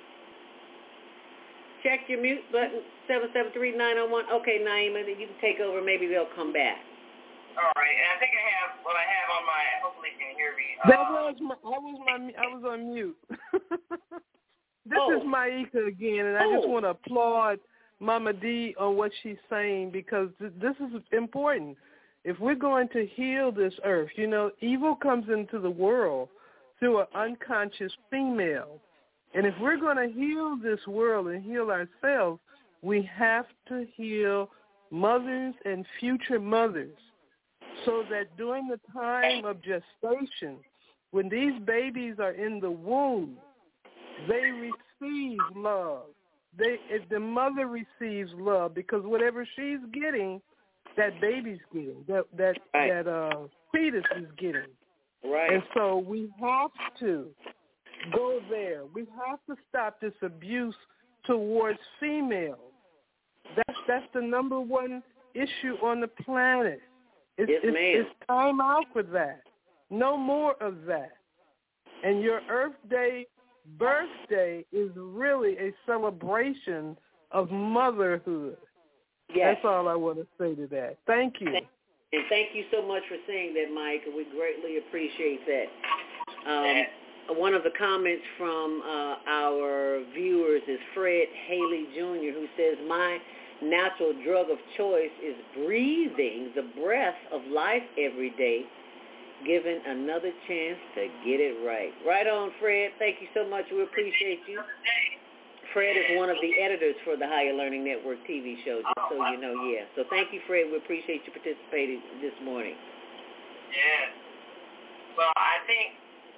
Check your mute button, 773-901. Okay, Naima, you can take over. Maybe they'll come back. All right, and I think I have what I have on my. Hopefully, you can hear me. I was on mute. This is Maika again, and I just want to applaud Mama D on what she's saying, because this is important. If we're going to heal this earth, you know, evil comes into the world through an unconscious female. And if we're going to heal this world and heal ourselves, we have to heal mothers and future mothers, so that during the time of gestation, when these babies are in the womb, they receive love. If the mother receives love, because whatever she's getting, that baby's getting, that fetus is getting. Right. And so we have to go there. We have to stop this abuse towards females. That's the number one issue on the planet. It's time out for that. No more of that. And your Earth Day birthday is really a celebration of motherhood. Yes. That's all I want to say to that. Thank you. And thank you so much for saying that, Mike. We greatly appreciate that. One of the comments from our viewers is Fred Haley Jr., who says, my natural drug of choice is breathing the breath of life every day, given another chance to get it right. Right on, Fred. Thank you so much. We appreciate you. Fred is one of the editors for the Higher Learning Network TV show, just so you know, yeah. So thank you, Fred. We appreciate you participating this morning. Yeah. Well, I think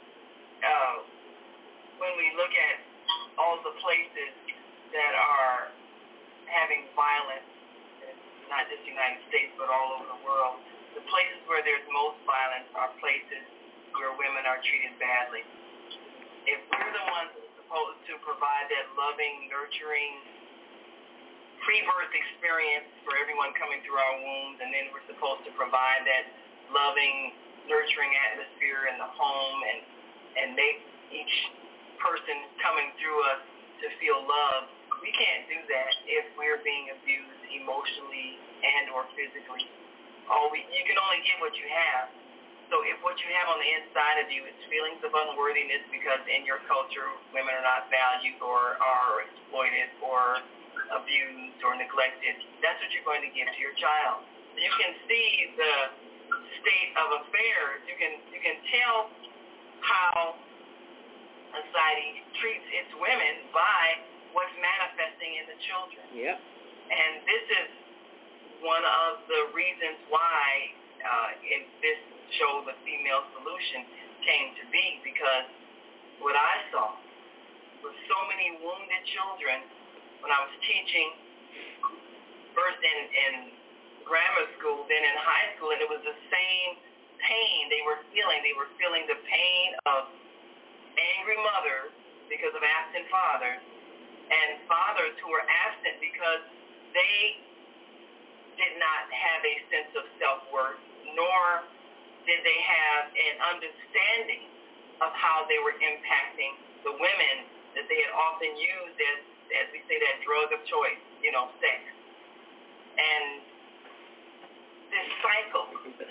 when we look at all the places that are having violence, not just the United States, but all over the world, the places where there's most violence are places where women are treated badly. If we're the ones supposed to provide that loving, nurturing, pre-birth experience for everyone coming through our wombs, and then we're supposed to provide that loving, nurturing atmosphere in the home and make each person coming through us to feel loved, we can't do that if we're being abused emotionally and or physically. You can only give what you have. So if what you have on the inside of you is feelings of unworthiness because in your culture women are not valued or are exploited or abused or neglected, that's what you're going to give to your child. You can see the state of affairs. You can tell how society treats its women by what's manifesting in the children. Yep. And this is one of the reasons why in this show, The Female Solution, came to be, because what I saw was so many wounded children when I was teaching, first in grammar school, then in high school, and it was the same pain they were feeling. They were feeling the pain of angry mothers because of absent fathers, and fathers who were absent because they did not have a sense of self-worth, nor did they have an understanding of how they were impacting the women that they had often used as we say, that drug of choice, sex. And this cycle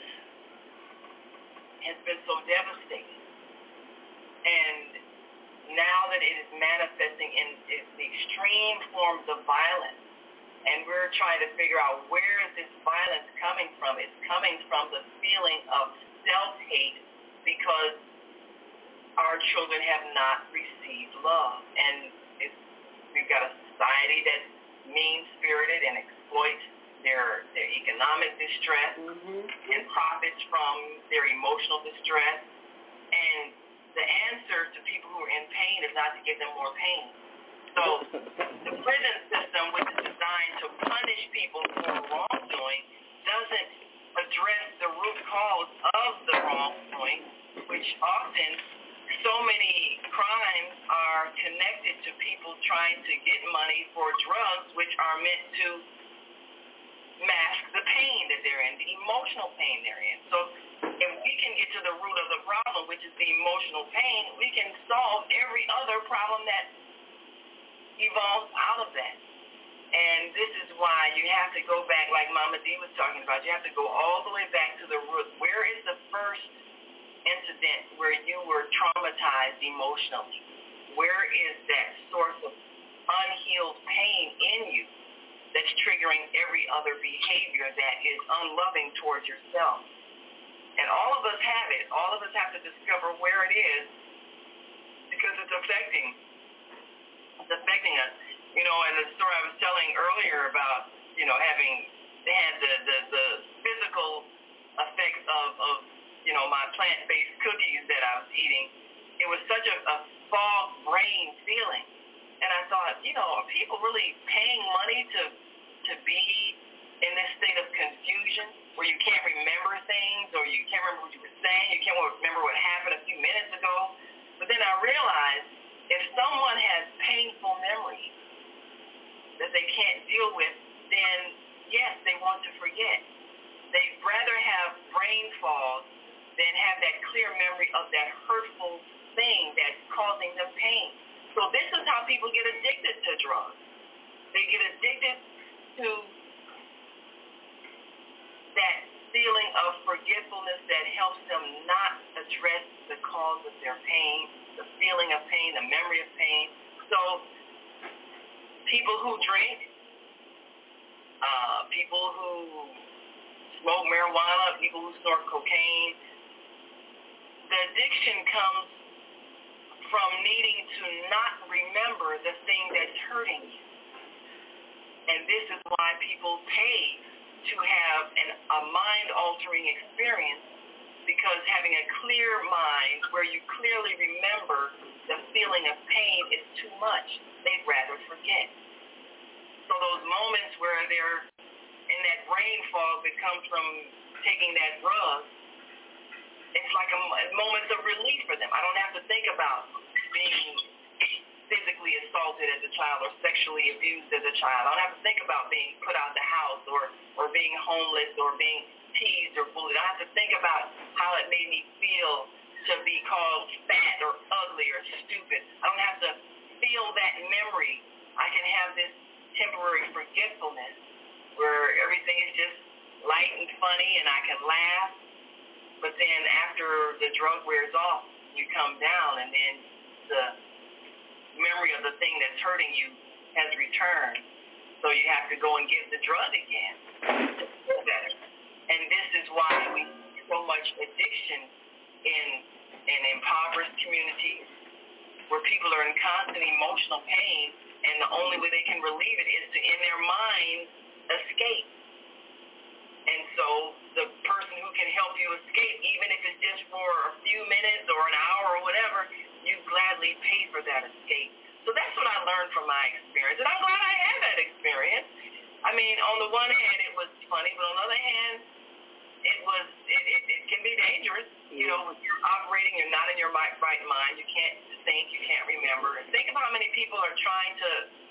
has been so devastating. And now that it is manifesting in the extreme forms of violence, and we're trying to figure out where is this violence coming from. It's coming from the feeling of self-hate because our children have not received love. And we've got a society that's mean-spirited and exploits their economic distress and profits from their emotional distress. And the answer to people who are in pain is not to give them more pain. So the prison system, which is designed to punish people for wrongdoing, doesn't address the root cause of the wrongdoing, which often so many crimes are connected to people trying to get money for drugs, which are meant to mask the pain that they're in, the emotional pain they're in. So if we can get to the root of the problem, which is the emotional pain, we can solve every other problem that evolves out of that. And this is why you have to go back, like Mama D was talking about, you have to go all the way back to the root. Where is the first incident where you were traumatized emotionally? Where is that source of unhealed pain in you that's triggering every other behavior that is unloving towards yourself? And all of us have it. All of us have to discover where it is because it's affecting us. And the story I was telling earlier about, they had the physical effects of my plant-based cookies that I was eating. It was such a fog brain feeling. And I thought, are people really paying money to be in this state of confusion where you can't remember things or you can't remember what you were saying, you can't remember what happened a few minutes ago? But then I realized if someone has painful memories that they can't deal with, then yes, they want to forget. They'd rather have brain fog than have that clear memory of that hurtful thing that's causing them pain. So this is how people get addicted to drugs. They get addicted to that feeling of forgetfulness that helps them not address the cause of their pain, the feeling of pain, the memory of pain. So people who drink, people who smoke marijuana, people who snort cocaine, the addiction comes from needing to not remember the thing that's hurting you. And this is why people pay to have a mind-altering experience, because having a clear mind where you clearly remember the feeling of pain is too much. They'd rather forget. So those moments where they're in that brain fog that comes from taking that drug, it's like moments of relief for them. I don't have to think about being physically assaulted as a child or sexually abused as a child. I don't have to think about being put out the house or being homeless or being teased or bullied. I don't have to think about how it made me feel to be called fat or ugly or stupid. I don't have to feel that memory. I can have this temporary forgetfulness where everything is just light and funny and I can laugh. But then after the drug wears off, you come down and then the memory of the thing that's hurting you has returned. So you have to go and get the drug again to feel better. And this is why we see so much addiction in impoverished communities where people are in constant emotional pain, and the only way they can relieve it is to, in their mind, escape. And so the person who can help you escape, even if it's just for a few minutes or an hour or whatever, you gladly pay for that escape. So that's what I learned from my experience. And I'm glad I had that experience. I mean, on the one hand, it was funny, but on the other hand, it can be dangerous. You know, when you're operating, you're not in your right mind. You can't think, you can't remember. And think of how many people are trying to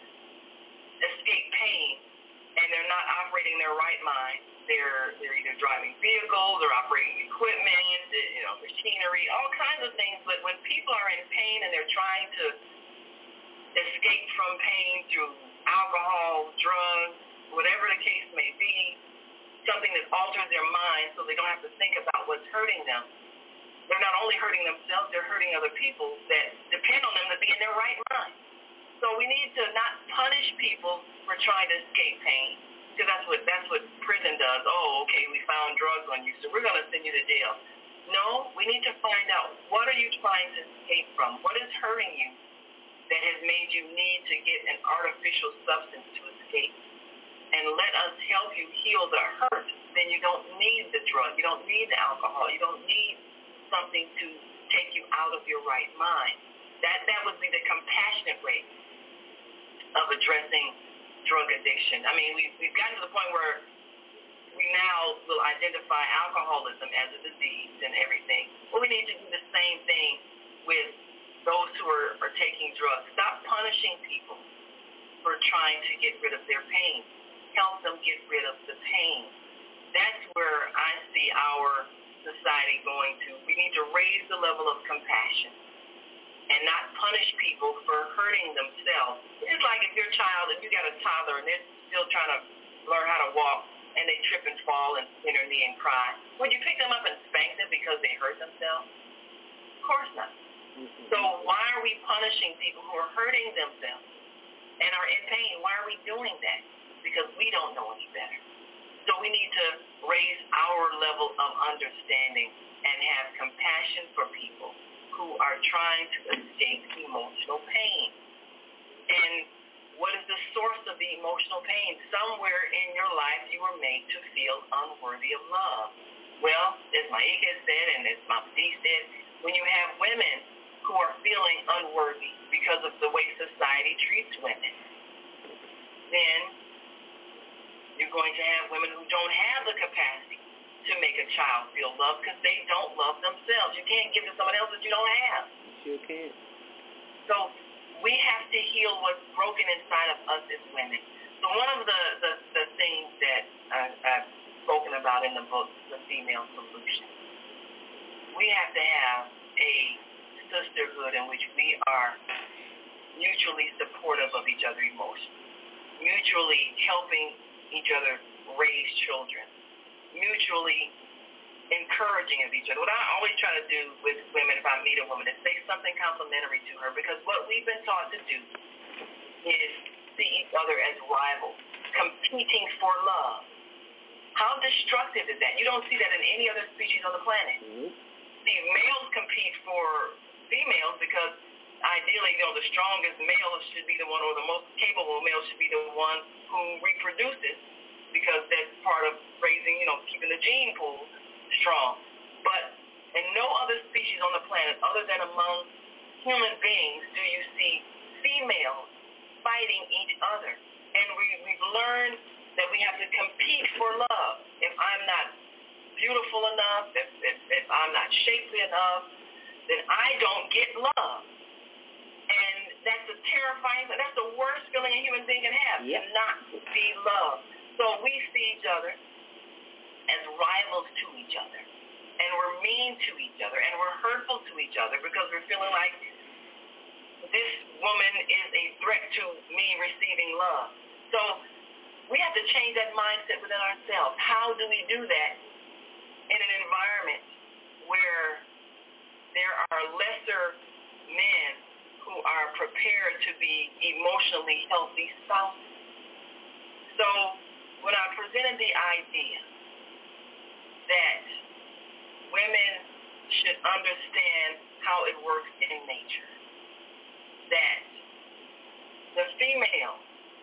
escape pain, and they're not operating their right mind. They're either driving vehicles or operating equipment, machinery, all kinds of things. But when people are in pain and they're trying to escape from pain through alcohol, drugs, whatever the case may be, something that alters their mind so they don't have to think about what's hurting them, they're not only hurting themselves, they're hurting other people that depend on them to be in their right mind. So we need to not punish people for trying to escape pain, because that's what prison does. Oh, okay, we found drugs on you, so we're going to send you to jail. No, we need to find out, what are you trying to escape from? What is hurting you that has made you need to get an artificial substance to escape? And let us help you heal the hurt. Then you don't need the drug. You don't need the alcohol. You don't need something to take you out of your right mind. That would be the compassionate way of addressing drug addiction. I mean, we've gotten to the point where we now will identify alcoholism as a disease and everything. Well, we need to do the same thing with those who are taking drugs. Stop punishing people for trying to get rid of their pain. Help them get rid of the pain. That's where I see our society going to. We need to raise the level of compassion and not punish people for hurting themselves. It's like if you're a child and you got a toddler and they're still trying to learn how to walk and they trip and fall and bend their knee and cry. Would you pick them up and spank them because they hurt themselves? Of course not. Mm-hmm. So why are we punishing people who are hurting themselves and are in pain? Why are we doing that? Because we don't know any better. So we need to raise our level of understanding and have compassion for people who are trying to escape emotional pain. And what is the source of the emotional pain? Somewhere in your life you were made to feel unworthy of love. Well, as Maika said and as Mama D said, when you have women who are feeling unworthy because of the way society treats women, then you're going to have women who don't have the capacity to make a child feel loved because they don't love themselves. You can't give to someone else that you don't have. You sure can't. So we have to heal what's broken inside of us as women. So one of the things that I've spoken about in the book, The Female Solution, we have to have a sisterhood in which we are mutually supportive of each other emotionally, mutually helping each other raise children, mutually encouraging of each other. What I always try to do with women, if I meet a woman, is say something complimentary to her, because what we've been taught to do is see each other as rivals, competing for love. How destructive is that? You don't see that in any other species on the planet. Mm-hmm. See, males compete for females because ideally, the strongest male should be the one, or the most capable male should be the one who reproduces, because that's part of raising, keeping the gene pool strong. But in no other species on the planet, other than among human beings, do you see females fighting each other. And we've learned that we have to compete for love. If I'm not beautiful enough, if I'm not shapely enough, then I don't get love. And that's a terrifying, that's the worst feeling a human being can have, to not be loved. So we see each other as rivals to each other. And we're mean to each other. And we're hurtful to each other because we're feeling like this woman is a threat to me receiving love. So we have to change that mindset within ourselves. How do we do that in an environment where there are lesser men who are prepared to be emotionally healthy spouses? So when I presented the idea that women should understand how it works in nature, that the female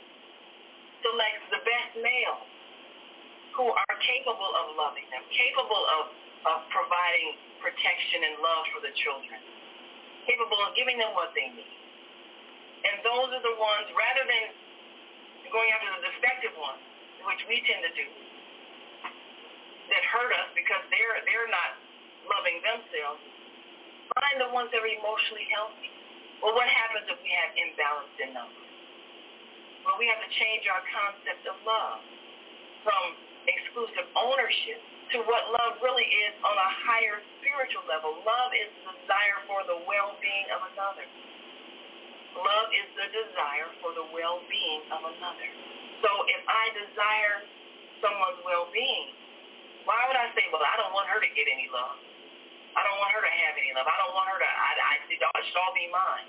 selects the best male who are capable of loving them, capable of providing protection and love for the children, capable of giving them what they need. And those are the ones, rather than going after the defective ones, which we tend to do, that hurt us because they're not loving themselves, find the ones that are emotionally healthy. Well, what happens if we have imbalance in numbers? Well, we have to change our concept of love from exclusive ownership to what love really is on a higher spiritual level. Love is the desire for the well-being of another. Love is the desire for the well-being of another. So if I desire someone's well-being, why would I say, well, I don't want her to get any love. I don't want her to have any love. I don't want her to, it should all be mine.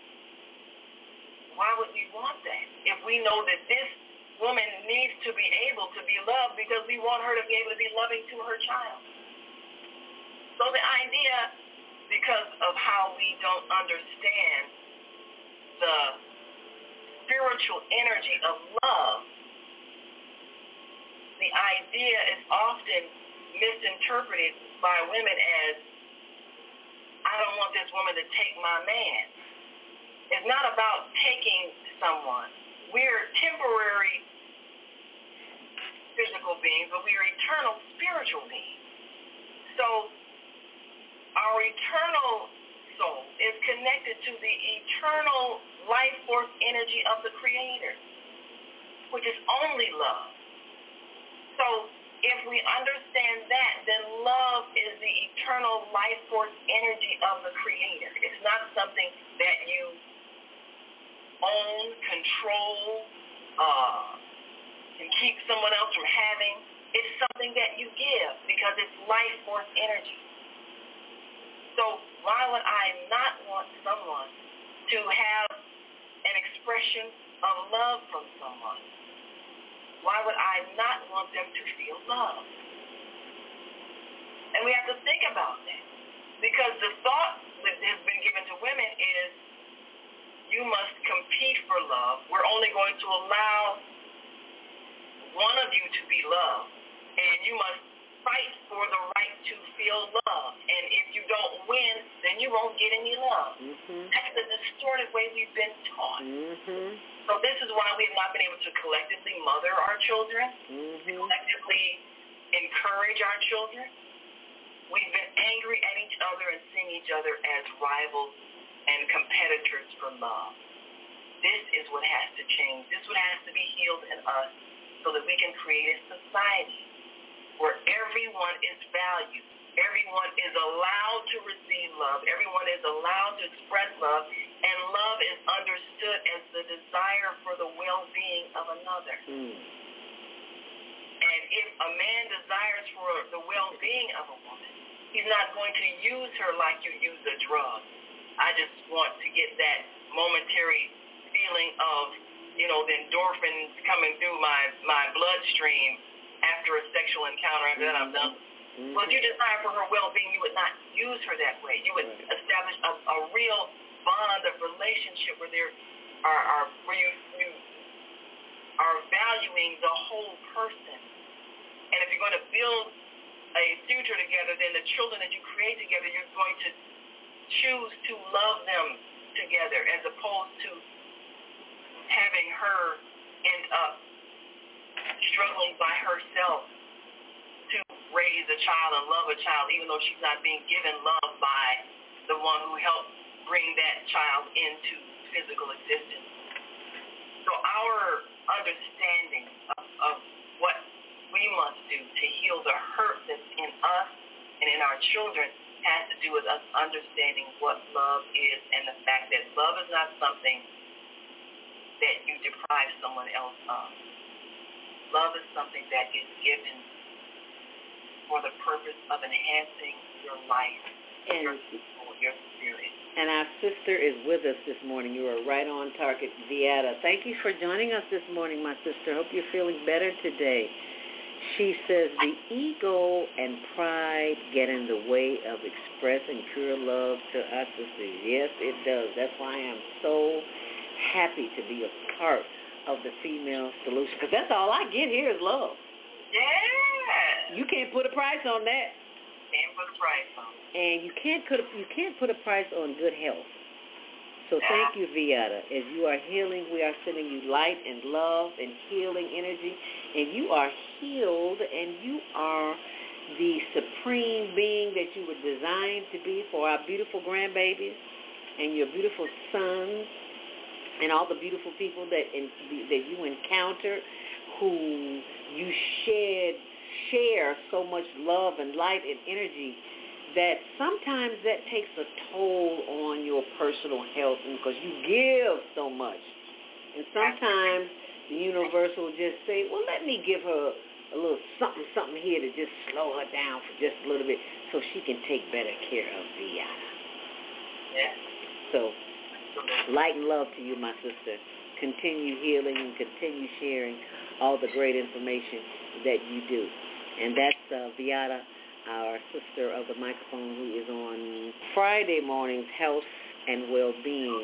Why would we want that if we know that this woman needs to be able to be loved because we want her to be able to be loving to her child? So the idea, because of how we don't understand the spiritual energy of love, the idea is often misinterpreted by women as, I don't want this woman to take my man. It's not about taking someone. We're temporary physical beings, but we are eternal spiritual beings. So our eternal soul is connected to the eternal life force energy of the Creator, which is only love. So if we understand that, then love is the eternal life force energy of the Creator. It's not something that you own, control, can keep someone else from having. It's something that you give because it's life force energy. So why would I not want someone to have an expression of love from someone? Why would I not want them to feel love? And we have to think about that. Because the thought that has been given to women is, you must compete for love. We're only going to allow one of you to be loved. And you must fight for the right to feel love. And if you don't win, then you won't get any love. Mm-hmm. That's the distorted way we've been taught. Mm-hmm. So this is why we have not been able to collectively mother our children, collectively encourage our children. We've been angry at each other and seeing each other as rivals and competitors for love. This is what has to change. This is what has to be healed in us so that we can create a society where everyone is valued. Everyone is allowed to receive love. Everyone is allowed to express love. And love is understood as the desire for the well-being of another. And if a man desires for the well-being of a woman, he's not going to use her like you use a drug. I just want to get that momentary feeling of, the endorphins coming through my bloodstream after a sexual encounter, after that I'm done. Well, if you desire for her well-being, you would not use her that way. You would establish a real bond of relationship where you are valuing the whole person. And if you're going to build a future together, then the children that you create together, you're going to choose to love them together as opposed to having her end up struggling by herself to raise a child and love a child, even though she's not being given love by the one who helped bring that child into physical existence. So our understanding of what we must do to heal the hurt that's in us and in our children has to do with us understanding what love is and the fact that love is not something that you deprive someone else of. Love is something that is given for the purpose of enhancing your life, your soul, your spirit. And our sister is with us this morning. You are right on target, Viata. Thank you for joining us this morning, my sister. Hope you're feeling better today. She says the ego and pride get in the way of expressing pure love to our sisters. Yes, it does. That's why I am so happy to be a part of the female solution, because that's all I get here is love. Yeah. You can't put a price on that. Can't put a price on it. And you can't put a price on good health. So thank you, Viata. As you are healing, we are sending you light and love and healing energy, and you are healed, and you are the supreme being that you were designed to be for our beautiful grandbabies and your beautiful sons and all the beautiful people that you encounter, who you share so much love and light and energy, that sometimes that takes a toll on your personal health, because you give so much. And sometimes the universe will just say, well, let me give her a little something here to just slow her down for just a little bit so she can take better care of Viata. Yeah. So, light and love to you, my sister. Continue healing and continue sharing all the great information that you do. And that's Viata, our sister of the microphone, who is on Friday mornings, Health and Well-Being,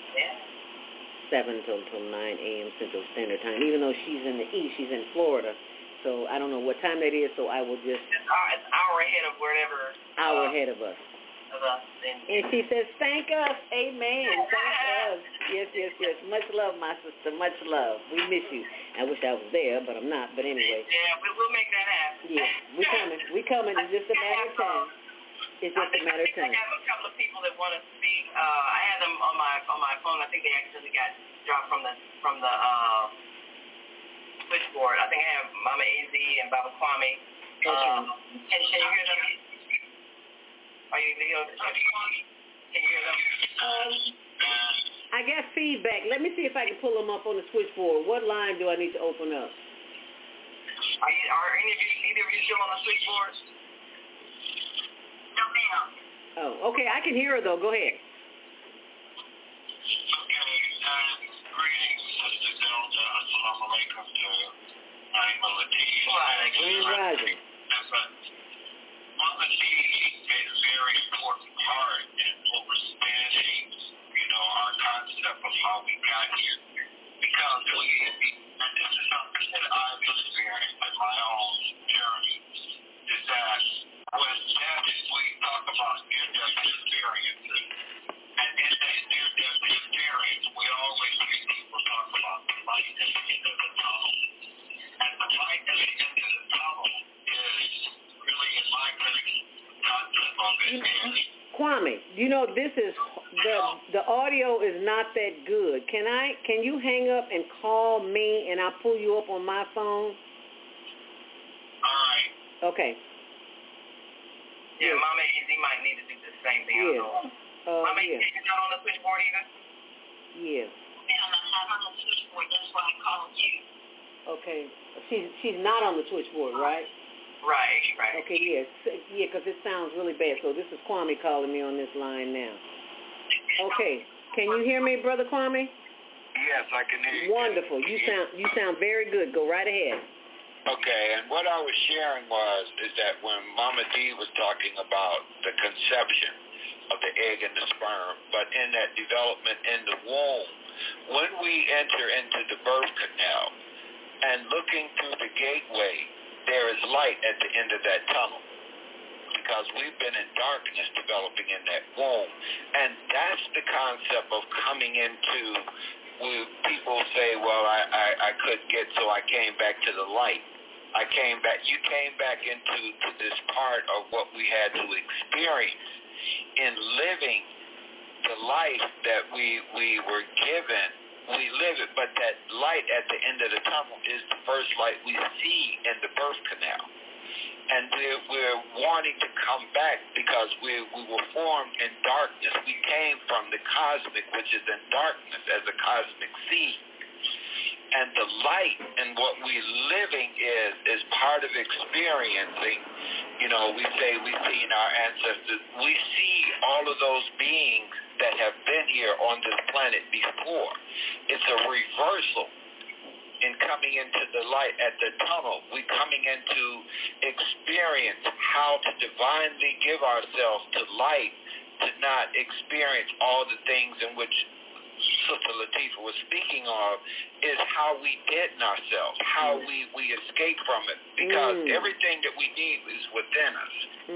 7 till 9 a.m. Central Standard Time. Even though she's in the East, she's in Florida. So I don't know what time that is, so I will just... It's an hour ahead of wherever... Hour ahead of us. And she says, thank us. Amen. Thank us. Yes. Much love, my sister. Much love. We miss you. I wish I was there, but I'm not. But anyway. Yeah, we'll make that happen. Yeah, we coming. It's just a matter of time. It's just a matter of time. I have a couple of people that want to speak. I had them on my phone. I think they actually got dropped from the switchboard. I think I have Mama AZ and Baba Kwame. Can you hear them? Are you can you hear them? I got feedback. Let me see if I can pull them up on the switchboard. What line do I need to open up? Are either of you still on the switchboard? No, ma'am. Oh, okay. I can hear her, though. Go ahead. Greetings, Sister Zelda. Assalamu alaikum to Naima Latif. Grand Rising. Mama D made a very important part in understanding, our concept of how we got here. Because and this is something that I've experienced in my own journey, is that when we talk about near-death experiences, and in that near-death experience, we always hear people talk about the light at the end of the tunnel. And the light at the end of the tunnel is really, in my concept of it, Kwame, this is the audio is not that good. Can you hang up and call me, and I'll pull you up on my phone? All right. Okay. Yeah, Mama AZ might need to do the same thing. Mama AZ, you're not on the switchboard either? Yeah. I'm on the switchboard. That's why I called you. Okay. She's not on the switchboard, right? Right. Okay, yeah, because it sounds really bad. So this is Kwame calling me on this line now. Okay. Can you hear me, Brother Kwame? Yes, I can hear you. Wonderful. You sound very good. Go right ahead. Okay, and what I was sharing is that when Mama D was talking about the conception of the egg and the sperm, but in that development in the womb, when we enter into the birth canal and looking through the gateway, there is light at the end of that tunnel, because we've been in darkness developing in that womb. And that's the concept of coming into, people say, well, I couldn't get, so I came back to the light. You came back into this part of what we had to experience in living the life that we were given. We live it, but that light at the end of the tunnel is the first light we see in the birth canal. And we're wanting to come back because we were formed in darkness. We came from the cosmic, which is in darkness, as a cosmic seed. And the light and what we're living is part of experiencing. We say we see in our ancestors, we see all of those beings that have been here on this planet before. It's a reversal in coming into the light at the tunnel. We're coming into experience how to divinely give ourselves to light, to not experience all the things in which Sister Latifah was speaking of, is how we deaden ourselves, how we escape from it, because everything that we need is within us.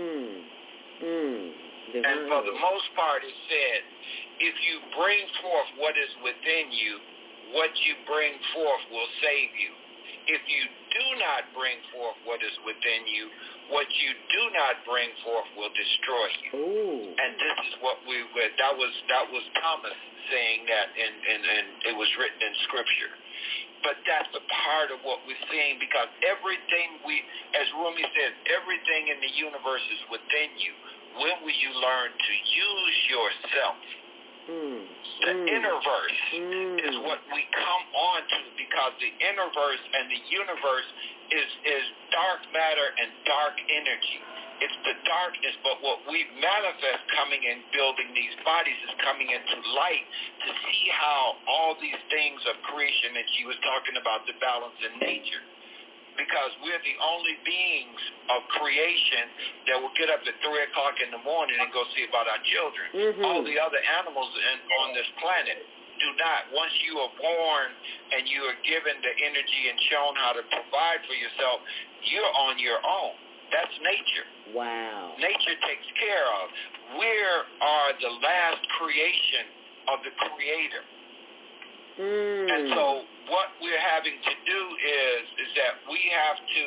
And for the most part, it said, if you bring forth what is within you, what you bring forth will save you. if you do not bring forth what is within you, what you do not bring forth will destroy you. Ooh. And this is what that was Thomas saying that, and it was written in Scripture. But that's a part of what we're seeing, because everything as Rumi says, everything in the universe is within you. When will you learn to use yourself? The innerverse is what we come on to, because the innerverse and the universe is dark matter and dark energy. It's the darkness, but what we manifest coming in building these bodies is coming into light to see how all these things of creation that she was talking about, the balance in nature. Because we're the only beings of creation that will get up at 3 o'clock in the morning and go see about our children. All the other animals on this planet do not. Once you are born and you are given the energy and shown how to provide for yourself, you're on your own. That's nature. Wow. Nature takes care of. We are the last creation of the Creator. And so what we're having to do is that we have to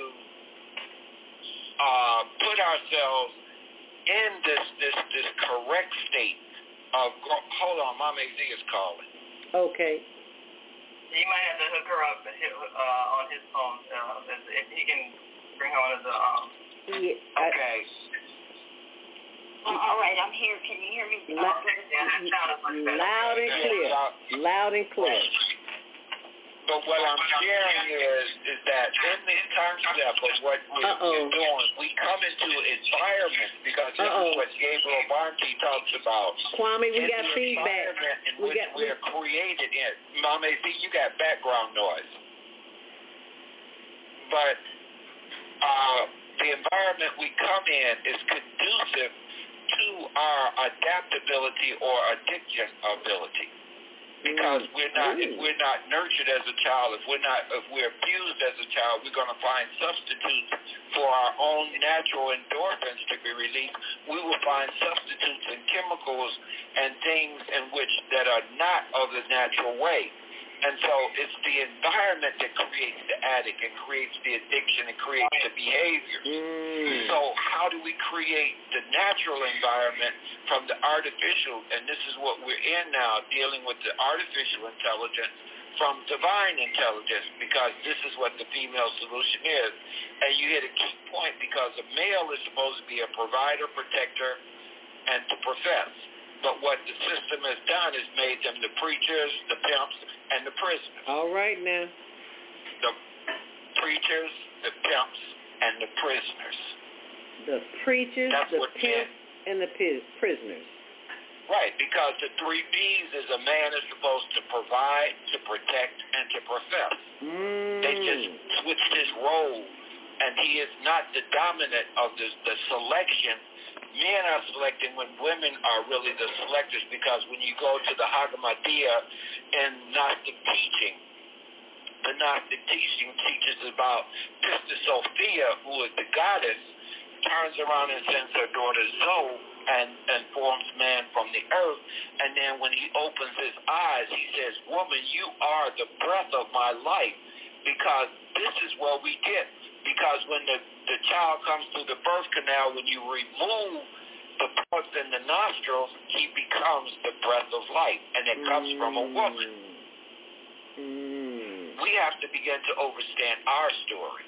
put ourselves in this correct state of hold on, Mama Z is calling. Okay. You might have to hook her up on his phone, if he can bring her on as a okay. All right, I'm here. Can you hear me? Loud and clear. Loud and clear. But what I'm sharing is that in this concept of what we're doing, we come into environments, because this is what Gabriel Barnty talks about. Kwame, we got feedback. We're created in. Mama, see, you got background noise. But the environment we come in is conducive to our adaptability or addiction ability. Because if we're not nurtured as a child, if we're abused as a child, we're going to find substitutes for our own natural endorphins to be released. We will find substitutes and chemicals and things that are not of the natural way. And so it's the environment that creates the addict and creates the addiction and creates the behavior. So how do we create the natural environment from the artificial? And this is what we're in now, dealing with the artificial intelligence from divine intelligence, because this is what the female solution is. And you hit a key point, because a male is supposed to be a provider, protector, and to profess. But what the system has done is made them the preachers, the pimps, and the prisoners. All right now. The preachers, the pimps, and the prisoners. The preachers, the pimps, and the prisoners. Right, because the 3 B's is a man is supposed to provide, to protect, and to profess. They just switched his role, and he is not the dominant of the selection. Men are selecting when women are really the selectors, because when you go to the Hagamadiyya in Gnostic teaching, the Gnostic teaching teaches about Sister Sophia, who is the goddess, turns around and sends her daughter Zoe and forms man from the earth. And then when he opens his eyes, he says, woman, you are the breath of my life, because this is what we get. Because when the child comes through the birth canal, when you remove the pus in the nostrils, he becomes the breath of life, and it comes from a woman. We have to begin to understand our story.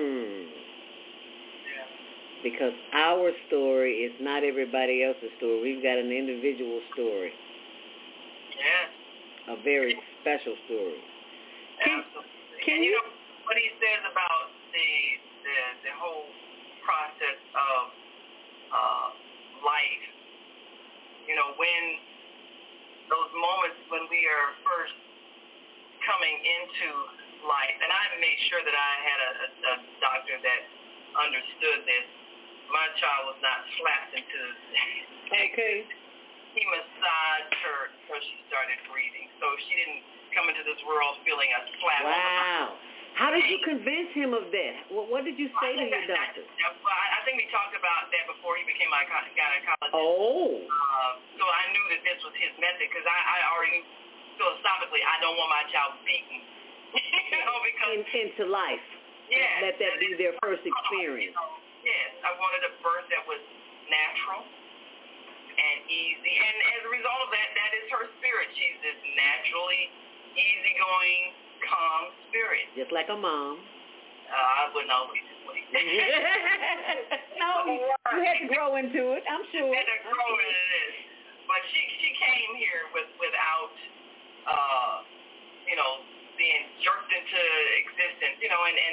Because our story is not everybody else's story. We've got an individual story. Yeah. A very special story. Can you know what he says about the whole process of life? You know, when those moments when we are first coming into life, and I made sure that I had a doctor that understood this. My child was not slapped into Okay. He massaged her until she started breathing. So she didn't come into this world feeling a slap. Wow. How did you convince him of that? What did you say to your doctor? Well, I think we talked about that before he became my gynecologist. Oh. So I knew that this was his method, because I already knew philosophically I don't want my child beaten because into life. Yes. Let that be their first experience. Yes, I wanted a birth that was natural and easy. And as a result of that, that is her spirit. She's this naturally easygoing, calm spirit. Just like a mom. I wouldn't always say. No, you had to grow into it, I'm sure. Had to grow into this. But she came here without, being jerked into existence, and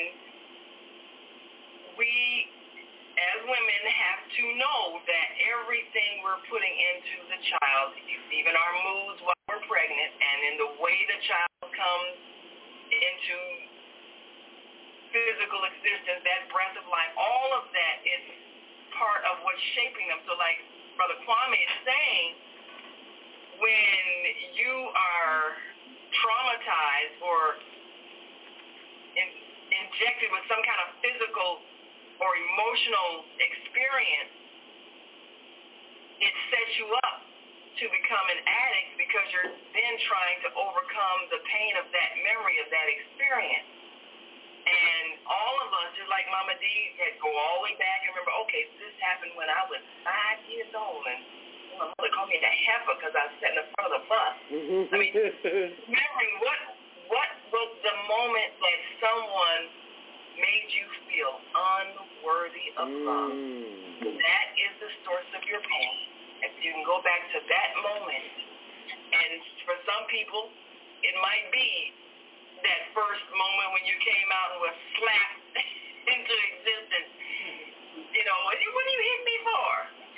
we, as women, have to know that everything we're putting into the child, even our moods while we're pregnant, and in the way the child comes into physical existence, that breath of life, all of that is part of what's shaping them. So like Brother Kwame is saying, when you are traumatized or injected with some kind of physical or emotional experience, it sets you up to become an addict because you're then trying to overcome the pain of that memory of that experience. And all of us, just like Mama D, had to go all the way back and remember, okay, this happened when I was 5 years old, and my mother called me the heifer because I was sitting in front of the bus. I mean, remembering what was the moment that someone made you feel unworthy of love. That is the source of your pain. If you can go back to that moment, and for some people, it might be that first moment when you came out and was slapped into existence. What do you hit me for?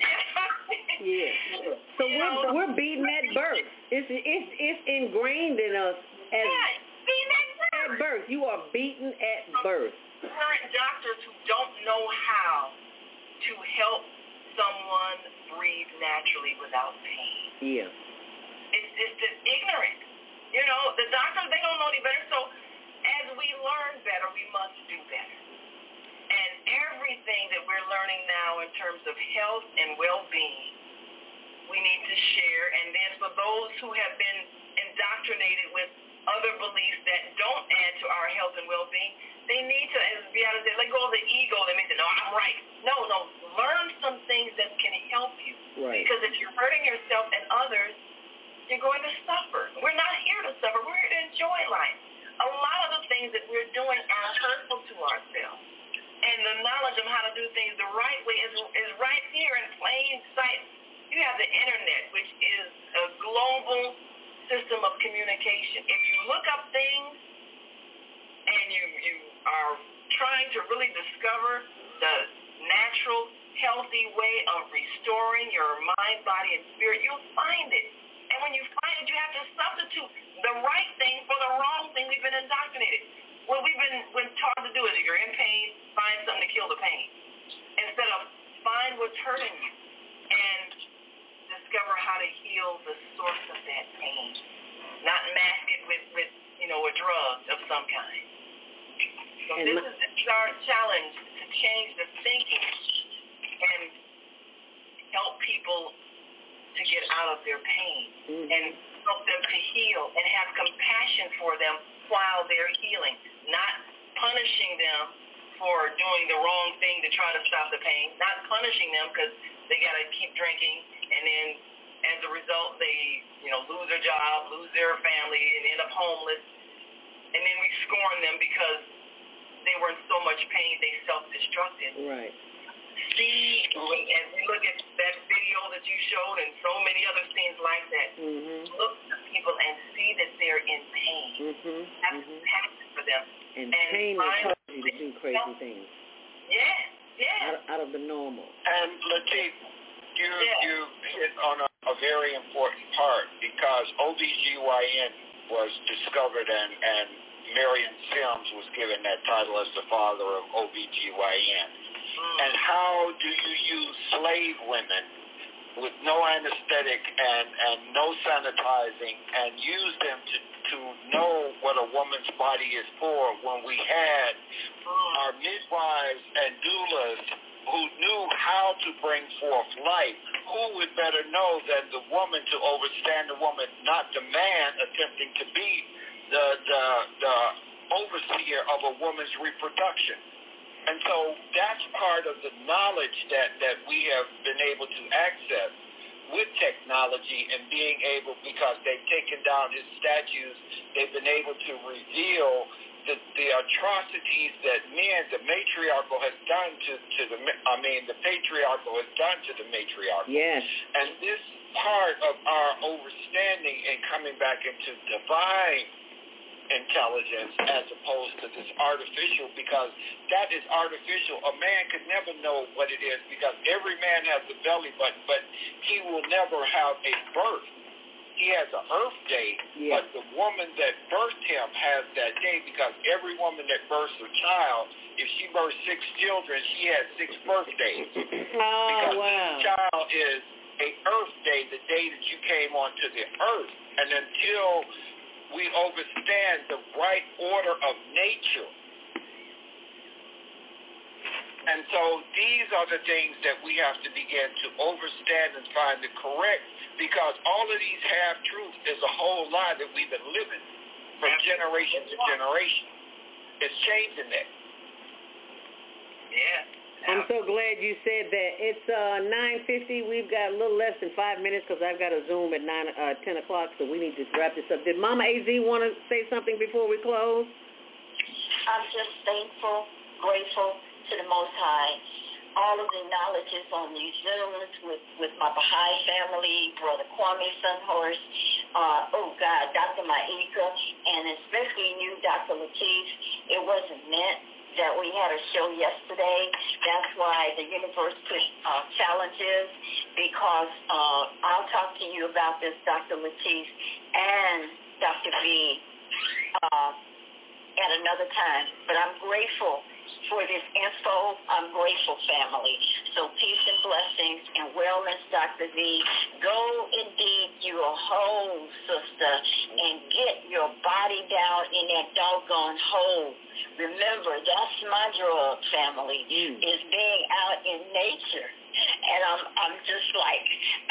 Yeah. So we're beaten at birth. It's ingrained in us as beaten at birth. You are beaten at birth. Current doctors who don't know how to help someone breathe naturally without pain. Yeah. It's just ignorant. The doctors, they don't know any better. So as we learn better, we must do better. And everything that we're learning now in terms of health and well-being, we need to share. And then for those who have been indoctrinated with other beliefs that don't add to our health and well-being, they need to, as Beata said, let go of the ego that makes it, no, I'm right. No, learn some things that can help you. Right. Because if you're hurting yourself and others, you're going to suffer. We're not here to suffer. We're here to enjoy life. A lot of the things that we're doing are hurtful to ourselves. And the knowledge of how to do things the right way is right here in plain sight. You have the internet, which is a global system of communication. If you look up things and you are trying to really discover the natural, healthy way of restoring your mind, body, and spirit, you'll find it. And when you find it, you have to substitute the right thing for the wrong thing. We've been indoctrinated. What we've been taught to do is if you're in pain, find something to kill the pain. Instead of find what's hurting you and discover how to heal the source of that pain. Not mask it with a drug of some kind. So this is our challenge, to change the thinking and help people to get out of their pain and help them to heal and have compassion for them while they're healing, not punishing them for doing the wrong thing to try to stop the pain, not punishing them because they got to keep drinking, and then as a result they lose their job, lose their family, and end up homeless, and then we scorn them because they were in so much pain they self-destructed. Right. See, as we look at that video that you showed and so many other scenes like that, look at people and see that they're in pain. Have compassion for them. And pain will cause you to do crazy things. Yeah. Out of the normal. And Latif, you hit on a very important part, because OBGYN was discovered and Marion Sims was given that title as the father of OBGYN. And how do you use slave women with no anesthetic and no sanitizing and use them to know what a woman's body is for, when we had our midwives and doulas who knew how to bring forth life? Who would better know than the woman to overstand the woman, not the man attempting to be the overseer of a woman's reproduction. And so that's part of the knowledge that we have been able to access with technology and being able, because they've taken down his statues, they've been able to reveal the atrocities that the patriarchal has done to the matriarchal. Yes. And this part of our overstanding and coming back into divine intelligence as opposed to this artificial, because that is artificial. A man could never know what it is, because every man has a belly button, but he will never have a birth. He has an earth day, but the woman that birthed him has that day, because every woman that births a child, if she births 6 children, she has 6 birthdays. Because each child is a earth day, the day that you came onto the earth. And until we understand the right order of nature. And so these are the things that we have to begin to understand and find the correct, because all of these half-truths is a whole lie that we've been living from generation to generation. It's changing that. Yeah. I'm so glad you said that. It's 9:50. We've got a little less than 5 minutes because I've got a Zoom at 10 o'clock, so we need to wrap this up. Did Mama AZ want to say something before we close? I'm just thankful, grateful to the Most High. All of the knowledges on these Zooms with my Baha'i family, Brother Kwame Sunhorse, Dr. Maika, and especially you, Dr. Latif. It wasn't meant that we had a show yesterday. That's why the universe put challenges, because I'll talk to you about this, Dr. Latif and Dr. V, at another time. But I'm grateful for this info. I'm grateful, family. So peace and blessings and wellness, Dr. V. Go and dig your hole, sister, and get your body down in that doggone hole. Remember, that's my drug, family, is being out in nature. And I'm just like,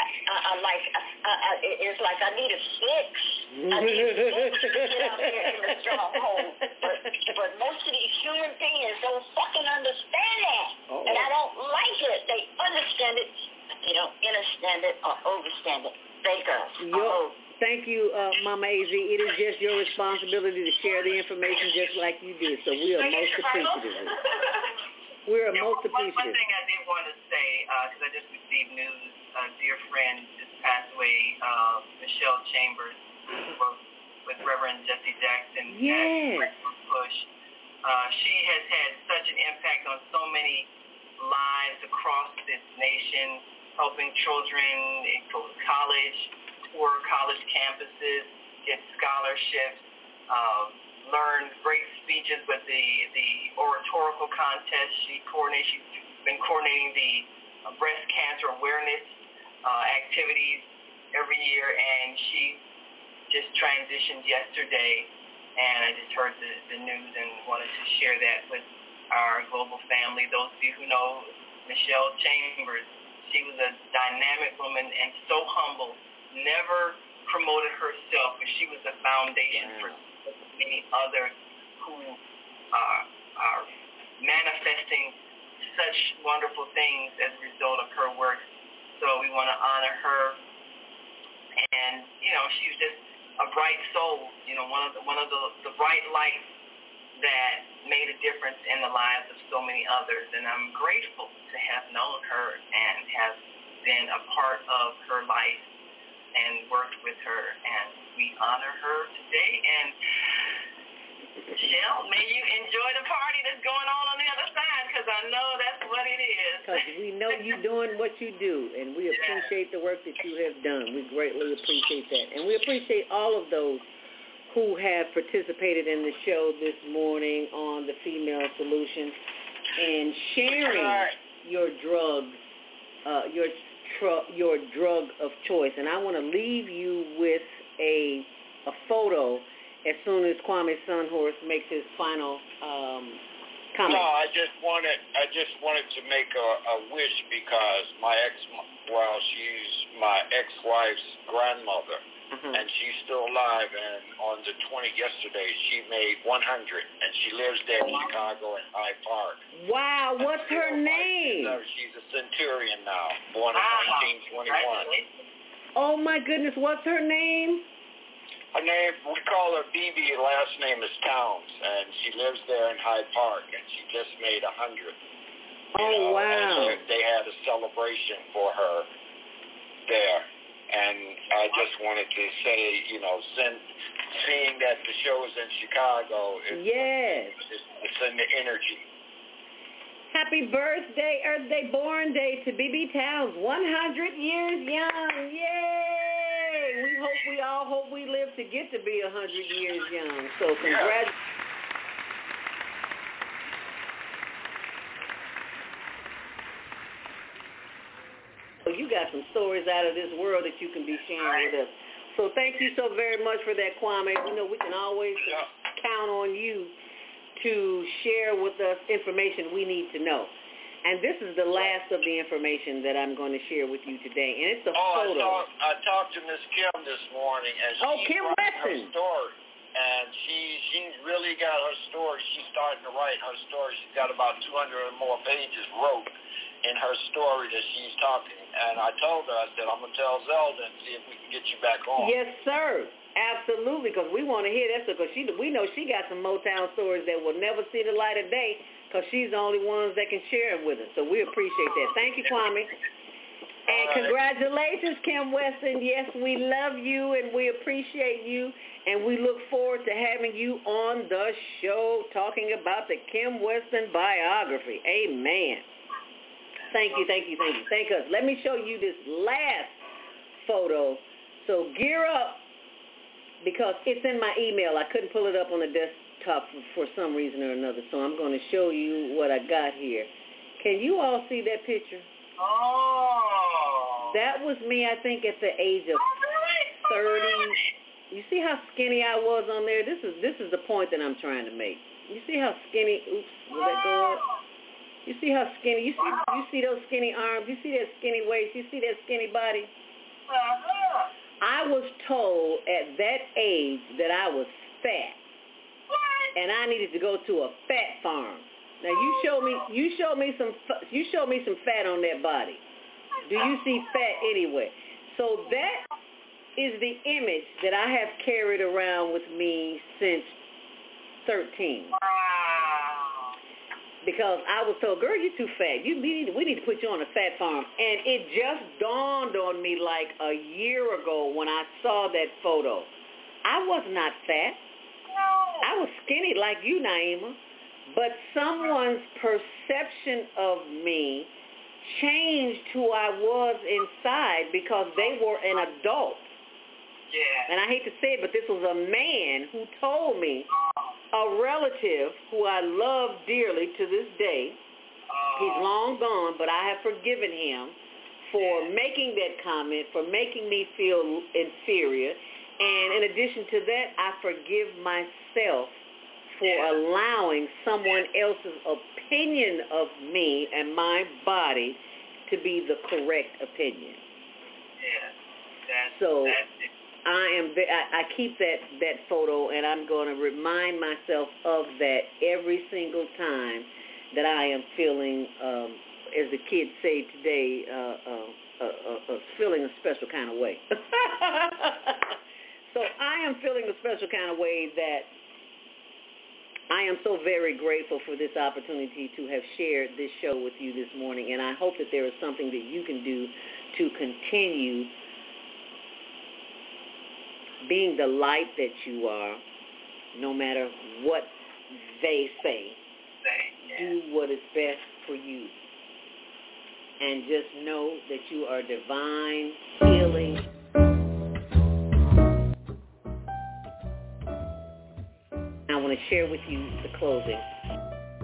it's like I need a fix. I need a fix to get out there in the stronghold. But most of these human beings don't fucking understand that. And I don't like it. They understand it, but they don't understand it or overstand it. Thank us. Thank you, Mama AZ. It is just your responsibility to share the information just like you did. So we are most appreciative. We're most appreciative. One thing I did want to say, because I just received news, a dear friend just passed away, Michelle Chambers, who worked with Reverend Jesse Jackson at Push. She has had such an impact on so many lives across this nation, helping children go to college, tour college campuses, get scholarships, learn great speeches with the oratorical contest. She's been coordinating the breast cancer awareness activities every year, and she just transitioned yesterday, and I just heard the news and wanted to share that with our global family. Those of you who know Michelle Chambers, she was a dynamic woman and so humble, never promoted herself, but she was a foundation for many others who are manifesting such wonderful things as a result of her work. So we want to honor her. And, she's just a bright soul, one of the bright lights that made a difference in the lives of so many others. And I'm grateful to have known her and have been a part of her life and worked with her. And we honor her today. And Shell, may you enjoy the party that's going on the other side, because I know that's what it is. Because we know you're doing what you do, and we appreciate the work that you have done. We greatly appreciate that. And we appreciate all of those who have participated in the show this morning on the Female Solution and sharing your drugs, your drug of choice. And I want to leave you with a photo as soon as Kwame Sunhorse makes his final comment. No, I just wanted to make a wish, because my she's my ex-wife's grandmother, and she's still alive. And on the 20th yesterday, she made 100, and she lives there in Chicago in Hyde Park. Wow, what's her name? She's a centurion now, born in 1921. Oh my goodness, what's her name? Her name, we call her BB. Her last name is Towns, and she lives there in Hyde Park, and she just made 100. Oh, wow. And they had a celebration for her there. And I just wanted to say, seeing that the show is in Chicago, it's in the energy. Happy birthday, Earth Day, Born Day to BB Towns, 100 years young. Yay! We all hope we live to get to be 100 years young. So congratulations. You got some stories out of this world that you can be sharing with us. So thank you so very much for that, Kwame. We can always count on you to share with us information we need to know. And this is the last of the information that I'm going to share with you today. And it's a photo. I talked to Miss Kim this morning, and she wrote her story. And she really got her story. She's starting to write her story. She's got about 200 or more pages wrote in her story that she's talking. And I told her, I said, I'm going to tell Zelda and see if we can get you back on. Yes, sir. Absolutely, because we want to hear that, because we know she got some Motown stories that will never see the light of day, because she's the only ones that can share it with us. So we appreciate that. Thank you, Kwame. And congratulations, Kim Weston. Yes, we love you and we appreciate you, and we look forward to having you on the show talking about the Kim Weston biography. Amen. Thank you. Thank us. Let me show you this last photo. So gear up, because it's in my email. I couldn't pull it up on the desktop for some reason or another. So I'm going to show you what I got here. Can you all see that picture? Oh. That was me, I think, at the age of 30. You see how skinny I was on there? This is the point that I'm trying to make. You see how skinny? Oops, will that go up? You see how skinny? You see those skinny arms? You see that skinny waist? You see that skinny body? I was told at that age that I was fat, and I needed to go to a fat farm. Now you show me some fat on that body. Do you see fat anywhere? So that is the image that I have carried around with me since 13. Because I was told, girl, you're too fat. We need to put you on a fat farm. And it just dawned on me like a year ago when I saw that photo. I was not fat. I was skinny like you, Naima. But someone's perception of me changed who I was inside because they were an adult. Yeah. And I hate to say it, but this was a man who told me, a relative who I love dearly to this day. He's long gone, but I have forgiven him for making that comment, for making me feel inferior. And in addition to that, I forgive myself for allowing someone else's opinion of me and my body to be the correct opinion. So I keep that photo, and I'm going to remind myself of that every single time that I am feeling, as the kids say today, feeling a special kind of way. So I am feeling a special kind of way that I am so very grateful for this opportunity to have shared this show with you this morning, and I hope that there is something that you can do to continue being the light that you are, no matter what they say. Do what is best for you. And just know that you are divine, healing. I want to share with you the closing.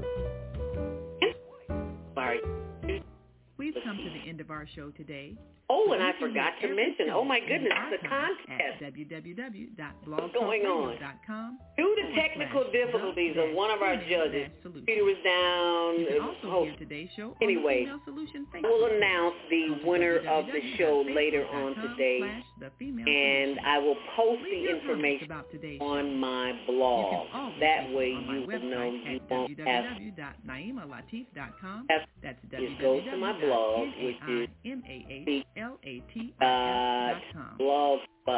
We've come to the end of our show today. Oh, and I forgot to mention, oh my goodness, the contest. At www.blogtalkradio.com. Due to technical difficulties of one of our judges, Peter was down. You can also hear today's show anyway, on the Female Solution Facebook. We'll announce the winner of the show later on today, and I will post the information on my blog. That way you will know you won't have to. Just go to my blog, which is blog,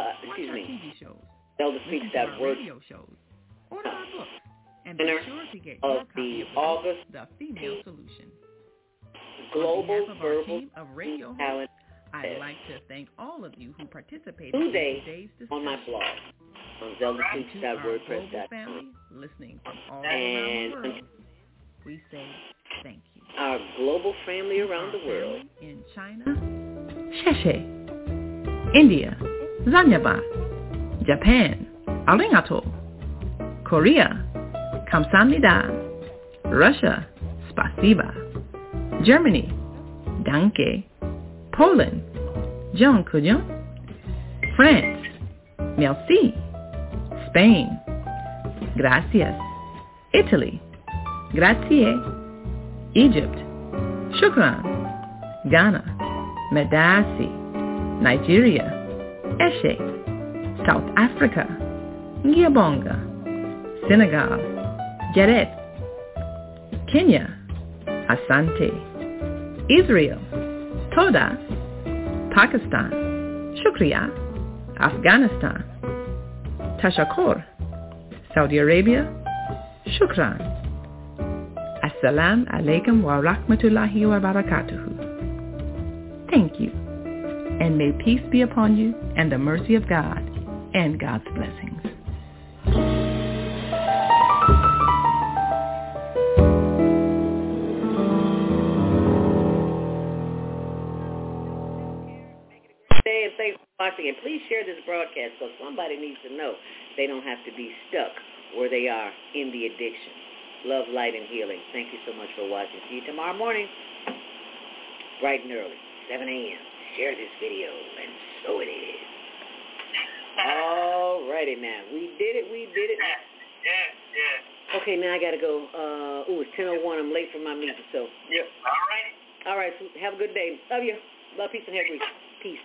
ZeldaSpeaks.word. Order our books. And be sure to get your copy of August The Female Solution. Global on behalf of our Verbal team of radio hosts, I'd like to thank all of you who participated in Tuesday today's discussion. on my blog on ZeldaSpeaks.wordpress.com. Listening from all around the world, we say thank you. Our global family around the world. In China, Sheshe. India, Zanyaba. Japan, Arigato. Korea, Kamsahamnida. Russia, Spasiba. Germany, Danke. Poland, Dziękuję. France, Merci. Spain, Gracias. Italy, Grazie. Egypt, Shukran. Ghana, Medasi. Nigeria, Eshe. South Africa, Ngiyabonga. Senegal, Geret. Kenya, Asante. Israel, Toda. Pakistan, Shukriya. Afghanistan, Tashakkur. Saudi Arabia, Shukran. Assalamu alaikum wa rahmatullahi wa barakatuhu. Thank you, and may peace be upon you and the mercy of God and God's blessings. And thanks for watching. And please share this broadcast so somebody needs to know they don't have to be stuck where they are in the addiction. Love, light, and healing. Thank you so much for watching. See you tomorrow morning, bright and early, 7 a.m. Share this video, and so it is. All righty now. We did it. Yeah. Okay, now I got to go. It's 10:01. I'm late for my meeting, so. Yep. All right, so have a good day. Love you. Love, peace, and hair grease. Peace.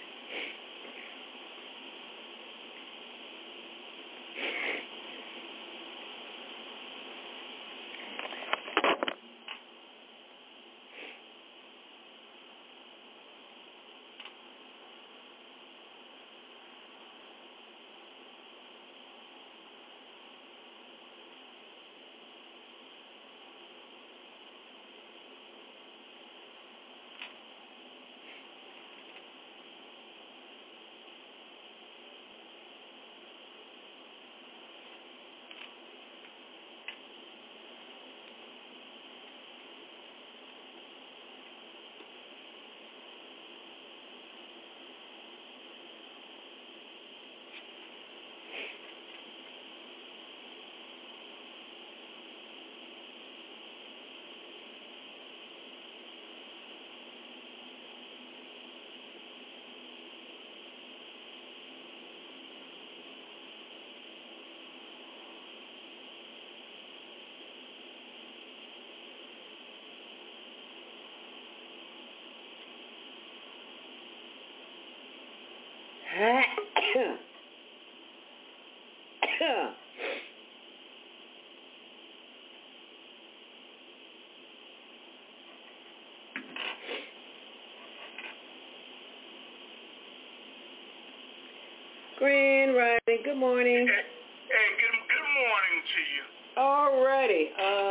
Grand Rising, good morning. Hey, good morning to you. All righty.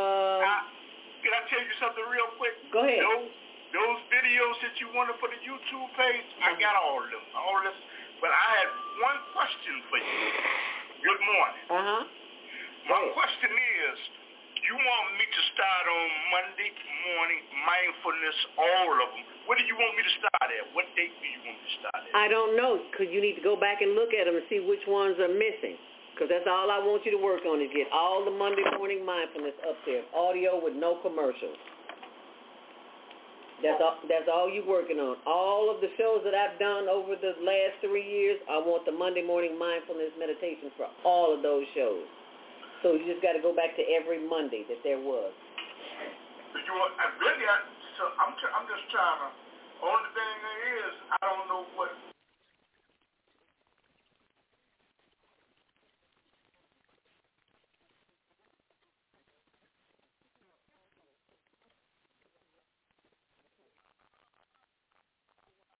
Can I tell you something real quick? Go ahead. Those videos that you wanted for the YouTube page, I got all of them. All this, but I had one question for you. Good morning. My question is, you want me to start on Monday morning, mindfulness, all of them. What do you want me to start at? What date do you want me to start at? I don't know, because you need to go back and look at them and see which ones are missing. Because that's all I want you to work on is get all the Monday morning mindfulness up there. Audio with no commercials. That's all you're working on. All of the shows that I've done over the last 3 years, I want the Monday morning mindfulness meditation for all of those shows. So you just got to go back to every Monday that there was. I'm just trying to. Only thing is, I don't know what